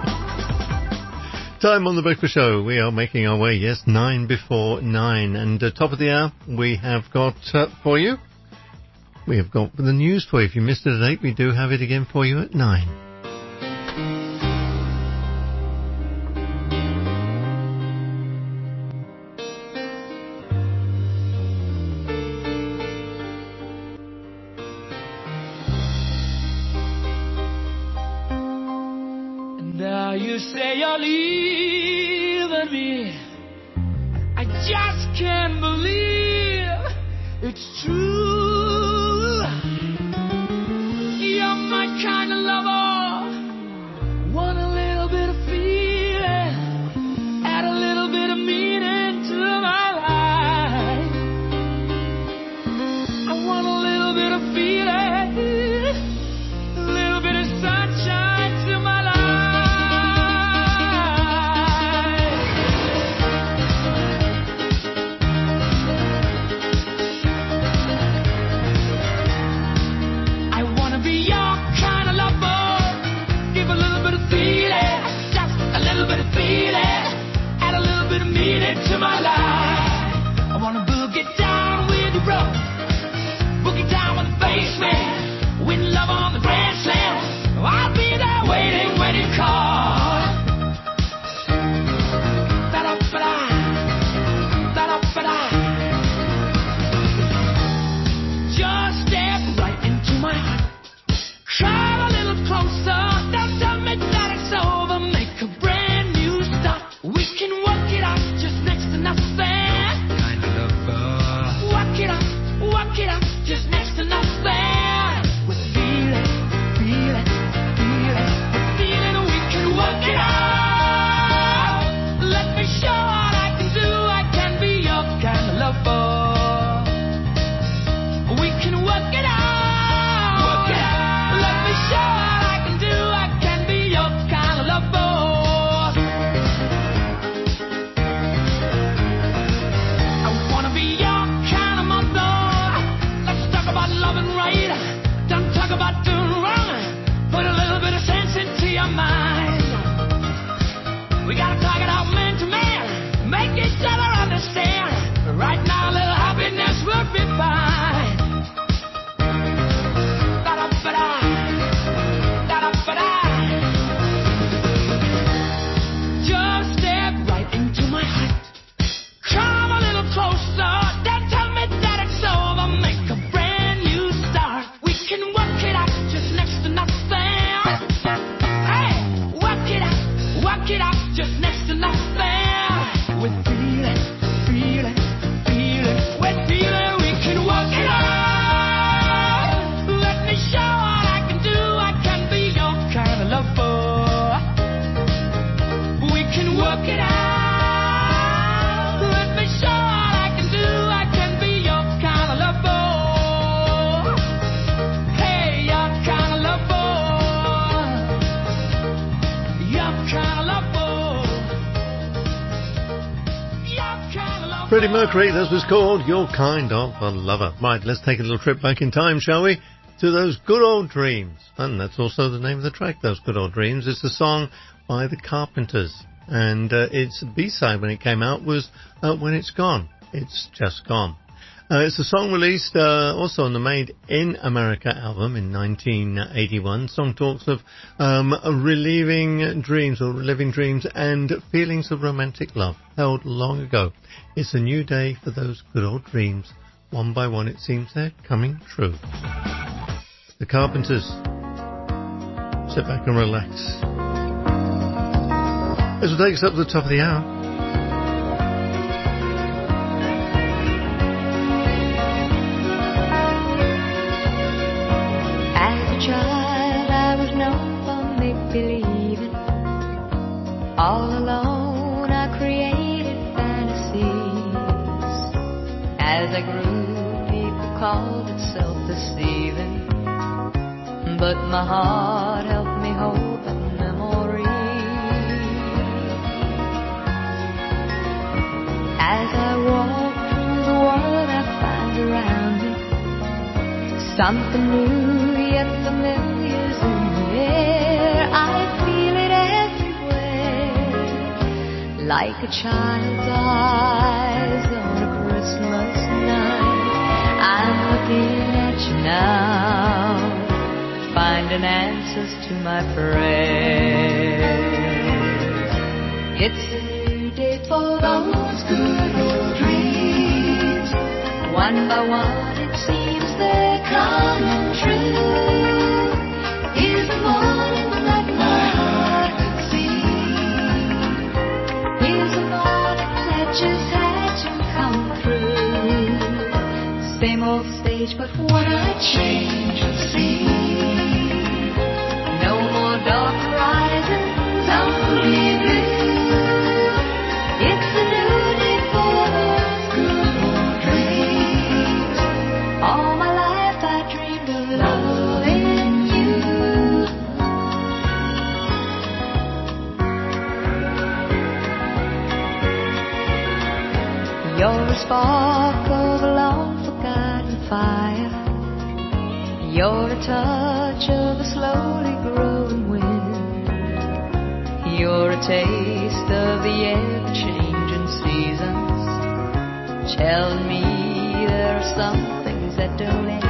Time on the Breakfast Show. We are making our way, yes, nine before nine. And uh, top of the hour, we have got uh, for you, we have got the news for you. If you missed it at eight, we do have it again for you at nine. Now you say you're leaving me. I just can't believe it's true. You're my kind of lover. Want a little bit of feeling, add a little bit of meaning to my life. I want a little bit of feeling, a little bit of sunshine to my life. Freddie Mercury, this was called You're Kind of a Lover. Right, let's take a little trip back in time, shall we? To those good old dreams. And that's also the name of the track, Those Good Old Dreams. It's a song by the Carpenters. And uh, its B-side when it came out was uh, When It's Gone. It's Just Gone. Uh, it's a song released uh, also on the Made in America album in nineteen eighty-one. The song talks of um, relieving dreams or reliving dreams and feelings of romantic love held long ago. It's a new day for those good old dreams. One by one it seems they're coming true. The Carpenters. Sit back and relax. This will take us up to the top of the hour. Child, I was known for make-believing. All alone I created fantasies. As I grew, people called it self-deceiving. But my heart helped me hold that memory. As I walk through the world I find around me something new yet familiar's in the air. I feel it everywhere, like a child's eyes on a Christmas night. I'm looking at you now, finding answers to my prayers. It's a new day for those good old dreams. One by one it seems they're coming true. Here's the morning that my heart could see. Here's the morning that just had to come through. Same old stage, but what a change of scene. No more dark horizons, only blue. It's a new day for those good old dreams. All my life I dreamed of loving you. You're a spark of a long-forgotten fire. You're a touch of a slowly growing wind. You're a taste of the ever-changing seasons, telling me there are some things that don't end.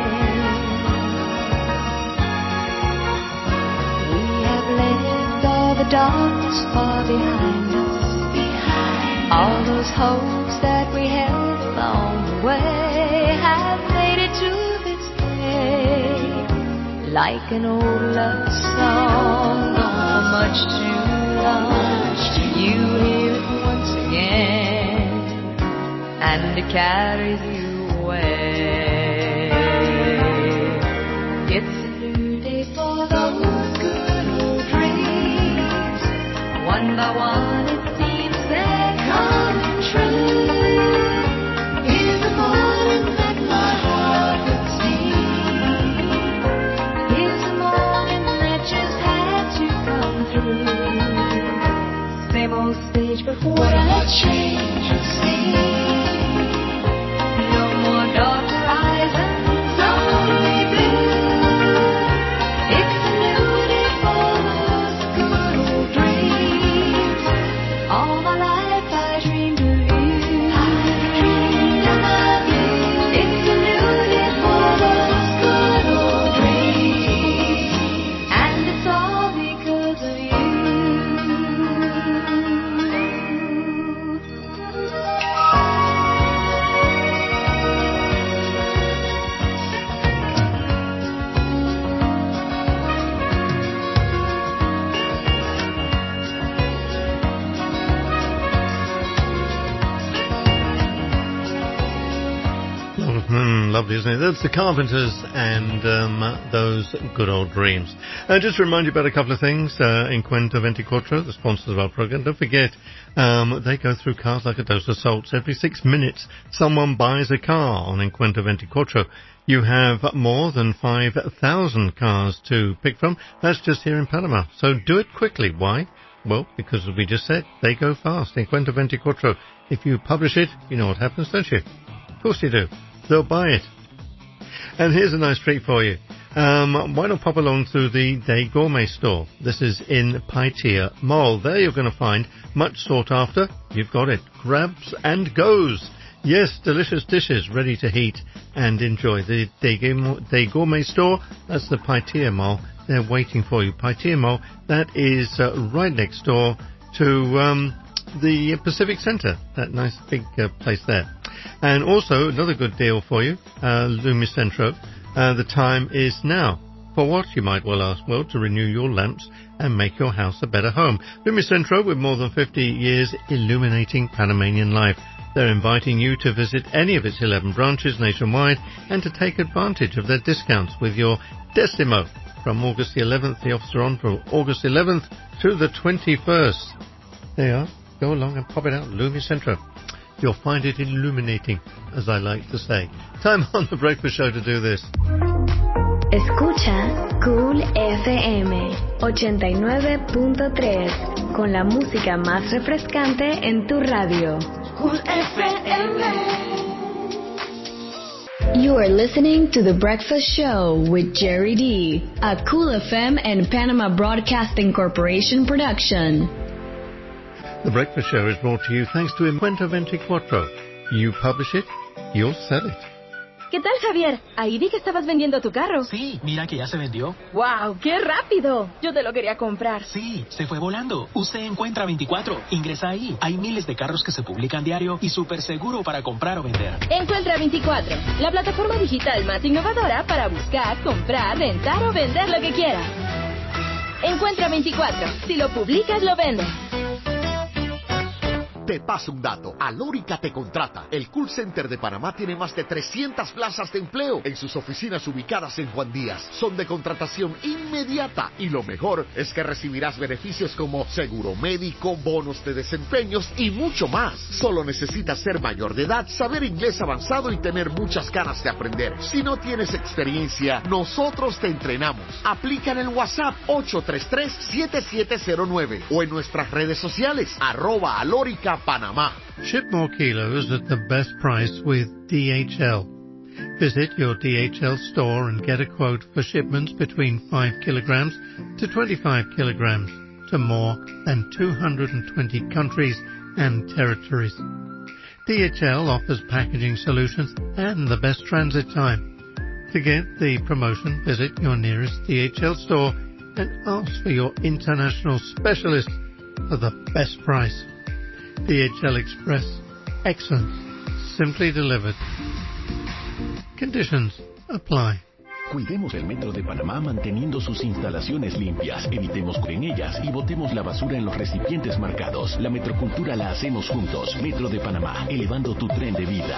We have left all the darkness far behind us, behind all those hopes that we held along the way have made it to this day, like an old love song, gone for much too long. You hear it once again, and it carries you away. It's a new day for those good old dreams. One by one it seems they're coming true. Here's the morning that my heart could see. Here's the morning that just had to come through. Same old stage, but what a change of scene. No more dark horizons, only blue. It's a new day for those good old dreams. All my life I dreamed of you. I dreamed of you. It's a new day for those good old dreams, and it's all because of you. Mm, lovely, isn't it? That's the Carpenters and um, those good old dreams. Uh, just to remind you about a couple of things. Uh, Encuentro veinticuatro, the sponsors of our program, don't forget, um, they go through cars like a dose of salts. Every six minutes, someone buys a car on Encuentro veinticuatro. You have more than five thousand cars to pick from. That's just here in Panama. So do it quickly. Why? Well, because as we just said, they go fast. Encuentro veinticuatro If you publish it, you know what happens, don't you? Of course you do. They'll buy it. And here's a nice treat for you. Um, why not pop along to the Day Gourmet store? This is in Paitilla Mall. There you're going to find much sought after. You've got it. Grabs and goes. Yes, delicious dishes ready to heat and enjoy. The Day, Day Gourmet store, that's the Paitilla Mall. They're waiting for you. Paitilla Mall, that is uh, right next door to um, the Pacific Centre, that nice big uh, place there. And also, another good deal for you, uh, Lumicentro. Uh, the time is now. For what, you might well ask? Well, to renew your lamps and make your house a better home. Lumicentro, with more than fifty years illuminating Panamanian life. They're inviting you to visit any of its eleven branches nationwide and to take advantage of their discounts with your Decimo. From August the eleventh, the offers are on from August eleventh to the twenty-first. There you are. Go along and pop it out, Lumicentro. You'll find it illuminating, as I like to say. Time on the Breakfast Show to do this. Escucha Cool F M ochenta y nueve punto tres con la música más refrescante en tu radio. Cool F M. You are listening to The Breakfast Show with Jerry D, a Cool F M and Panama Broadcasting Corporation production. The Breakfast Show is brought to you thanks to Encuentro veinticuatro. You publish it, you'll sell it. ¿Qué tal, Javier? Ahí vi que estabas vendiendo tu carro. Sí, mira que ya se vendió. ¡Wow! ¡Qué rápido! Yo te lo quería comprar. Sí, se fue volando. Usted Encuentra veinticuatro. Ingresa ahí. Hay miles de carros que se publican diario y súper seguro para comprar o vender. Encuentra veinticuatro, la plataforma digital más innovadora para buscar, comprar, rentar o vender lo que quieras. Encuentra veinticuatro. Si lo publicas, lo vendes. Te paso un dato. Alórica te contrata. El Call Center de Panamá tiene más de trescientas plazas de empleo en sus oficinas ubicadas en Juan Díaz. Son de contratación inmediata y lo mejor es que recibirás beneficios como seguro médico, bonos de desempeños y mucho más. Solo necesitas ser mayor de edad, saber inglés avanzado y tener muchas ganas de aprender. Si no tienes experiencia, nosotros te entrenamos. Aplica en el WhatsApp ocho tres tres, siete siete cero nueve o en nuestras redes sociales arroba alórica Panamá. Ship more kilos at the best price with D H L. Visit your D H L store and get a quote for shipments between five kilograms to twenty-five kilograms to more than two hundred twenty countries and territories. D H L offers packaging solutions and the best transit time. To get the promotion, visit your nearest D H L store and ask for your international specialist for the best price. D H L Express. Excellent. Simply delivered. Conditions apply. Cuidemos el Metro de Panamá manteniendo sus instalaciones limpias. Evitemos en ellas y botemos la basura en los recipientes marcados. La metrocultura la hacemos juntos. Metro de Panamá, elevando tu tren de vida.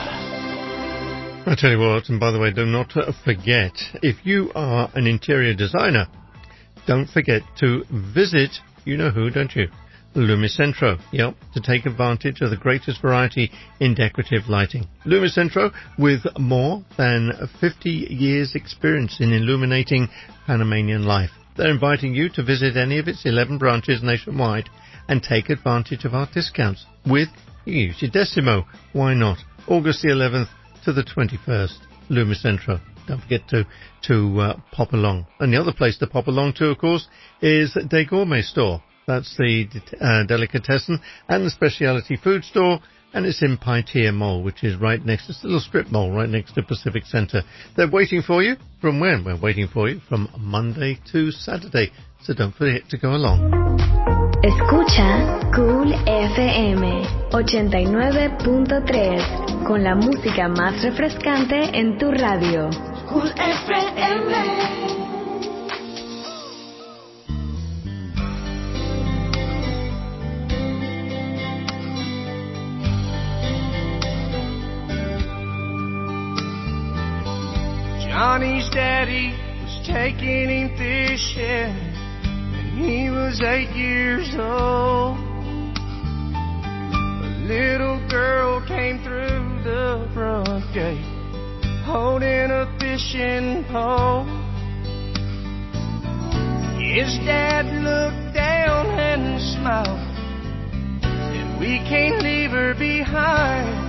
I tell you what, and by the way, do not forget, if you are an interior designer, don't forget to visit, you know who, don't you? Lumicentro, yep, to take advantage of the greatest variety in decorative lighting. Lumicentro, with more than fifty years experience in illuminating Panamanian life. They're inviting you to visit any of its eleven branches nationwide and take advantage of our discounts with, you use your Decimo, why not? August the eleventh to the twenty-first, Lumicentro. Don't forget to, to uh, pop along. And the other place to pop along to, of course, is Day Gourmet store. That's the uh, delicatessen and the specialty food store, and it's in Paitilla Mall, which is right next to this little strip mall, right next to Pacific Centre. They're waiting for you. From when? We're waiting for you from Monday to Saturday, so don't forget to go along. Escucha Cool F M ochenta y nueve punto tres con la música más refrescante en tu radio. Cool F M. Johnny's daddy was taking him fishing when he was eight years old. A little girl came through the front gate holding a fishing pole. His dad looked down and smiled, said, we can't leave her behind.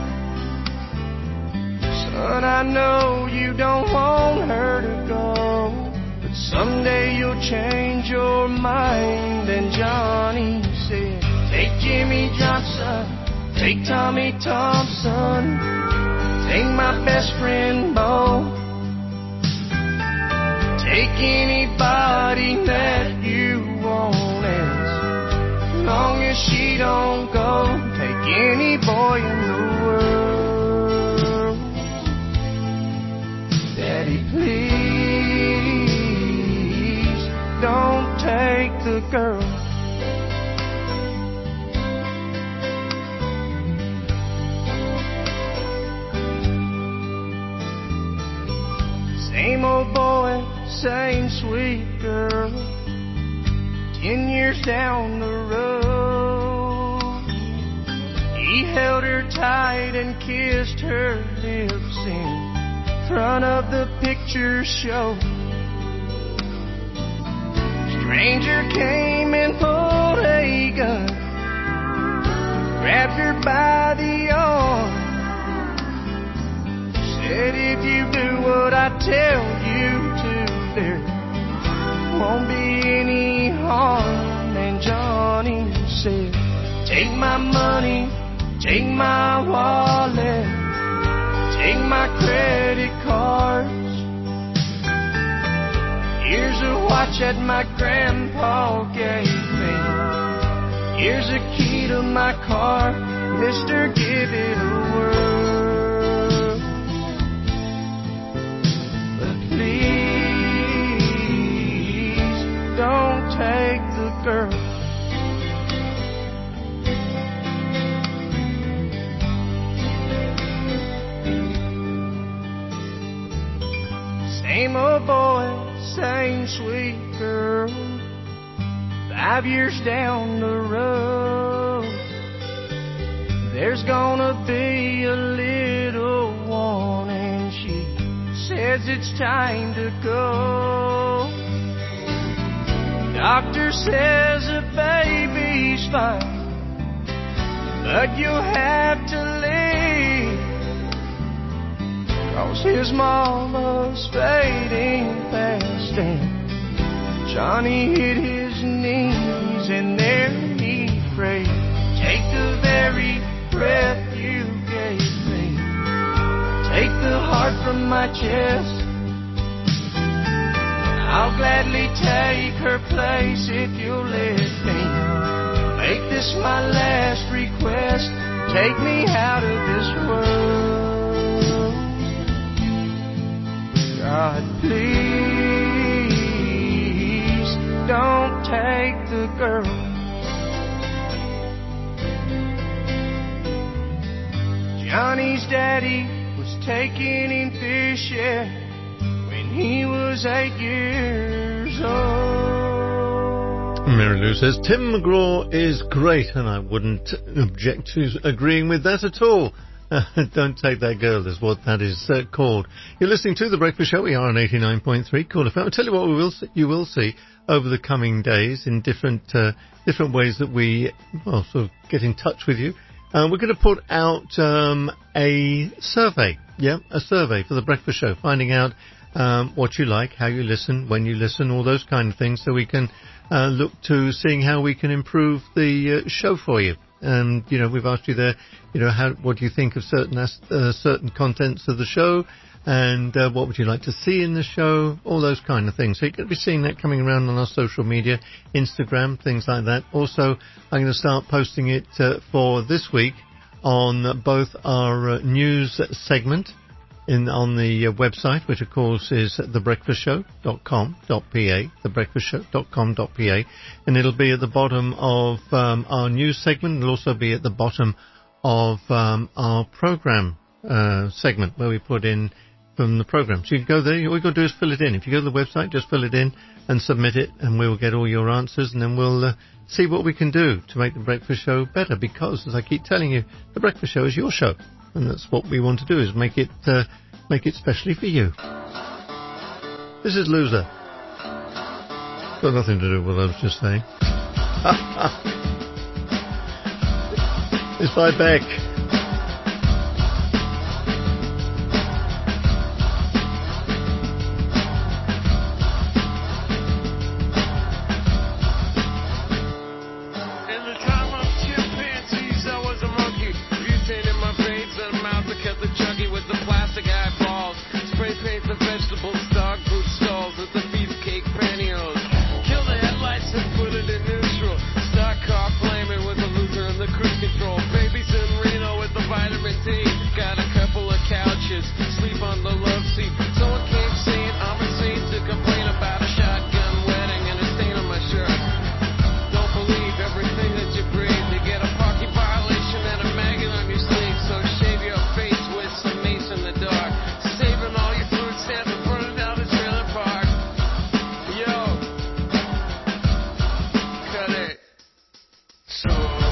Son, I know you don't want her to go, but someday you'll change your mind. And Johnny said, take Jimmy Johnson, take Tommy Thompson, take my best friend Bo, take anybody that you want, as long as she don't go, take any boy in the world. Daddy, please don't take the girl. Same old boy, same sweet girl. Ten years down the road, he held her tight and kissed her lips in front of the picture show. Stranger came and pulled a gun, grabbed her by the arm, said, if you do what I tell you to, there won't be any harm. And Johnny said, take my money, take my wallet, take my credit cards. Here's a watch that my grandpa gave me. Here's a key to my car. Mister, give it a whirl. But please don't take the girl. Same old boy, same sweet girl. Five years down the road, there's gonna be a little one, and she says it's time to go. Doctor says the baby's fine, but you'll have to leave, 'cause his mama's fading fast. And Johnny hit his knees, and there he prayed, take the very breath you gave me, take the heart from my chest. I'll gladly take her place if you'll let me make this my last request. Take me out of this world. God, please don't take the girl. Johnny's daddy was taking him fishing when he was eight years old. Mary Lou says Tim McGraw is great, and I wouldn't object to agreeing with that at all. Uh, don't take that girl is what that is uh, called. You're listening to The Breakfast Show. We are on eighty-nine point three Cool F M. I'll tell you what we will see, you will see over the coming days in different uh, different ways that we well sort of get in touch with you. Uh, we're going to put out um, a survey, yeah, a survey for The Breakfast Show, finding out um, what you like, how you listen, when you listen, all those kind of things, so we can uh, look to seeing how we can improve the uh, show for you. And, you know, we've asked you there, you know, how, what do you think of certain uh, certain contents of the show, and uh, what would you like to see in the show, all those kind of things. So you're going to be seeing that coming around on our social media, Instagram, things like that. Also, I'm going to start posting it uh, for this week on both our uh, news segment in on the uh, website, which of course is the breakfast show dot com dot p a, the breakfast show dot com dot p a, and it'll be at the bottom of um, our news segment. It'll also be at the bottom of um, our program uh, segment, where we put in from the program. So you can go there. All you got to do is fill it in. If you go to the website, just fill it in and submit it, and we'll get all your answers, and then we'll uh, see what we can do to make the breakfast show better. Because, as I keep telling you, the breakfast show is your show. And that's what we want to do, is make it uh, make it specially for you. This is Loser. Got nothing to do with what I was just saying. It's by Beck. In the time of chimpanzees, I was a monkey. Butane in my veins and mouth that kept the chuggy with the plastic eyeballs. Spray paint the vegetables, dog food stalls with the beefcake pantyhose. Kill the headlights and put it in neutral. Stock car flaming with the loser and the cruise control. Babies in Reno with the vitamin D. Got a couple of couches, sleep on the love seat. Someone came saying I'm insane to complain about a shotgun wedding and a stain on my shirt. Don't believe everything that you breathe. You get a parking violation and a maggot on your sleeve. So shave your face with some mace in the dark. Saving all your food stamps and burning down the trailer park. Yo, cut it. So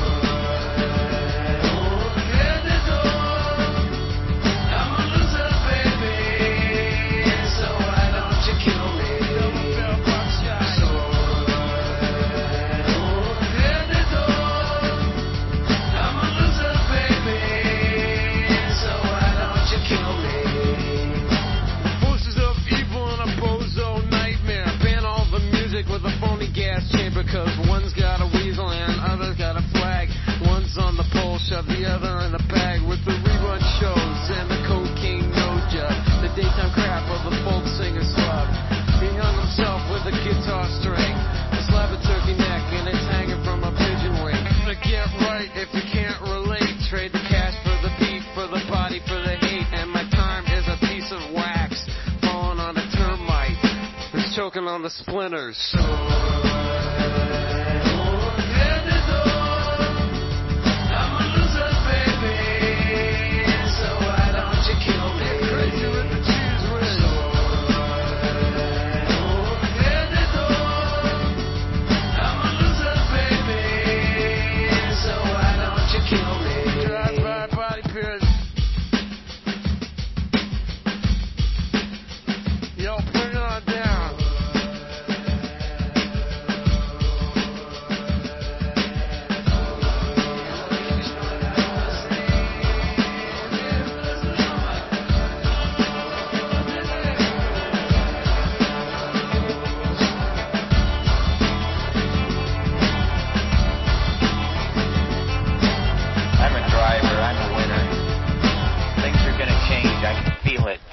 with a phony gas chamber, cause one's got a weasel and other's got a flag. One's on the pole, shove the other in the bag with the rerun shows and the cocaine no job. The daytime crap of the folk singer slub. He hung himself with a guitar string, a slab of turkey neck, and it's hanging from a pigeon wing. To get right if you can't relate, trade the cash for the beat, for the body, for the hate, and my time is a piece of wax falling on a termite. It's choking on the splinters. Yo, bring it on down. I'm a driver, I'm a winner. Things are gonna change, I can feel it.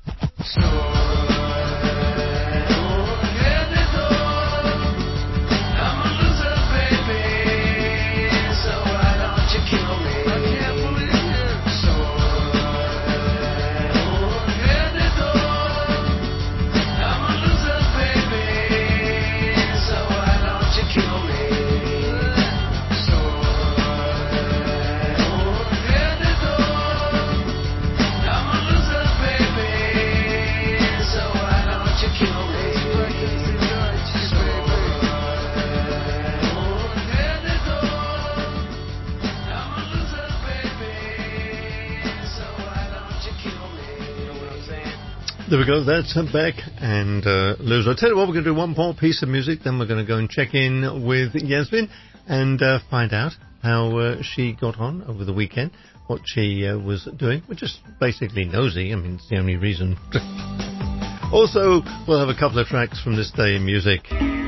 There we go, that's Beck and uh, Lose. I'll tell you what, we're going to do one more piece of music, then we're going to go and check in with Yasmin and uh, find out how uh, she got on over the weekend, what she uh, was doing. We're just basically nosy, I mean, it's the only reason. Also, we'll have a couple of tracks from this day in music.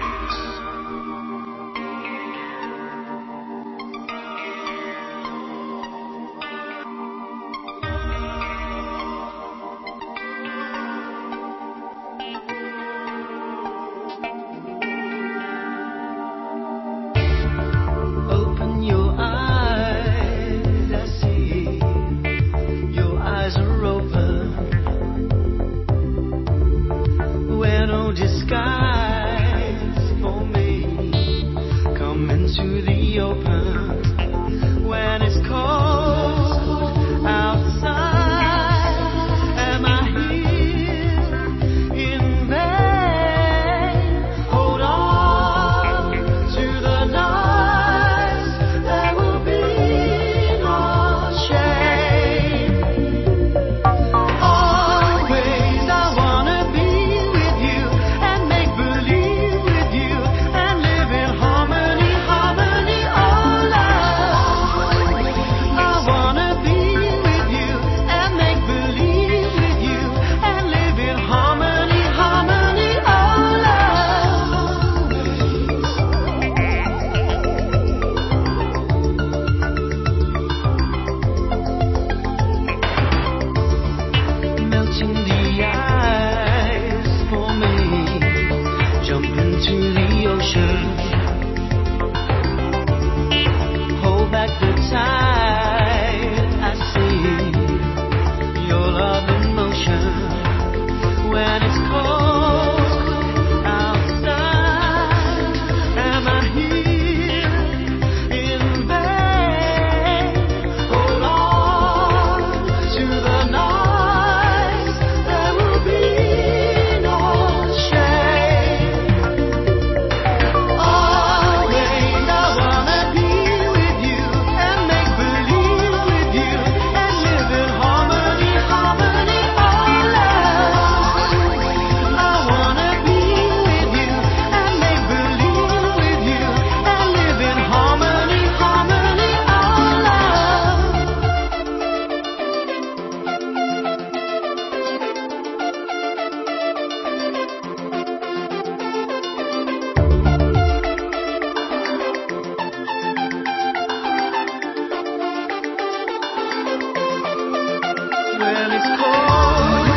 Open your eyes, I see your eyes are open, where no disguise when it's cold outside? Am I here in vain? Hold on to the night. There will be no shame. Always I wanna be with you and make believe with you and live in harmony, harmony, all love. I wanna be with you and make believe with you and live in harmony, harmony, all love. When it's cold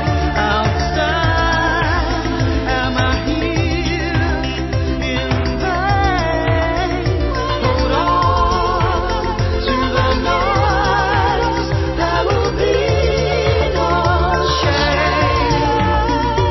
outside, am I here in vain? Hold on to the night. There will be no shame.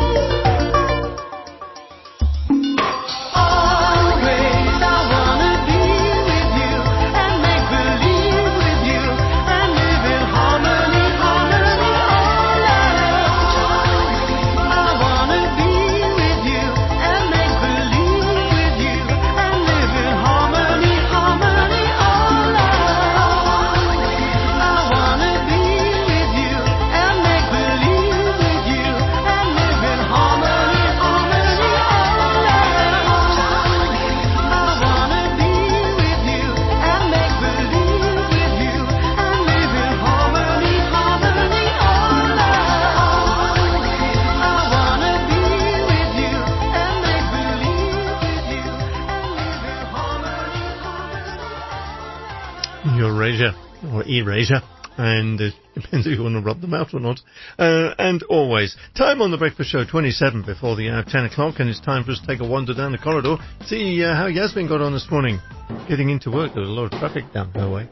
Always I wanna be with you and make believe with you and live in harmony, harmony, all love. I wanna be with you and make believe with you and live in harmony, harmony, all love. I wanna be with you and make believe with you and live in harmony, harmony, all love. I wanna be with you and make believe with you and live in harmony, harmony, all love. I wanna be with you and make believe with you and live in harmony, harmony. Eurasia, or Erasure, and it depends if you want to rub them out or not. Uh, and always, time on the Breakfast Show, twenty-seven before the hour of ten o'clock, and it's time for us to take a wander down the corridor, see uh, how Yasmin got on this morning. Getting into work, there was a lot of traffic down her way.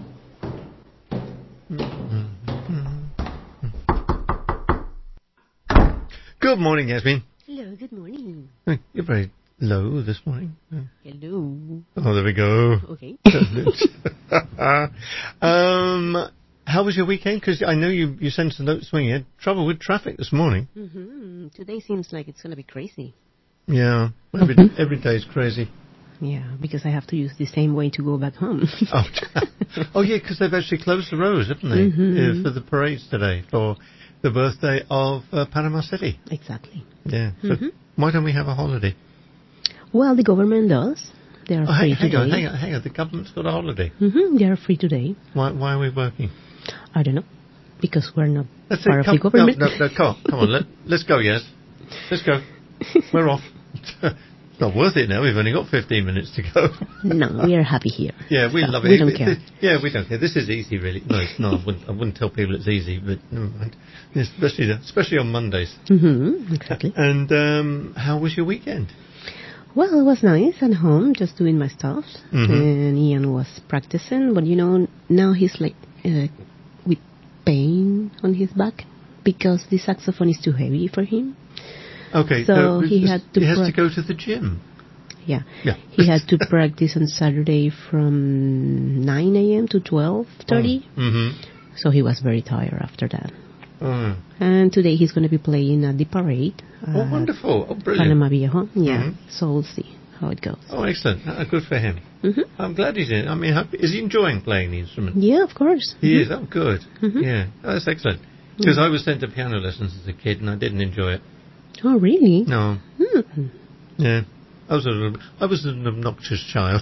Good morning, Yasmin. Hello, good morning. You're very low this morning. Hello. Oh, there we go. Okay. um, how was your weekend? Because I know you, you sent a note swing. You had trouble with traffic this morning. hmm Today seems like it's going to be crazy. Yeah, every, every day's crazy. Yeah, because I have to use the same way to go back home. Oh, oh yeah, because they've actually closed the roads, haven't they, Mhm. uh, for the parades today, for the birthday of uh, Panama City. Exactly. Yeah, so Mhm. why don't we have a holiday? Well, the government does. They are Oh, free hang, hang today. on, hang on, hang on. The government's got a holiday. hmm They are free today. Why, why are we working? I don't know. Because we're not Let's part say, of come, the government. No, no, no, come on, come on let, let's go, yes. Let's go. We're off. It's not worth it now. We've only got fifteen minutes to go. No, we are happy here. Yeah, we So, love it. we don't It- care. it- Yeah, we don't care. This is easy, really. No, it's not. I wouldn't, I wouldn't tell people it's easy, but never mind. Especially, especially on Mondays. hmm Exactly. And um, how was your weekend? Well, it was nice at home, just doing my stuff. Mhm. And Ian was practicing, but you know, now he's like uh, with pain on his back because the saxophone is too heavy for him. Okay, So he had to he has to prac- go to the gym. Yeah. Yeah. He had to practice on Saturday from nine a.m. to twelve thirty. Mm-hmm. So he was very tired after that. Oh. And today he's going to be playing at the parade. Oh, at wonderful. Oh, brilliant. Panama Viejo. Yeah. Mhm. So we'll see how it goes. Oh, excellent. Uh, good for him. Mhm. I'm glad he's in. I mean, how- is he enjoying playing the instrument? Yeah, of course. He Mhm. is. Oh, good. Mhm. Yeah, oh, that's excellent. Because I was sent to piano lessons as a kid, and I didn't enjoy it. Oh, really? No. Hmm. Yeah. I was a, I was an obnoxious child.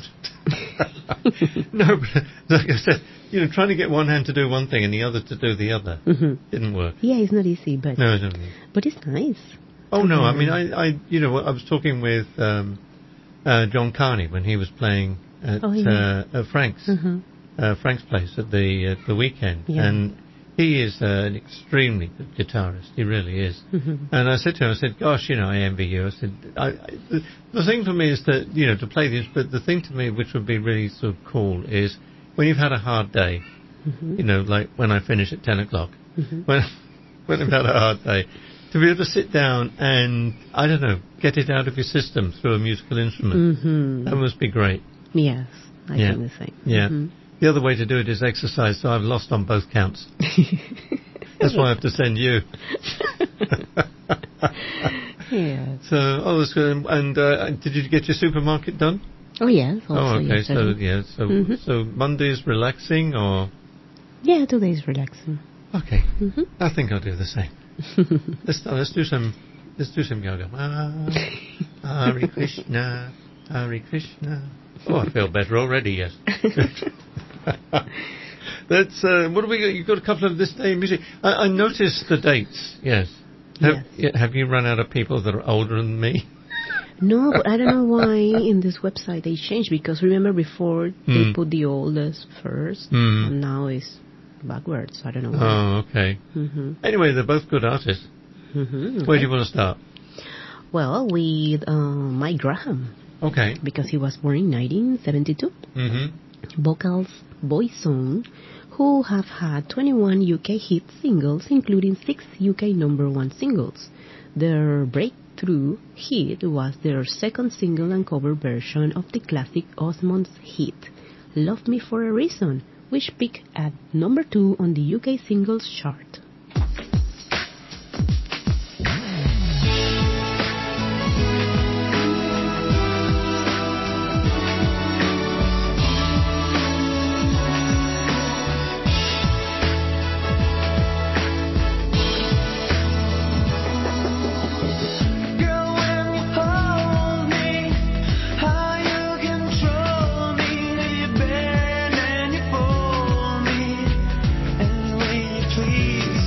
No, but like I said, you know, trying to get one hand to do one thing and the other to do the other Mhm. didn't work. Yeah, it's not easy, but No, no, no. but it's nice. Oh no, I Um, mean, I, I, you know, I was talking with um, uh, John Carney when he was playing at Oh, yeah. uh, uh, Frank's Mhm. uh, Frank's place at the uh, the weekend, Yeah. and he is uh, an extremely good guitarist. He really is. Mhm. And I said to him, I said, "Gosh, you know, I envy you." I said, I, I, the, "The thing for me is that you know to play this, but the thing to me which would be really sort of cool is when you've had a hard day, Mhm. you know, like when I finish at ten o'clock, Mhm. when when I've had a hard day." to be able to sit down and, I don't know, get it out of your system through a musical instrument. Mm-hmm. That must be great. Yes, I Yeah. think the same. Yeah. Mhm. The other way to do it is exercise, so I've lost on both counts. That's why I have to send you. Yeah. So, oh, that's good. And uh, did you get your supermarket done? Oh yes. Also oh, okay. So, yesterday. yeah. So, Mhm. so Monday's relaxing, or Yeah, today's relaxing. okay. Mhm. I think I'll do the same. let's let's do some let's do some yoga. Ah, Hare Krishna, Hare Krishna. Oh, I feel better already. Yes. That's uh, what have we got? You've got a couple of this day music. I, I noticed the dates. Yes. Have, Yes. yeah, have you run out of people that are older than me? No, but I don't know why in this website they changed, because remember before they Mm. put the oldest first, Mm. and now it's backwards. I don't know why. Oh, okay. hmm Anyway, they're both good artists. hmm Where do you want to start? Well, with uh, Mike Graham, Okay. because he was born in nineteen seventy-two. Mm-hmm. Vocals, voice song, who have had twenty-one U K hit singles, including six U K number one singles. Their breakthrough hit was their second single and cover version of the classic Osmonds hit, Love Me For A Reason, which peaked at number two on the U K singles chart. Girl, when you hold me, how you control me, you bend and you fold me, and the way you please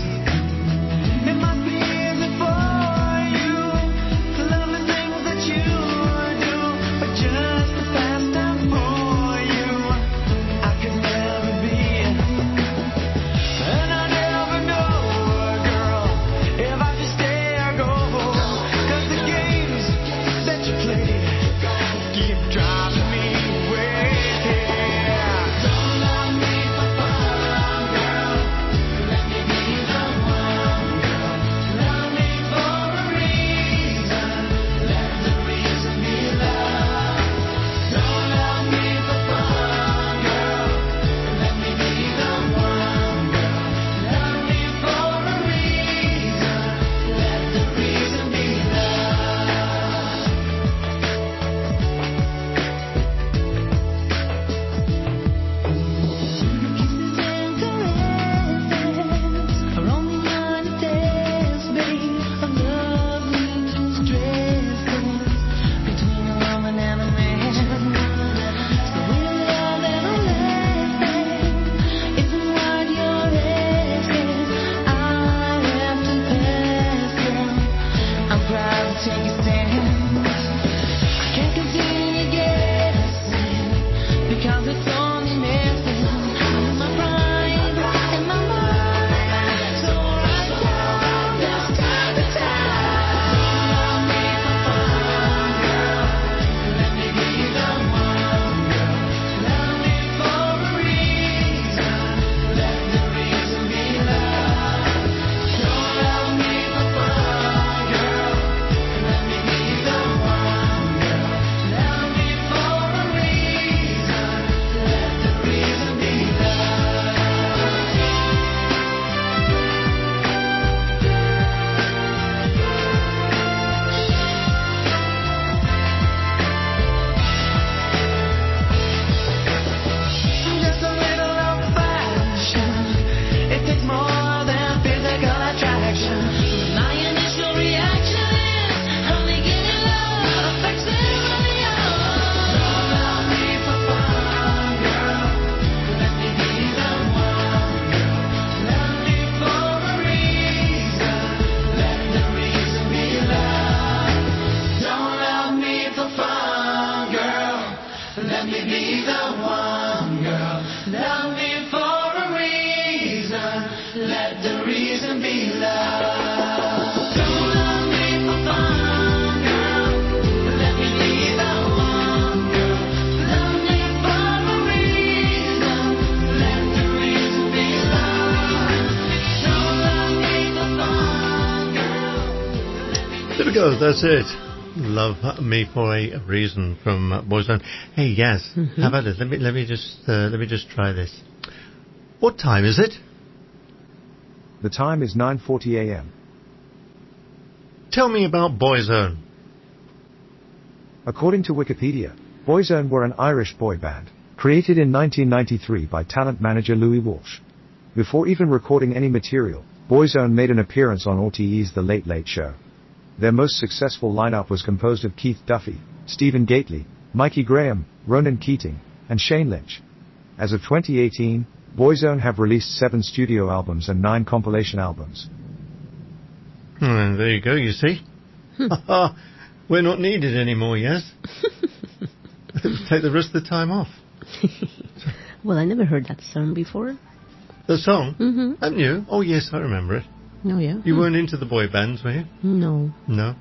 There we go, that's it. Love Me for a Reason from uh, Boyzone. Hey, Yaz, Mm-hmm. how about it? Let me let me just uh, let me just try this. What time is it? The time is nine forty a.m. Tell me about Boyzone. According to Wikipedia, Boyzone were an Irish boy band, created in nineteen ninety-three by talent manager Louis Walsh. Before even recording any material, Boyzone made an appearance on R T E's The Late Late Show. Their most successful lineup was composed of Keith Duffy, Stephen Gately, Mikey Graham, Ronan Keating, and Shane Lynch. As of twenty eighteen, Boyzone have released seven studio albums and nine compilation albums. Hmm, there you go, you see. We're not needed anymore, yes? Take the rest of the time off. Well, I never heard that song before. The song? Mm-hmm. Haven't you? Oh, yes, I remember it. Oh, yeah? You weren't into the boy bands, were you? No. No?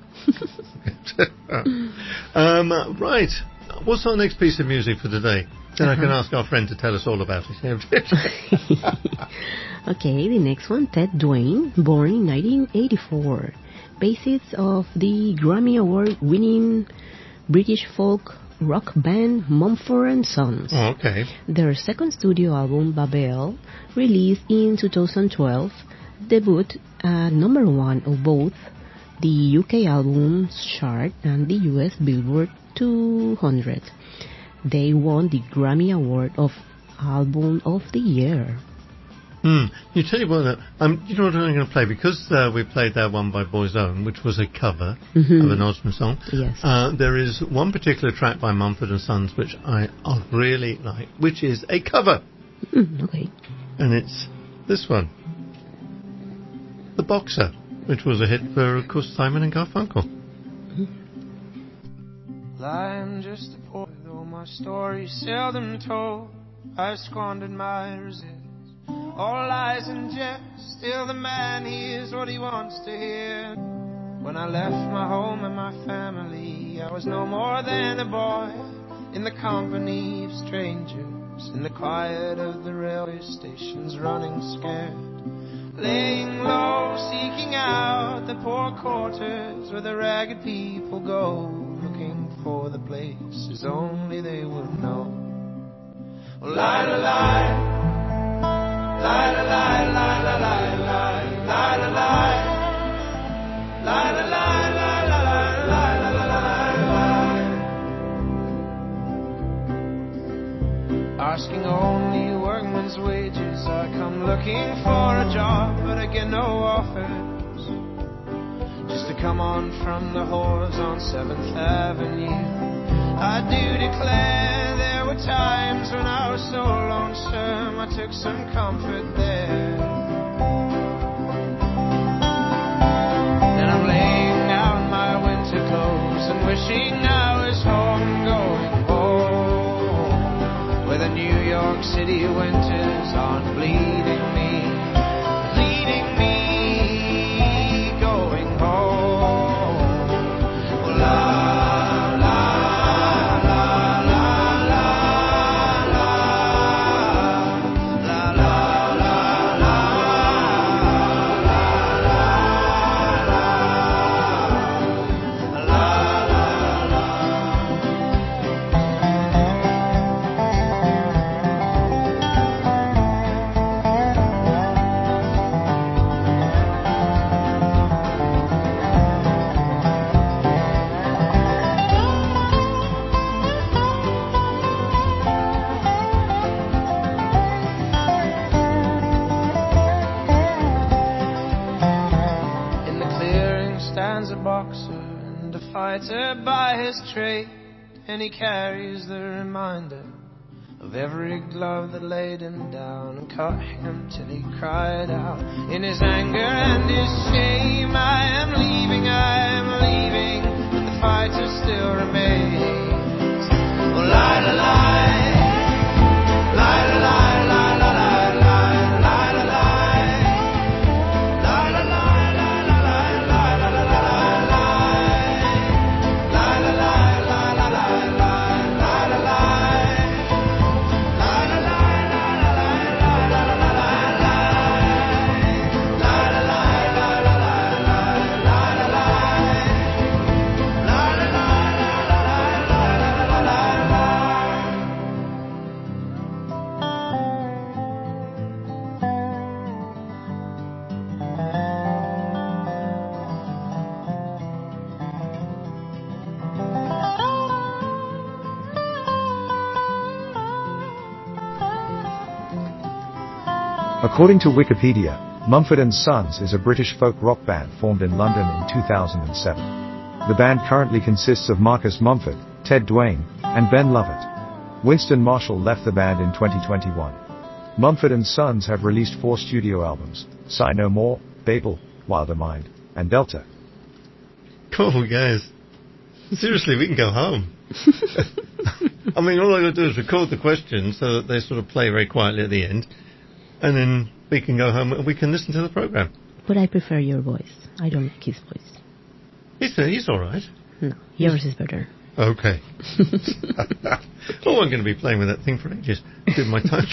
um, right. What's our next piece of music for today? Then uh-huh. I can ask our friend to tell us all about it. Okay, the next one, Ted Dwayne, born in nineteen eighty-four. Bassist of the Grammy Award-winning British folk rock band Mumford and Sons. Oh, okay. Their second studio album, Babel, released in two thousand twelve, debuted at number one of both the U K Albums Chart and the U S Billboard two hundred. They won the Grammy Award of Album of the Year. Hmm. You tell you what, uh, um, you know what I'm going to play? Because uh, we played that one by Boyzone, which was a cover mm-hmm. of an Osmond song. Yes. Uh, there is one particular track by Mumford and Sons which I, I really like, which is a cover. Mm, okay. And it's this one. The Boxer, which was a hit for, of course, Simon and Garfunkel. Well, I'm just a boy, though my story's seldom told. I've squandered my resistance. All lies and jest, still the man hears what he wants to hear. When I left my home and my family, I was no more than a boy in the company of strangers, in the quiet of the railway stations, running scared, laying low, seeking out the poor quarters where the ragged people go, looking for the places only they would know. Oh, lie, lie, lie. Lie, lie, lie, lie, lie, lie, lie, lie, lie, lie. Lie, lie, lie, lie, lie, lie, lie, lie, lie, lie. Asking only workman's wages, I come looking for a job, but I get no offers. Just to come on from the whores on seventh Avenue. I do declare there were times when I was so lonesome I took some comfort there. Then I'm laying out in my winter clothes and wishing I was home, going home, where the New York City winters aren't bleeding me, bleeding me, going home. Well, I by his trade, and he carries the reminder of every glove that laid him down and cut him till he cried out in his anger and his shame, I am leaving, I am leaving, but the fighter still remains. Oh, lie, lie, lie, lie, lie, lie, lie, lie, lie, lie, lie, lie, lie, lie. La la la According to Wikipedia, Mumford and Sons is a British folk rock band formed in London in two thousand seven. The band currently consists of Marcus Mumford, Ted Duane, and Ben Lovett. Winston Marshall left the band in twenty twenty-one. Mumford and Sons have released four studio albums: Sigh No More, Babel, Wilder Mind, and Delta. Cool, guys. Seriously, we can go home. I mean, all I got to do is record the questions so that they sort of play very quietly at the end, and then we can go home and we can listen to the program. But I prefer your voice. I don't like his voice. He's, uh, he's all right. No, yours is better. Okay. Oh, I'm going to be playing with that thing for ages. Did my touch.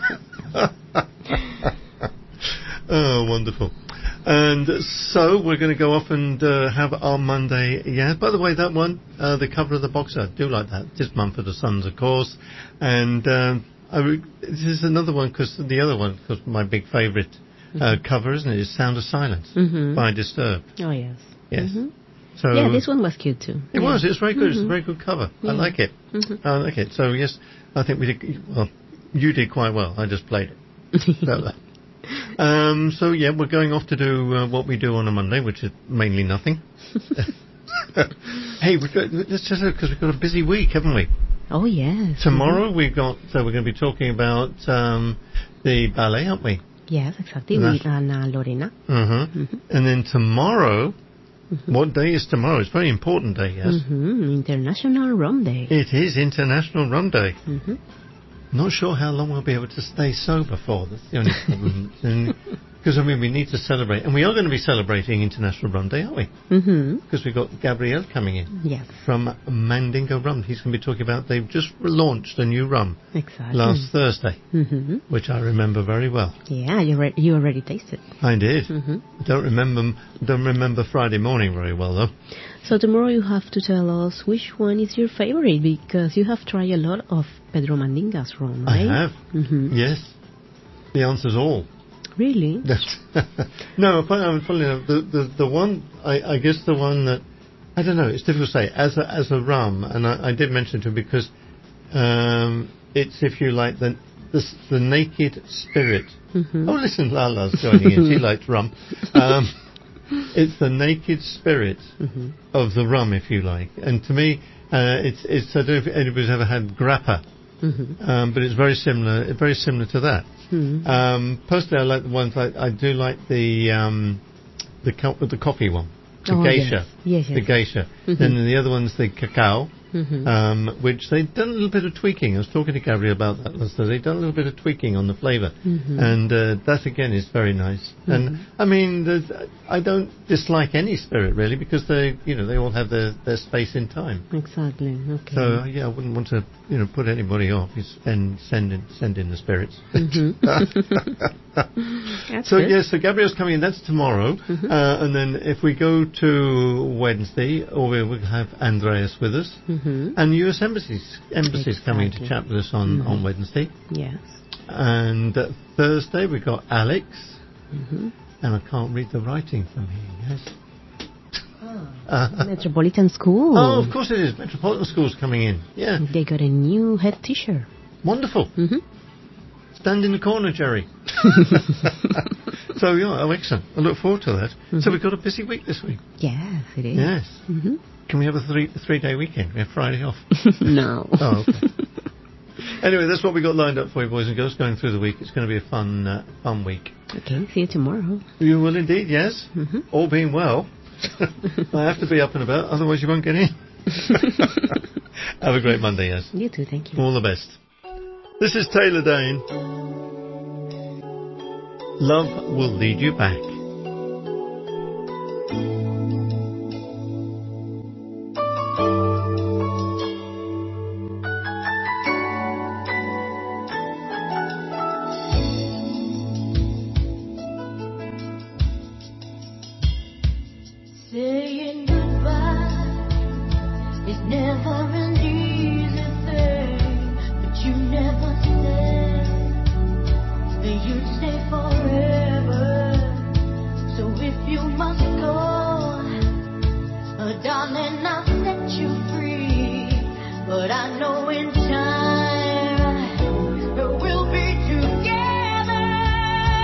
Oh, wonderful. And so we're going to go off and uh, have our Monday. Yeah, by the way, that one, uh, the cover of the box, I do like that. Just Mumford and Sons, of course. And um, I re- this is another one, because the other one, because my big favourite uh, mm-hmm. cover, isn't it, is Sound of Silence mm-hmm. by Disturbed. Oh, yes. Yes. Mm-hmm. So yeah, this one was cute too. It yeah. was. It was very good. Mm-hmm. It's a very good cover. Yeah. I like it. Mm-hmm. I like it. So yes, I think we did. Well, you did quite well. I just played it. so, um, so yeah, we're going off to do uh, what we do on a Monday, which is mainly nothing. Hey, we've got, let's just because we've got a busy week, haven't we? Oh yes. Tomorrow mm-hmm. we've got. So we're going to be talking about um, the ballet, aren't we? Yes, exactly. Nas- With Ana Lorena. Mm-hmm. Mm-hmm. And then tomorrow. Mm-hmm. What day is tomorrow? It's a very important day, yes. Mm-hmm. International Rum Day. It is International Rum Day. Mm-hmm. Not sure how long we'll be able to stay sober for. That's the only problem. Because, I mean, we need to celebrate. And we are going to be celebrating International Rum Day, aren't we? Mm-hmm. Because we've got Gabriel coming in. Yes. From Mandingo Rum. He's going to be talking about, they've just launched a new rum. Exactly. Last Thursday. Mm-hmm. Which I remember very well. Yeah, you, re- you already tasted. I did. Mm-hmm. Don't remember, don't remember Friday morning very well, though. So tomorrow you have to tell us which one is your favorite, because you have tried a lot of Pedro Mandinga's rum, right? I have. Mm-hmm. Yes. The answer's all. Really? No, funny, funny enough, the, the, the one, I, I guess the one that, I don't know, it's difficult to say, as a, as a rum, and I, I did mention it to him because um, it's, if you like, the, the, the naked spirit. Mm-hmm. Oh, listen, Lala's joining in, she likes rum. Um, it's the naked spirit mm-hmm. of the rum, if you like. And to me, uh, it's, it's, I don't know if anybody's ever had grappa, mm-hmm. um, but it's very similar, very similar to that. Mm-hmm. Um, personally, I like the ones I, I do like the um, the co- the coffee one, the oh, geisha, yes. Yes, yes. the geisha. Mm-hmm. And the other one's the cacao, mm-hmm. um, which they've done a little bit of tweaking. I was talking to Gabriel about that last night. They've done a little bit of tweaking on the flavour, mm-hmm. and uh, that again is very nice. Mm-hmm. And I mean, there's- I don't dislike any spirit really, because they, you know, they all have their, their space in time. Exactly. Okay. So yeah, I wouldn't want to, you know, put anybody off. And send in, send in the spirits. Mm-hmm. So good. yes, so Gabriel's coming in. That's tomorrow, Mm-hmm. uh, and then if we go to Wednesday, or we will have Andreas with us, Mm-hmm. and U S embassies embassies coming to Exactly. chat with us on Mm-hmm. on Wednesday, Yes. and uh, Thursday we got Alex, Mm-hmm. and I can't read the writing from here. Yes. Uh, Metropolitan School. oh, of course it is. Metropolitan School's coming in. Yeah, They got a new head teacher. wonderful. Mm-hmm. Stand in the corner, Jerry. So, yeah, oh, excellent. I look forward to that. Mm-hmm. So we've got a busy week this week. Yes, it is. Yes. Mm-hmm. Can we have a three three day weekend? We have Friday off. No. Oh, okay. Anyway, that's what we got lined up for you, boys and girls, going through the week. It's going to be a fun, uh, fun week. Okay, see you tomorrow. You will indeed, yes. Mm-hmm. All being well. I have to be up and about, otherwise you won't get in. Have a great Monday, yes. You too, thank you. All the best. This is Taylor Dane. Love will lead you back. Saying goodbye is never an easy thing, but you never said that you'd stay forever. So if you must go, oh, darling, I'll set you free. But I know in time we'll be together.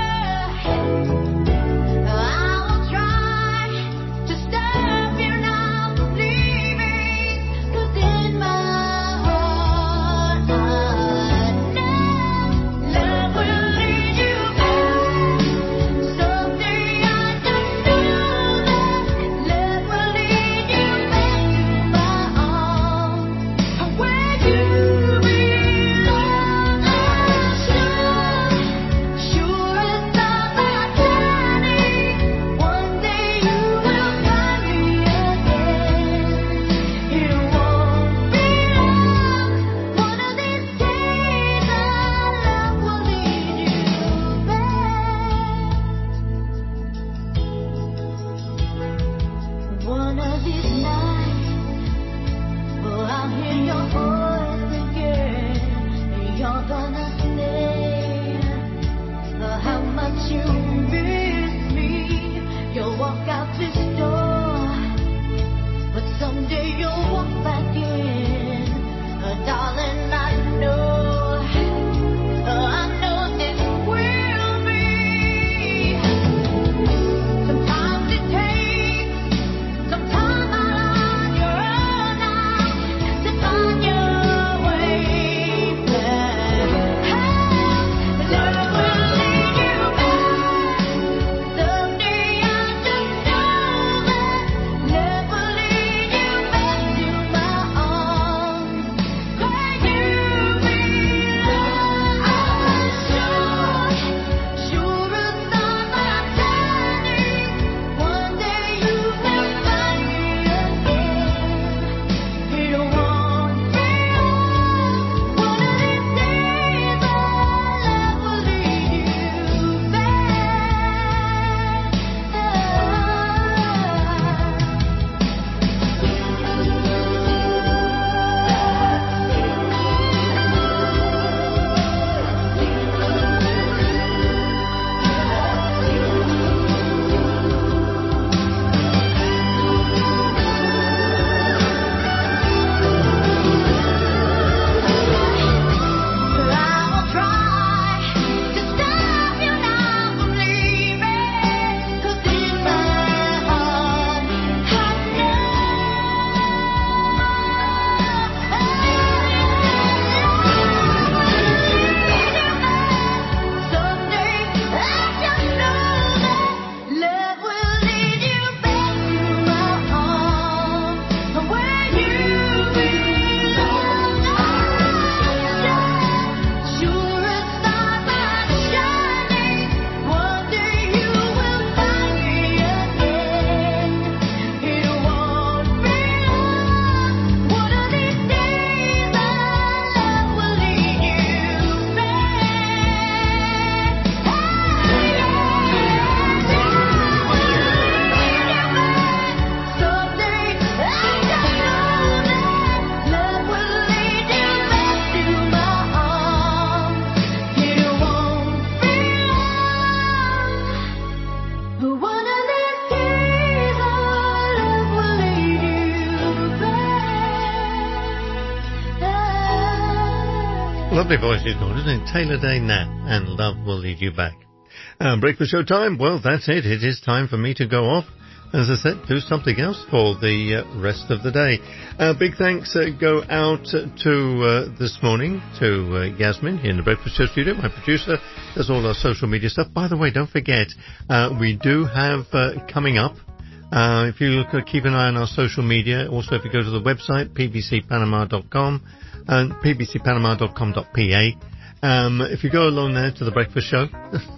Lovely voice he's got, isn't it? Taylor Day Nat and Love Will Lead You Back. Um, breakfast show time. Well, that's it. It is time for me to go off. As I said, do something else for the uh, rest of the day. Uh, big thanks uh, go out to uh, this morning to uh, Yasmin here in the Breakfast Show studio, my producer, does all our social media stuff. By the way, don't forget, uh, we do have uh, coming up, uh, if you look, uh, keep an eye on our social media. Also, if you go to the website, p b c panama dot com and p b c panama dot com dot p a, um, if you go along there to the Breakfast Show,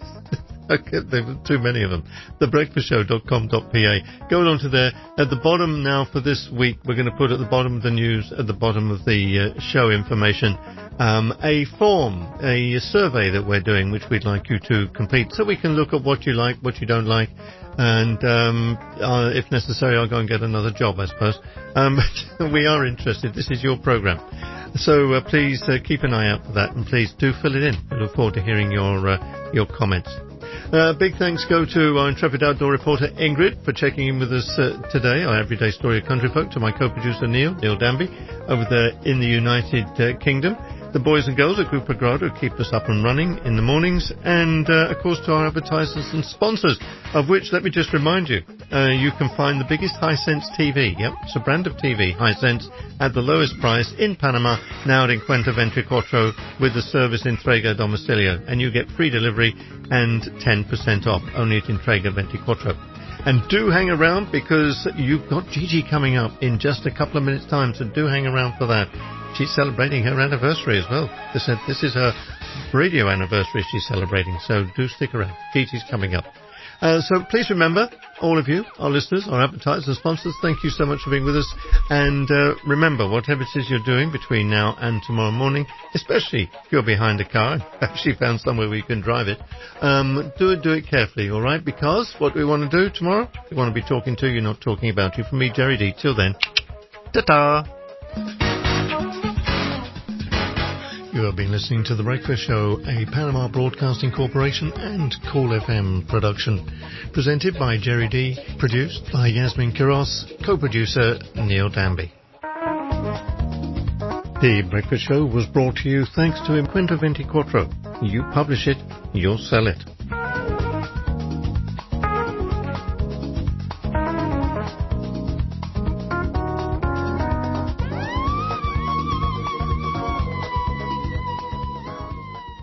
okay, there are too many of them. the breakfast show dot com dot p a. Go along to there. At the bottom now for this week, we're going to put at the bottom of the news, at the bottom of the uh, show information, um, a form, a survey that we're doing, which we'd like you to complete, so we can look at what you like, what you don't like, and um, uh, if necessary, I'll go and get another job, I suppose. Um, but we are interested. This is your program. So uh, please uh, keep an eye out for that, and please do fill it in. I look forward to hearing your uh, your comments. Uh, big thanks go to our intrepid outdoor reporter Ingrid for checking in with us uh, today, our Everyday Story of Country Folk, to my co-producer Neil, Neil Danby, over there in the United uh, Kingdom, the boys and girls at Grupo Grado who keep us up and running in the mornings, and uh, of course to our advertisers and sponsors, of which, let me just remind you, uh, you can find the biggest Hisense T V, yep, it's a brand of T V, Hisense, at the lowest price in Panama, now at Encuentro veinticuatro, with the service Entrega Domicilio, and you get free delivery and ten percent off, only at Entrega veinticuatro. And do hang around, because you've got Gigi coming up in just a couple of minutes' time, so do hang around for that. She's celebrating her anniversary as well. This, uh, this is her radio anniversary she's celebrating, so do stick around. Gigi's coming up. Uh, so please remember, all of you, our listeners, our advertisers and sponsors, thank you so much for being with us. And uh, remember, whatever it is you're doing between now and tomorrow morning, especially if you're behind a car and actually found somewhere where you can drive it, um, do it, do it carefully, all right? Because what we want to do tomorrow, we want to be talking to you, not talking about you. From me, Jerry D. Till then, ta-ta! You have been listening to The Breakfast Show, a Panama Broadcasting Corporation and Cool F M production. Presented by Jerry D, produced by Yasmin Quiros, co-producer Neil Danby. The Breakfast Show was brought to you thanks to Encuentro veinticuatro. You publish it, you'll sell it.